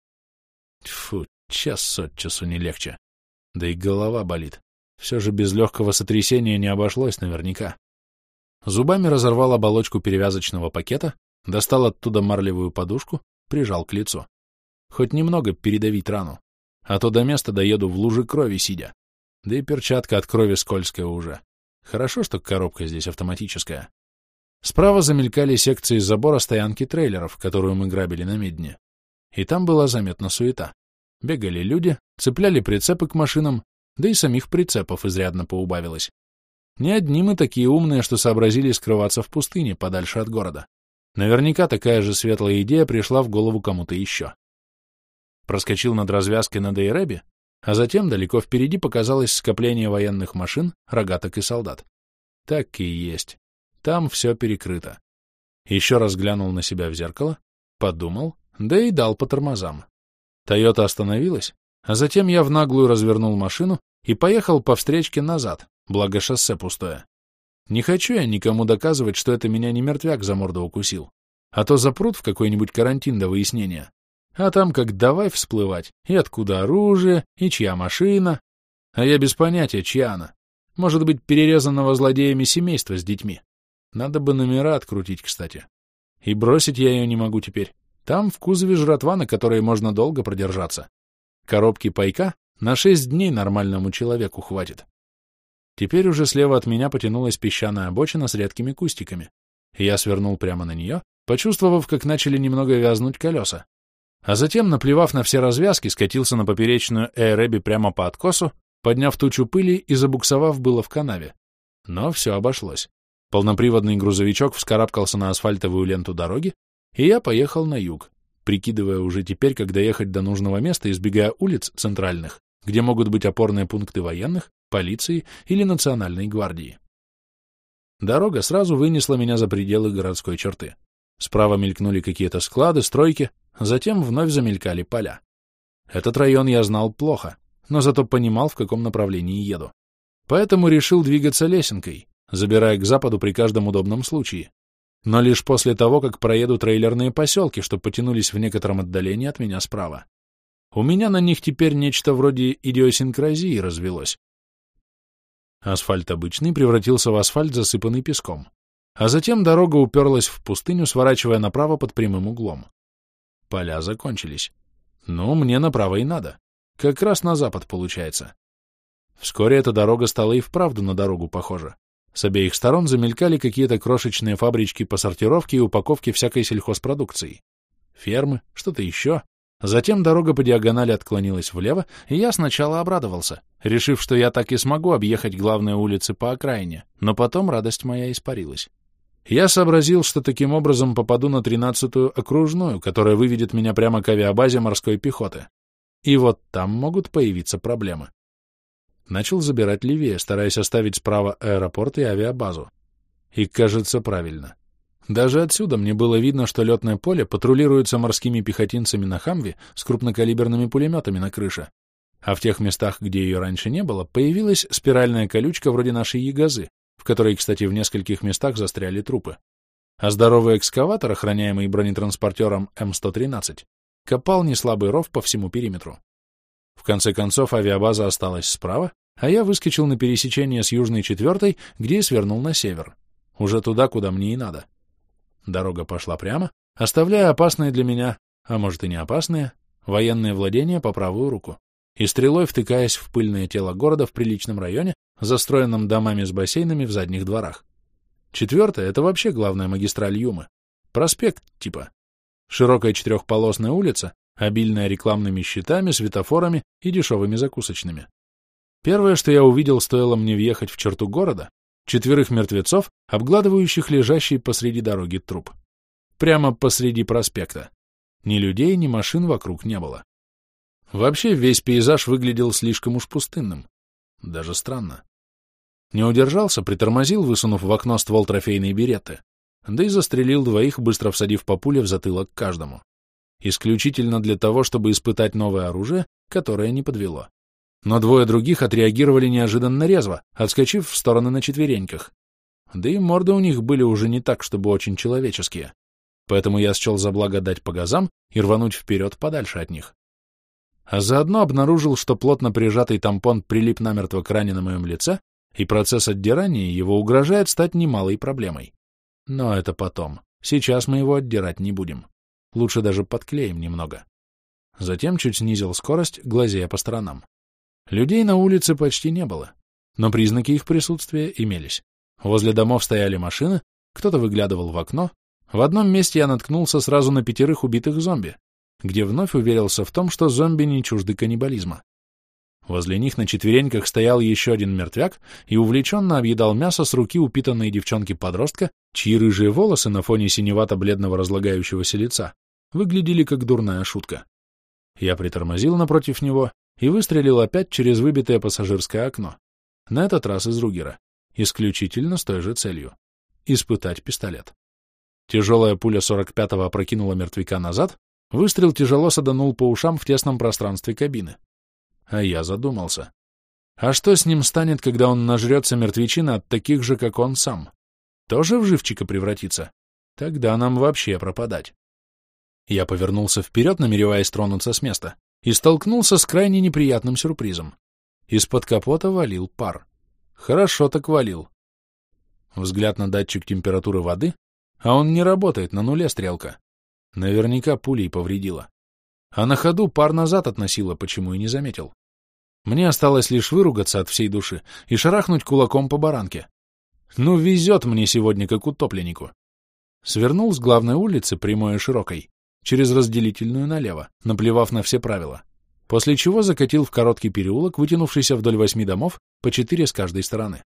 Тьфу, час от часу не легче. Да и голова болит. Все же без легкого сотрясения не обошлось наверняка. Зубами разорвал оболочку перевязочного пакета, достал оттуда марлевую подушку, прижал к лицу. Хоть немного передавить рану, а то до места доеду в луже крови сидя. Да и перчатка от крови скользкая уже. Хорошо, что коробка здесь автоматическая. Справа замелькали секции забора стоянки трейлеров, которую мы грабили на Медне. И там была заметна суета. Бегали люди, цепляли прицепы к машинам, да и самих прицепов изрядно поубавилось. Не одни мы такие умные, что сообразили скрываться в пустыне, подальше от города. Наверняка такая же светлая идея пришла в голову кому-то еще. Проскочил над развязкой на Дейребе, а затем далеко впереди показалось скопление военных машин, рогаток и солдат. Так и есть. Там все перекрыто. Еще раз глянул на себя в зеркало, подумал, да и дал по тормозам. Тойота остановилась, а затем я в наглую развернул машину и поехал по встречке назад, благо шоссе пустое. Не хочу я никому доказывать, что это меня не мертвяк за морду укусил, а то запрут в какой-нибудь карантин до выяснения. А там как давай всплывать, и откуда оружие, и чья машина. А я без понятия, чья она. Может быть, перерезанного злодеями семейства с детьми. Надо бы номера открутить, кстати. И бросить я ее не могу теперь. Там в кузове жратва, на которой можно долго продержаться. Коробки пайка на шесть дней нормальному человеку хватит. Теперь уже слева от меня потянулась песчаная обочина с редкими кустиками. И я свернул прямо на нее, почувствовав, как начали немного вязнуть колеса. А затем, наплевав на все развязки, скатился на поперечную Эйрэби прямо по откосу, подняв тучу пыли и забуксовав было в канаве. Но все обошлось. Полноприводный грузовичок вскарабкался на асфальтовую ленту дороги, и я поехал на юг, прикидывая уже теперь, как доехать до нужного места, избегая улиц центральных, где могут быть опорные пункты военных, полиции или национальной гвардии. Дорога сразу вынесла меня за пределы городской черты. Справа мелькнули какие-то склады, стройки, затем вновь замелькали поля. Этот район я знал плохо, но зато понимал, в каком направлении еду. Поэтому решил двигаться лесенкой, забирая к западу при каждом удобном случае. Но лишь после того, как проеду трейлерные поселки, что потянулись в некотором отдалении от меня справа. У меня на них теперь нечто вроде идиосинкразии развелось. Асфальт обычный превратился в асфальт, засыпанный песком. А затем дорога уперлась в пустыню, сворачивая направо под прямым углом. Поля закончились. Ну, мне направо и надо. Как раз на запад получается. Вскоре эта дорога стала и вправду на дорогу похожа. С обеих сторон замелькали какие-то крошечные фабрички по сортировке и упаковке всякой сельхозпродукции. Фермы, что-то еще. Затем дорога по диагонали отклонилась влево, и я сначала обрадовался, решив, что я так и смогу объехать главные улицы по окраине, но потом радость моя испарилась. Я сообразил, что таким образом попаду на тринадцатую окружную, которая выведет меня прямо к авиабазе морской пехоты. И вот там могут появиться проблемы. Начал забирать левее, стараясь оставить справа аэропорт и авиабазу. И, кажется, правильно. Даже отсюда мне было видно, что летное поле патрулируется морскими пехотинцами на «Хамве» с крупнокалиберными пулеметами на крыше. А в тех местах, где ее раньше не было, появилась спиральная колючка вроде нашей ягозы, в которой, кстати, в нескольких местах застряли трупы. А здоровый экскаватор, охраняемый бронетранспортером Эм сто тринадцать, копал неслабый ров по всему периметру. В конце концов, авиабаза осталась справа, а я выскочил на пересечение с Южной четвертой, где и свернул на север, уже туда, куда мне и надо. Дорога пошла прямо, оставляя опасные для меня, а может и не опасные, военные владения по правую руку, и стрелой втыкаясь в пыльное тело города в приличном районе, застроенном домами с бассейнами в задних дворах. Четвертая — это вообще главная магистраль Юмы. Проспект, типа. Широкая четырехполосная улица, обильная рекламными щитами, светофорами и дешевыми закусочными. Первое, что я увидел, стоило мне въехать в черту города, четверых мертвецов, обгладывающих лежащий посреди дороги труп. Прямо посреди проспекта. Ни людей, ни машин вокруг не было. Вообще весь пейзаж выглядел слишком уж пустынным. Даже странно. Не удержался, притормозил, высунув в окно ствол трофейной беретты, да и застрелил двоих, быстро всадив по пуле в затылок каждому. Исключительно для того, чтобы испытать новое оружие, которое не подвело. но двое других отреагировали неожиданно резво, отскочив в стороны на четвереньках. Да и морды у них были уже не так, чтобы очень человеческие. Поэтому я счел за благо дать по газам и рвануть вперед подальше от них. А заодно обнаружил, что плотно прижатый тампон прилип намертво к ране на моем лице, и процесс отдирания его угрожает стать немалой проблемой. Но это потом. Сейчас мы его отдирать не будем. Лучше даже подклеим немного. Затем чуть снизил скорость, глазея по сторонам. Людей на улице почти не было, но признаки их присутствия имелись. Возле домов стояли машины, кто-то выглядывал в окно. В одном месте я наткнулся сразу на пятерых убитых зомби, где вновь уверился в том, что зомби не чужды каннибализма. Возле них на четвереньках стоял еще один мертвяк и увлеченно объедал мясо с руки упитанной девчонки-подростка, чьи рыжие волосы на фоне синевато-бледного разлагающегося лица выглядели как дурная шутка. Я притормозил напротив него и выстрелил опять через выбитое пассажирское окно, на этот раз из Ругера, исключительно с той же целью — испытать пистолет. Тяжелая пуля сорок пятого опрокинула мертвяка назад, выстрел тяжело саданул по ушам в тесном пространстве кабины. А я задумался. А что с ним станет, когда он нажрется мертвечины от таких же, как он сам? Тоже в живчика превратится? Тогда нам вообще пропадать. Я повернулся вперед, намереваясь тронуться с места, и столкнулся с крайне неприятным сюрпризом. Из-под капота валил пар. Хорошо так валил. Взгляд на датчик температуры воды, а он не работает, на нуле стрелка. Наверняка пулей повредила. А на ходу пар назад относила, почему и не заметил. Мне осталось лишь выругаться от всей души и шарахнуть кулаком по баранке. Ну, везет мне сегодня, как утопленнику. Свернул с главной улицы, прямой и широкой, через разделительную налево, наплевав на все правила, после чего закатил в короткий переулок, вытянувшийся вдоль восьми домов, по четыре с каждой стороны.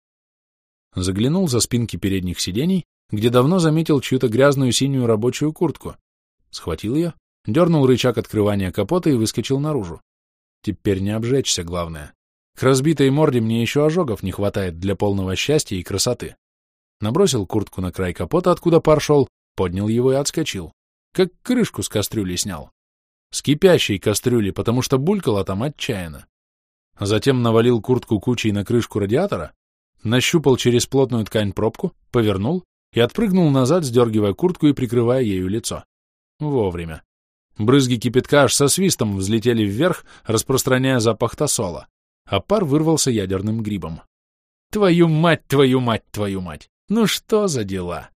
Заглянул за спинки передних сидений, где давно заметил чью-то грязную синюю рабочую куртку. Схватил ее, дернул рычаг открывания капота и выскочил наружу. Теперь не обжечься, главное. К разбитой морде мне еще ожогов не хватает для полного счастья и красоты. Набросил куртку на край капота, откуда пар шел, поднял его и отскочил. Как крышку с кастрюли снял. С кипящей кастрюли, потому что булькало там отчаянно. Затем навалил куртку кучей на крышку радиатора, нащупал через плотную ткань пробку, повернул и отпрыгнул назад, сдергивая куртку и прикрывая ею лицо. Вовремя. Брызги кипятка аж со свистом взлетели вверх, распространяя запах тосола, а пар вырвался ядерным грибом. Твою мать, твою мать, твою мать! Ну что за дела?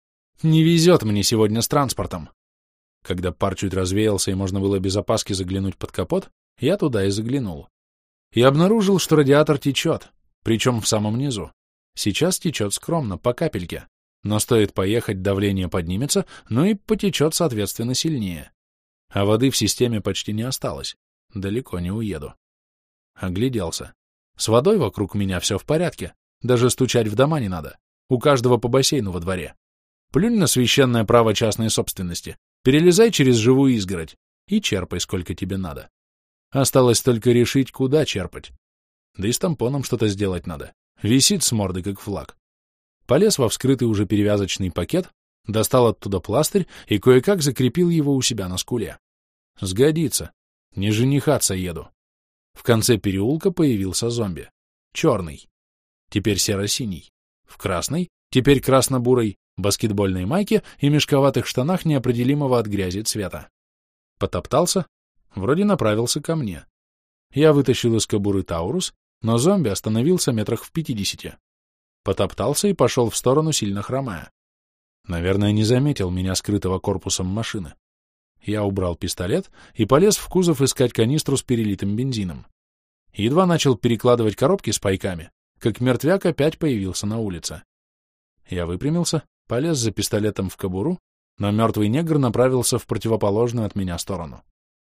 Не везет мне сегодня с транспортом. Когда пар чуть развеялся и можно было без опаски заглянуть под капот, я туда и заглянул. И обнаружил, что радиатор течет, причем в самом низу. Сейчас течет скромно, по капельке, но стоит поехать, давление поднимется, ну и потечет, соответственно, сильнее. А воды в системе почти не осталось. Далеко не уеду. Огляделся. С водой вокруг меня все в порядке. Даже стучать в дома не надо. У каждого по бассейну во дворе. Плюнь на священное право частной собственности. Перелезай через живую изгородь и черпай, сколько тебе надо. Осталось только решить, куда черпать. Да и с тампоном что-то сделать надо. Висит с морды, как флаг. Полез во вскрытый уже перевязочный пакет, достал оттуда пластырь и кое-как закрепил его у себя на скуле. Сгодится. Не женихаться еду. В конце переулка появился зомби. Черный. Теперь серо-синий. В красной, теперь красно-бурой, баскетбольной майке и мешковатых штанах неопределимого от грязи цвета. Потоптался, вроде направился ко мне. Я вытащил из кобуры Таурус, но зомби остановился метрах в пятидесяти. Потоптался и пошел в сторону, сильно хромая. Наверное, не заметил меня, скрытого корпусом машины. Я убрал пистолет и полез в кузов искать канистру с перелитым бензином. Едва начал перекладывать коробки с пайками, как мертвяк опять появился на улице. Я выпрямился, полез за пистолетом в кобуру, но мертвый негр направился в противоположную от меня сторону.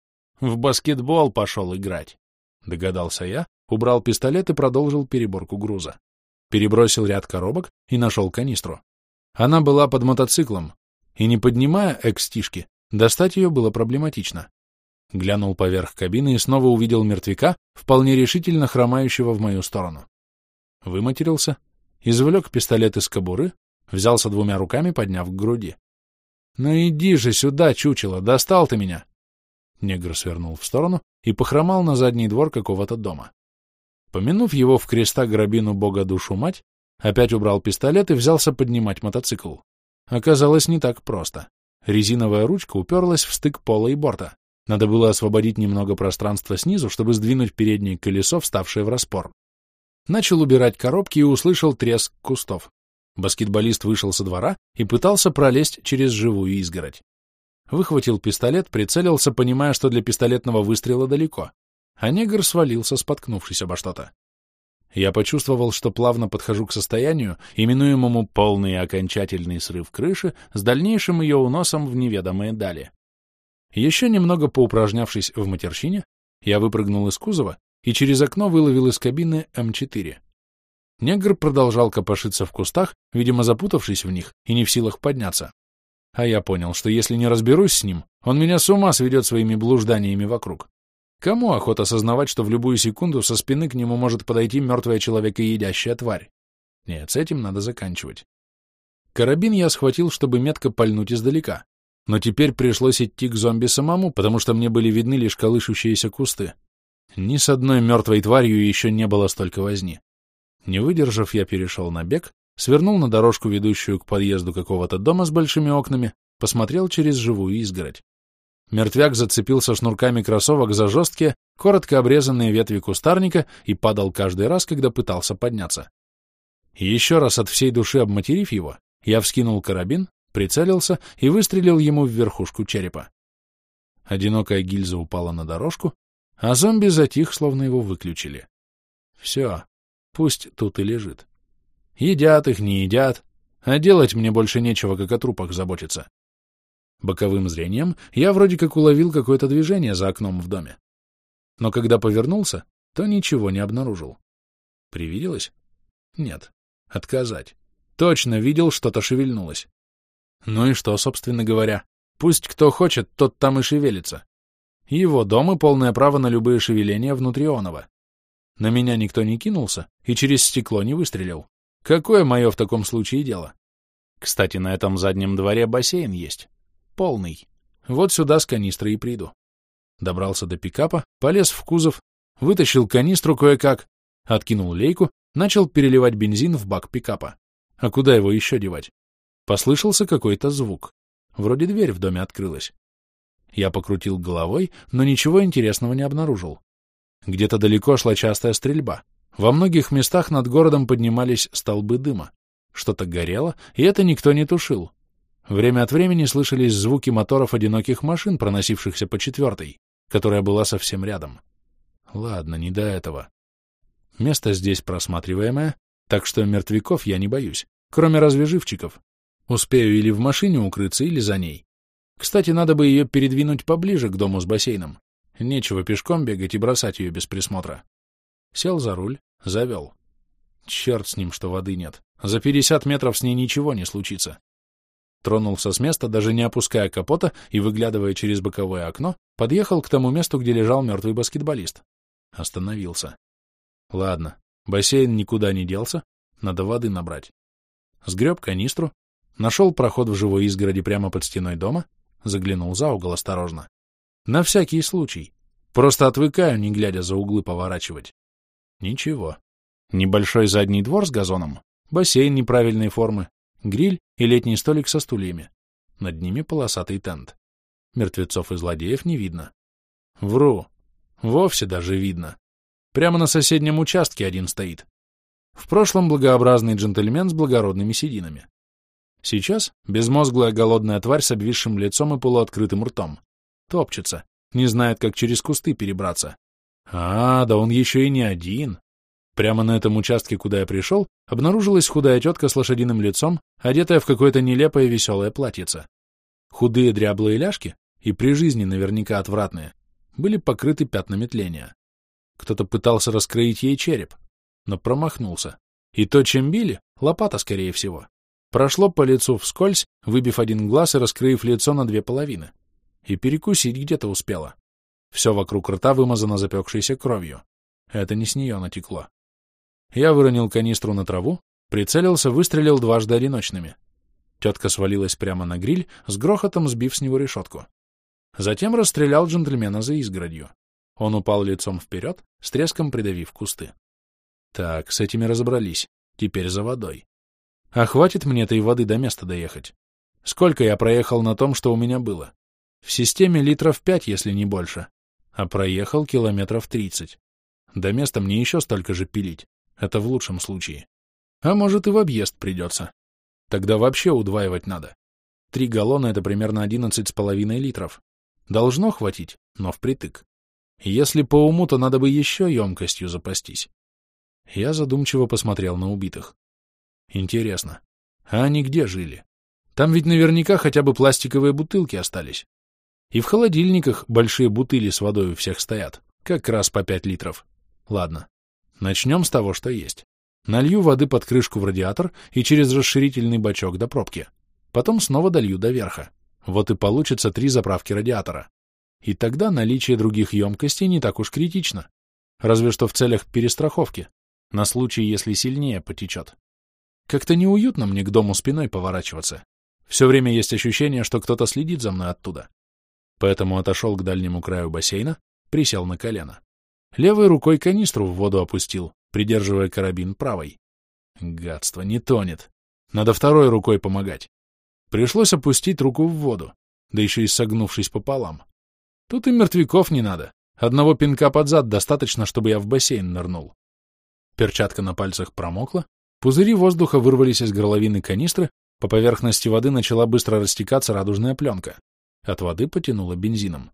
«В баскетбол пошел играть», — догадался я, убрал пистолет и продолжил переборку груза. Перебросил ряд коробок и нашел канистру. Она была под мотоциклом, и, не поднимая экстишки, достать ее было проблематично. Глянул поверх кабины и снова увидел мертвяка, вполне решительно хромающего в мою сторону. Выматерился, извлек пистолет из кобуры, взялся двумя руками, подняв к груди. «Ну иди же сюда, чучело, достал ты меня!» Негр свернул в сторону и похромал на задний двор какого-то дома. Помянув его в креста грабину бога душу мать, опять убрал пистолет и взялся поднимать мотоцикл. Оказалось, не так просто. Резиновая ручка уперлась в стык пола и борта. Надо было освободить немного пространства снизу, чтобы сдвинуть переднее колесо, вставшее в распор. Начал убирать коробки и услышал треск кустов. Баскетболист вышел со двора и пытался пролезть через живую изгородь. Выхватил пистолет, прицелился, понимая, что для пистолетного выстрела далеко, а негр свалился, споткнувшись обо что-то. Я почувствовал, что плавно подхожу к состоянию, именуемому полный и окончательный срыв крыши, с дальнейшим ее уносом в неведомые дали. Еще немного поупражнявшись в матерщине, я выпрыгнул из кузова и через окно выловил из кабины эм четыре. Негр продолжал копошиться в кустах, видимо, запутавшись в них и не в силах подняться. А я понял, что если не разберусь с ним, он меня с ума сведет своими блужданиями вокруг. Кому охота осознавать, что в любую секунду со спины к нему может подойти мертвая человекоедящая тварь? Нет, с этим надо заканчивать. Карабин я схватил, чтобы метко пальнуть издалека, но теперь пришлось идти к зомби самому, потому что мне были видны лишь колышущиеся кусты. Ни с одной мертвой тварью еще не было столько возни. Не выдержав, я перешел на бег, свернул на дорожку, ведущую к подъезду какого-то дома с большими окнами, посмотрел через живую изгородь. Мертвяк зацепился шнурками кроссовок за жесткие, коротко обрезанные ветви кустарника и падал каждый раз, когда пытался подняться. Еще раз от всей души обматерив его, я вскинул карабин, прицелился и выстрелил ему в верхушку черепа. Одинокая гильза упала на дорожку, а зомби затих, словно его выключили. Все, пусть тут и лежит. Едят их, не едят, а делать мне больше нечего, как о трупах заботиться. Боковым зрением я вроде как уловил какое-то движение за окном в доме. Но когда повернулся, то ничего не обнаружил. Привиделось? Нет. Отказать. Точно видел, что-то шевельнулось. Ну и что, собственно говоря? Пусть кто хочет, тот там и шевелится. Его дом и полное право на любые шевеления внутрионова. На меня никто не кинулся и через стекло не выстрелил. Какое мое в таком случае дело? Кстати, на этом заднем дворе бассейн есть. Полный. Вот сюда с канистрой и приду. Добрался до пикапа, полез в кузов, вытащил канистру кое-как, откинул лейку, начал переливать бензин в бак пикапа. А куда его еще девать? Послышался какой-то звук. Вроде дверь в доме открылась. Я покрутил головой, но ничего интересного не обнаружил. Где-то далеко шла частая стрельба. Во многих местах над городом поднимались столбы дыма. Что-то горело, и это никто не тушил. Время от времени слышались звуки моторов одиноких машин, проносившихся по четвертой, которая была совсем рядом. Ладно, не до этого. Место здесь просматриваемое, так что мертвяков я не боюсь, кроме разве живчиков. Успею или в машине укрыться, или за ней. Кстати, надо бы ее передвинуть поближе к дому с бассейном. Нечего пешком бегать и бросать ее без присмотра. Сел за руль, завел. Черт с ним, что воды нет. За пятьдесят метров с ней ничего не случится. Тронулся с места, даже не опуская капота и выглядывая через боковое окно, подъехал к тому месту, где лежал мертвый баскетболист. Остановился. Ладно, бассейн никуда не делся, надо воды набрать. Сгреб канистру, нашел проход в живой изгороди прямо под стеной дома, заглянул за угол осторожно. На всякий случай. Просто отвыкаю, не глядя, за углы поворачивать. Ничего. Небольшой задний двор с газоном, бассейн неправильной формы, гриль и летний столик со стульями. Над ними полосатый тент. Мертвецов и злодеев не видно. Вру. Вовсе даже видно. Прямо на соседнем участке один стоит. В прошлом благообразный джентльмен с благородными сединами. Сейчас безмозглая голодная тварь с обвисшим лицом и полуоткрытым ртом. Топчется, не знает, как через кусты перебраться. А, да он еще и не один. Прямо на этом участке, куда я пришел, обнаружилась худая тетка с лошадиным лицом, одетая в какое-то нелепое веселое платьице. Худые дряблые ляжки, и при жизни наверняка отвратные, были покрыты пятнами тления. Кто-то пытался раскроить ей череп, но промахнулся. И то, чем били, лопата, скорее всего, прошло по лицу вскользь, выбив один глаз и раскрыв лицо на две половины. И перекусить где-то успела. Все вокруг рта вымазано запекшейся кровью. Это не с нее натекло. Я выронил канистру на траву, прицелился, выстрелил дважды одиночными. Тетка свалилась прямо на гриль, с грохотом сбив с него решетку. Затем расстрелял джентльмена за изгородью. Он упал лицом вперед, с треском придавив кусты. Так, с этими разобрались. Теперь за водой. А хватит мне этой воды до места доехать? Сколько я проехал на том, что у меня было? В системе литров пять, если не больше. А проехал километров тридцать. До места мне еще столько же пилить. Это в лучшем случае. А может, и в объезд придется. Тогда вообще удваивать надо. Три галлона — это примерно одиннадцать с половиной литров. Должно хватить, но впритык. Если по уму, то надо бы еще емкостью запастись. Я задумчиво посмотрел на убитых. Интересно, а они где жили? Там ведь наверняка хотя бы пластиковые бутылки остались. И в холодильниках большие бутыли с водой у всех стоят, как раз по пять литров. Ладно, начнем с того, что есть. Налью воды под крышку в радиатор и через расширительный бачок до пробки. Потом снова долью до верха. Вот и получится три заправки радиатора. И тогда наличие других емкостей не так уж критично. Разве что в целях перестраховки, на случай, если сильнее потечет. Как-то неуютно мне к дому спиной поворачиваться. Все время есть ощущение, что кто-то следит за мной оттуда. Поэтому отошел к дальнему краю бассейна, присел на колено. Левой рукой канистру в воду опустил, придерживая карабин правой. Гадство, не тонет. Надо второй рукой помогать. Пришлось опустить руку в воду, да еще и согнувшись пополам. Тут и мертвяков не надо. Одного пинка под зад достаточно, чтобы я в бассейн нырнул. Перчатка на пальцах промокла, пузыри воздуха вырвались из горловины канистры, по поверхности воды начала быстро растекаться радужная пленка. От воды потянуло бензином.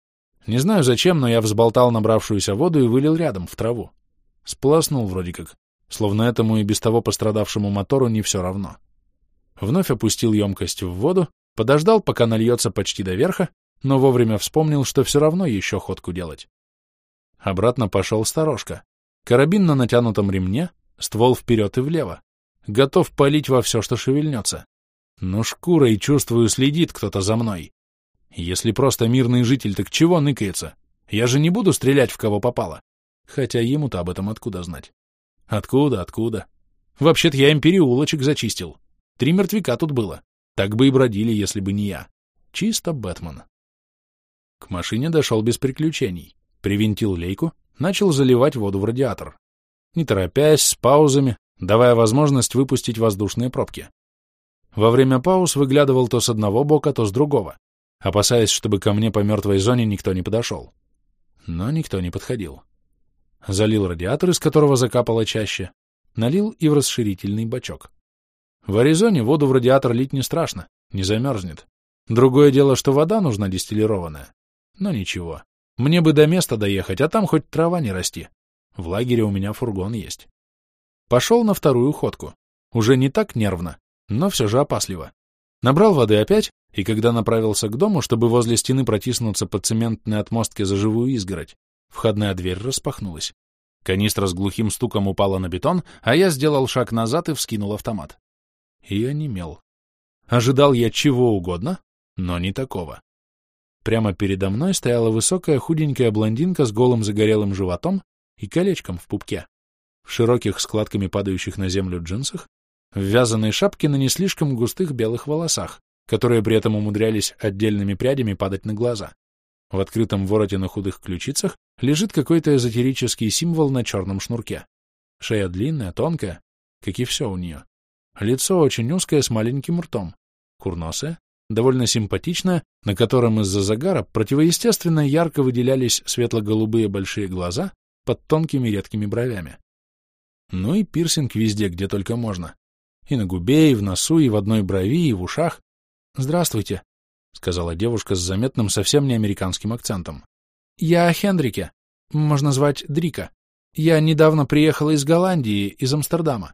Не знаю зачем, но я взболтал набравшуюся воду и вылил рядом, в траву. Сполоснул вроде как, словно этому и без того пострадавшему мотору не все равно. Вновь опустил емкость в воду, подождал, пока нальется почти до верха, но вовремя вспомнил, что все равно еще ходку делать. Обратно пошел сторожка. Карабин на натянутом ремне, ствол вперед и влево. Готов палить во все, что шевельнется. Но шкурой, чувствую, следит кто-то за мной. Если просто мирный житель, так чего ныкается? Я же не буду стрелять в кого попало. Хотя ему-то об этом откуда знать? Откуда, откуда? Вообще-то я им переулочек зачистил. Три мертвяка тут было. Так бы и бродили, если бы не я. Чисто Бэтмен. К машине дошел без приключений. Привинтил лейку, начал заливать воду в радиатор. Не торопясь, с паузами, давая возможность выпустить воздушные пробки. Во время пауз выглядывал то с одного бока, то с другого, опасаясь, чтобы ко мне по мертвой зоне никто не подошел. Но никто не подходил. Залил радиатор, из которого закапало чаще, налил и в расширительный бачок. В Аризоне воду в радиатор лить не страшно, не замерзнет. Другое дело, что вода нужна дистиллированная. Но ничего, мне бы до места доехать, а там хоть трава не расти. В лагере у меня фургон есть. Пошел на вторую ходку. Уже не так нервно, но все же опасливо. Набрал воды опять, и когда направился к дому, чтобы возле стены протиснуться по цементной отмостке за живую изгородь, входная дверь распахнулась. Канистра с глухим стуком упала на бетон, а я сделал шаг назад и вскинул автомат. И онемел. Ожидал я чего угодно, но не такого. Прямо передо мной стояла высокая худенькая блондинка с голым загорелым животом и колечком в пупке, в широких складками падающих на землю джинсах, в вязаной шапке на не слишком густых белых волосах, которые при этом умудрялись отдельными прядями падать на глаза. В открытом вороте на худых ключицах лежит какой-то эзотерический символ на черном шнурке. Шея длинная, тонкая, как и все у нее. Лицо очень узкое, с маленьким ртом, курносое, довольно симпатичное, на котором из-за загара противоестественно ярко выделялись светло-голубые большие глаза под тонкими редкими бровями. Ну и пирсинг везде, где только можно. И на губе, и в носу, и в одной брови, и в ушах. «Здравствуйте», — сказала девушка с заметным совсем не американским акцентом. «Я Хендрике. Можно звать Дрика. Я недавно приехала из Голландии, из Амстердама».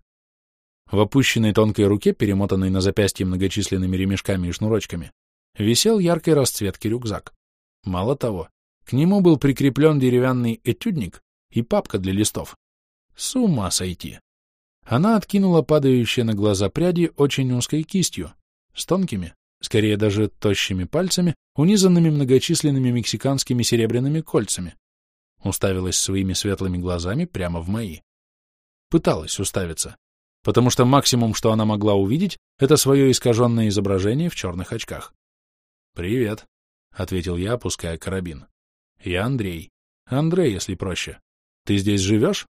В опущенной тонкой руке, перемотанной на запястье многочисленными ремешками и шнурочками, висел яркой расцветки рюкзак. Мало того, к нему был прикреплен деревянный этюдник и папка для листов. С ума сойти! Она откинула падающие на глаза пряди очень узкой кистью, с тонкими, скорее даже тощими пальцами, унизанными многочисленными мексиканскими серебряными кольцами. Уставилась своими светлыми глазами прямо в мои. Пыталась уставиться, потому что максимум, что она могла увидеть, это свое искаженное изображение в черных очках. «Привет», — ответил я, опуская карабин. «Я Андрей. Андрей, если проще. Ты здесь живешь?»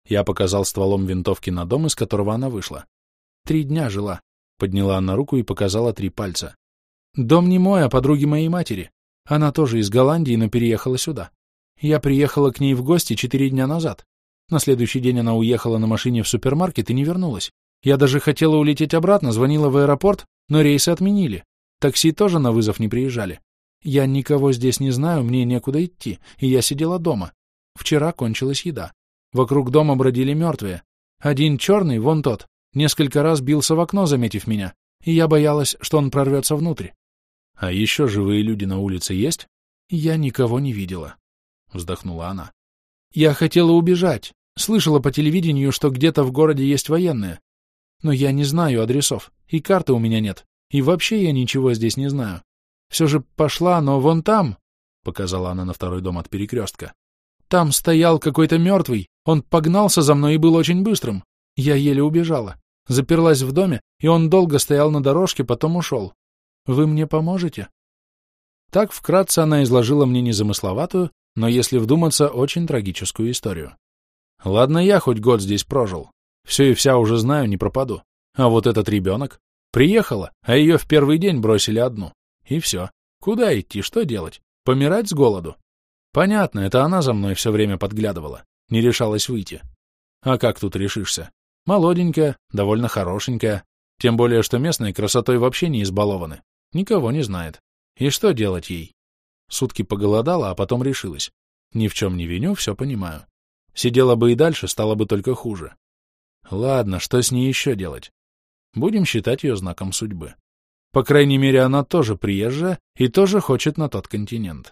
Я показал стволом винтовки на дом, из которого она вышла. Три дня жила. Подняла она руку и показала три пальца. Дом не мой, а подруги моей матери. Она тоже из Голландии, но переехала сюда. Я приехала к ней в гости четыре дня назад. На следующий день она уехала на машине в супермаркет и не вернулась. Я даже хотела улететь обратно, звонила в аэропорт, но рейсы отменили. Такси тоже на вызов не приезжали. Я никого здесь не знаю, мне некуда идти, и я сидела дома. Вчера кончилась еда. Вокруг дома бродили мертвые. Один черный, вон тот, несколько раз бился в окно, заметив меня, и я боялась, что он прорвется внутрь. А еще живые люди на улице есть? Я никого не видела, вздохнула она. Я хотела убежать. Слышала по телевидению, что где-то в городе есть военные. Но я не знаю адресов, и карты у меня нет, и вообще я ничего здесь не знаю. Все же пошла, но вон там, — показала она на второй дом от перекрестка, — там стоял какой-то мертвый, он погнался за мной и был очень быстрым. Я еле убежала, заперлась в доме, и он долго стоял на дорожке, потом ушел. Вы мне поможете? Так вкратце она изложила мне незамысловатую, но, если вдуматься, очень трагическую историю. Ладно, я хоть год здесь прожил. Все и вся уже знаю, не пропаду. А вот этот ребенок. Приехала, а ее в первый день бросили одну. И все. Куда идти, что делать? Помирать с голоду? Понятно, это она за мной все время подглядывала. Не решалась выйти. А как тут решишься? Молоденькая, довольно хорошенькая. Тем более, что местные красотой вообще не избалованы. Никого не знает. И что делать ей? Сутки поголодала, а потом решилась. Ни в чем не виню, все понимаю. Сидела бы и дальше, стало бы только хуже. Ладно, что с ней еще делать? Будем считать ее знаком судьбы. По крайней мере, она тоже приезжая и тоже хочет на тот континент.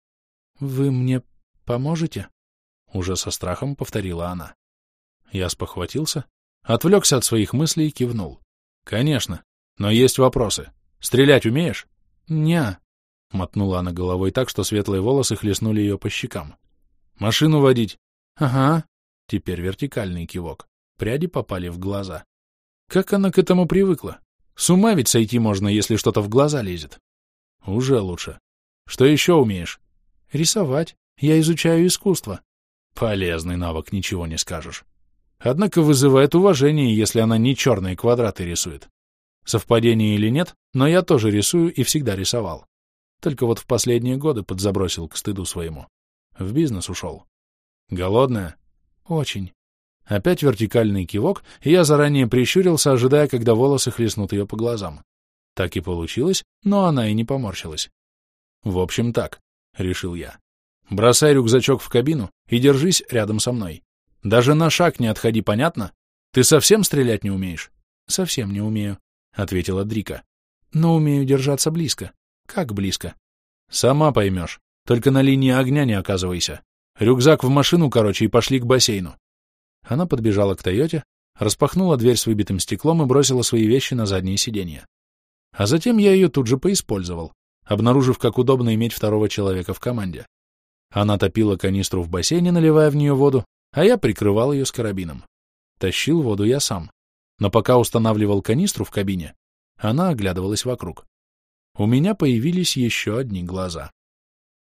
«Вы мне поможете?» Уже со страхом повторила она. Я спохватился, отвлекся от своих мыслей и кивнул. «Конечно, но есть вопросы. Стрелять умеешь?» «Не-а», мотнула она головой так, что светлые волосы хлестнули ее по щекам. «Машину водить?» «Ага». Теперь вертикальный кивок. Пряди попали в глаза. Как она к этому привыкла? С ума ведь сойти можно, если что-то в глаза лезет. Уже лучше. Что еще умеешь? Рисовать. Я изучаю искусство. Полезный навык, ничего не скажешь. Однако вызывает уважение, если она не черные квадраты рисует. Совпадение или нет, но я тоже рисую и всегда рисовал. Только вот в последние годы подзабросил к стыду своему. В бизнес ушел. Голодная? Очень. Опять вертикальный кивок, и я заранее прищурился, ожидая, когда волосы хлестнут ее по глазам. Так и получилось, но она и не поморщилась. В общем так, решил я. Бросай рюкзачок в кабину и держись рядом со мной. Даже на шаг не отходи, понятно? Ты совсем стрелять не умеешь? Совсем не умею, ответила Дрика. Но умею держаться близко. Как близко? Сама поймешь. Только на линии огня не оказывайся. Рюкзак в машину, короче, и пошли к бассейну. Она подбежала к Тойоте, распахнула дверь с выбитым стеклом и бросила свои вещи на заднее сиденье. А затем я ее тут же поиспользовал, обнаружив, как удобно иметь второго человека в команде. Она топила канистру в бассейне, наливая в нее воду, а я прикрывал ее с карабином. Тащил воду я сам. Но пока устанавливал канистру в кабине, она оглядывалась вокруг. У меня появились еще одни глаза.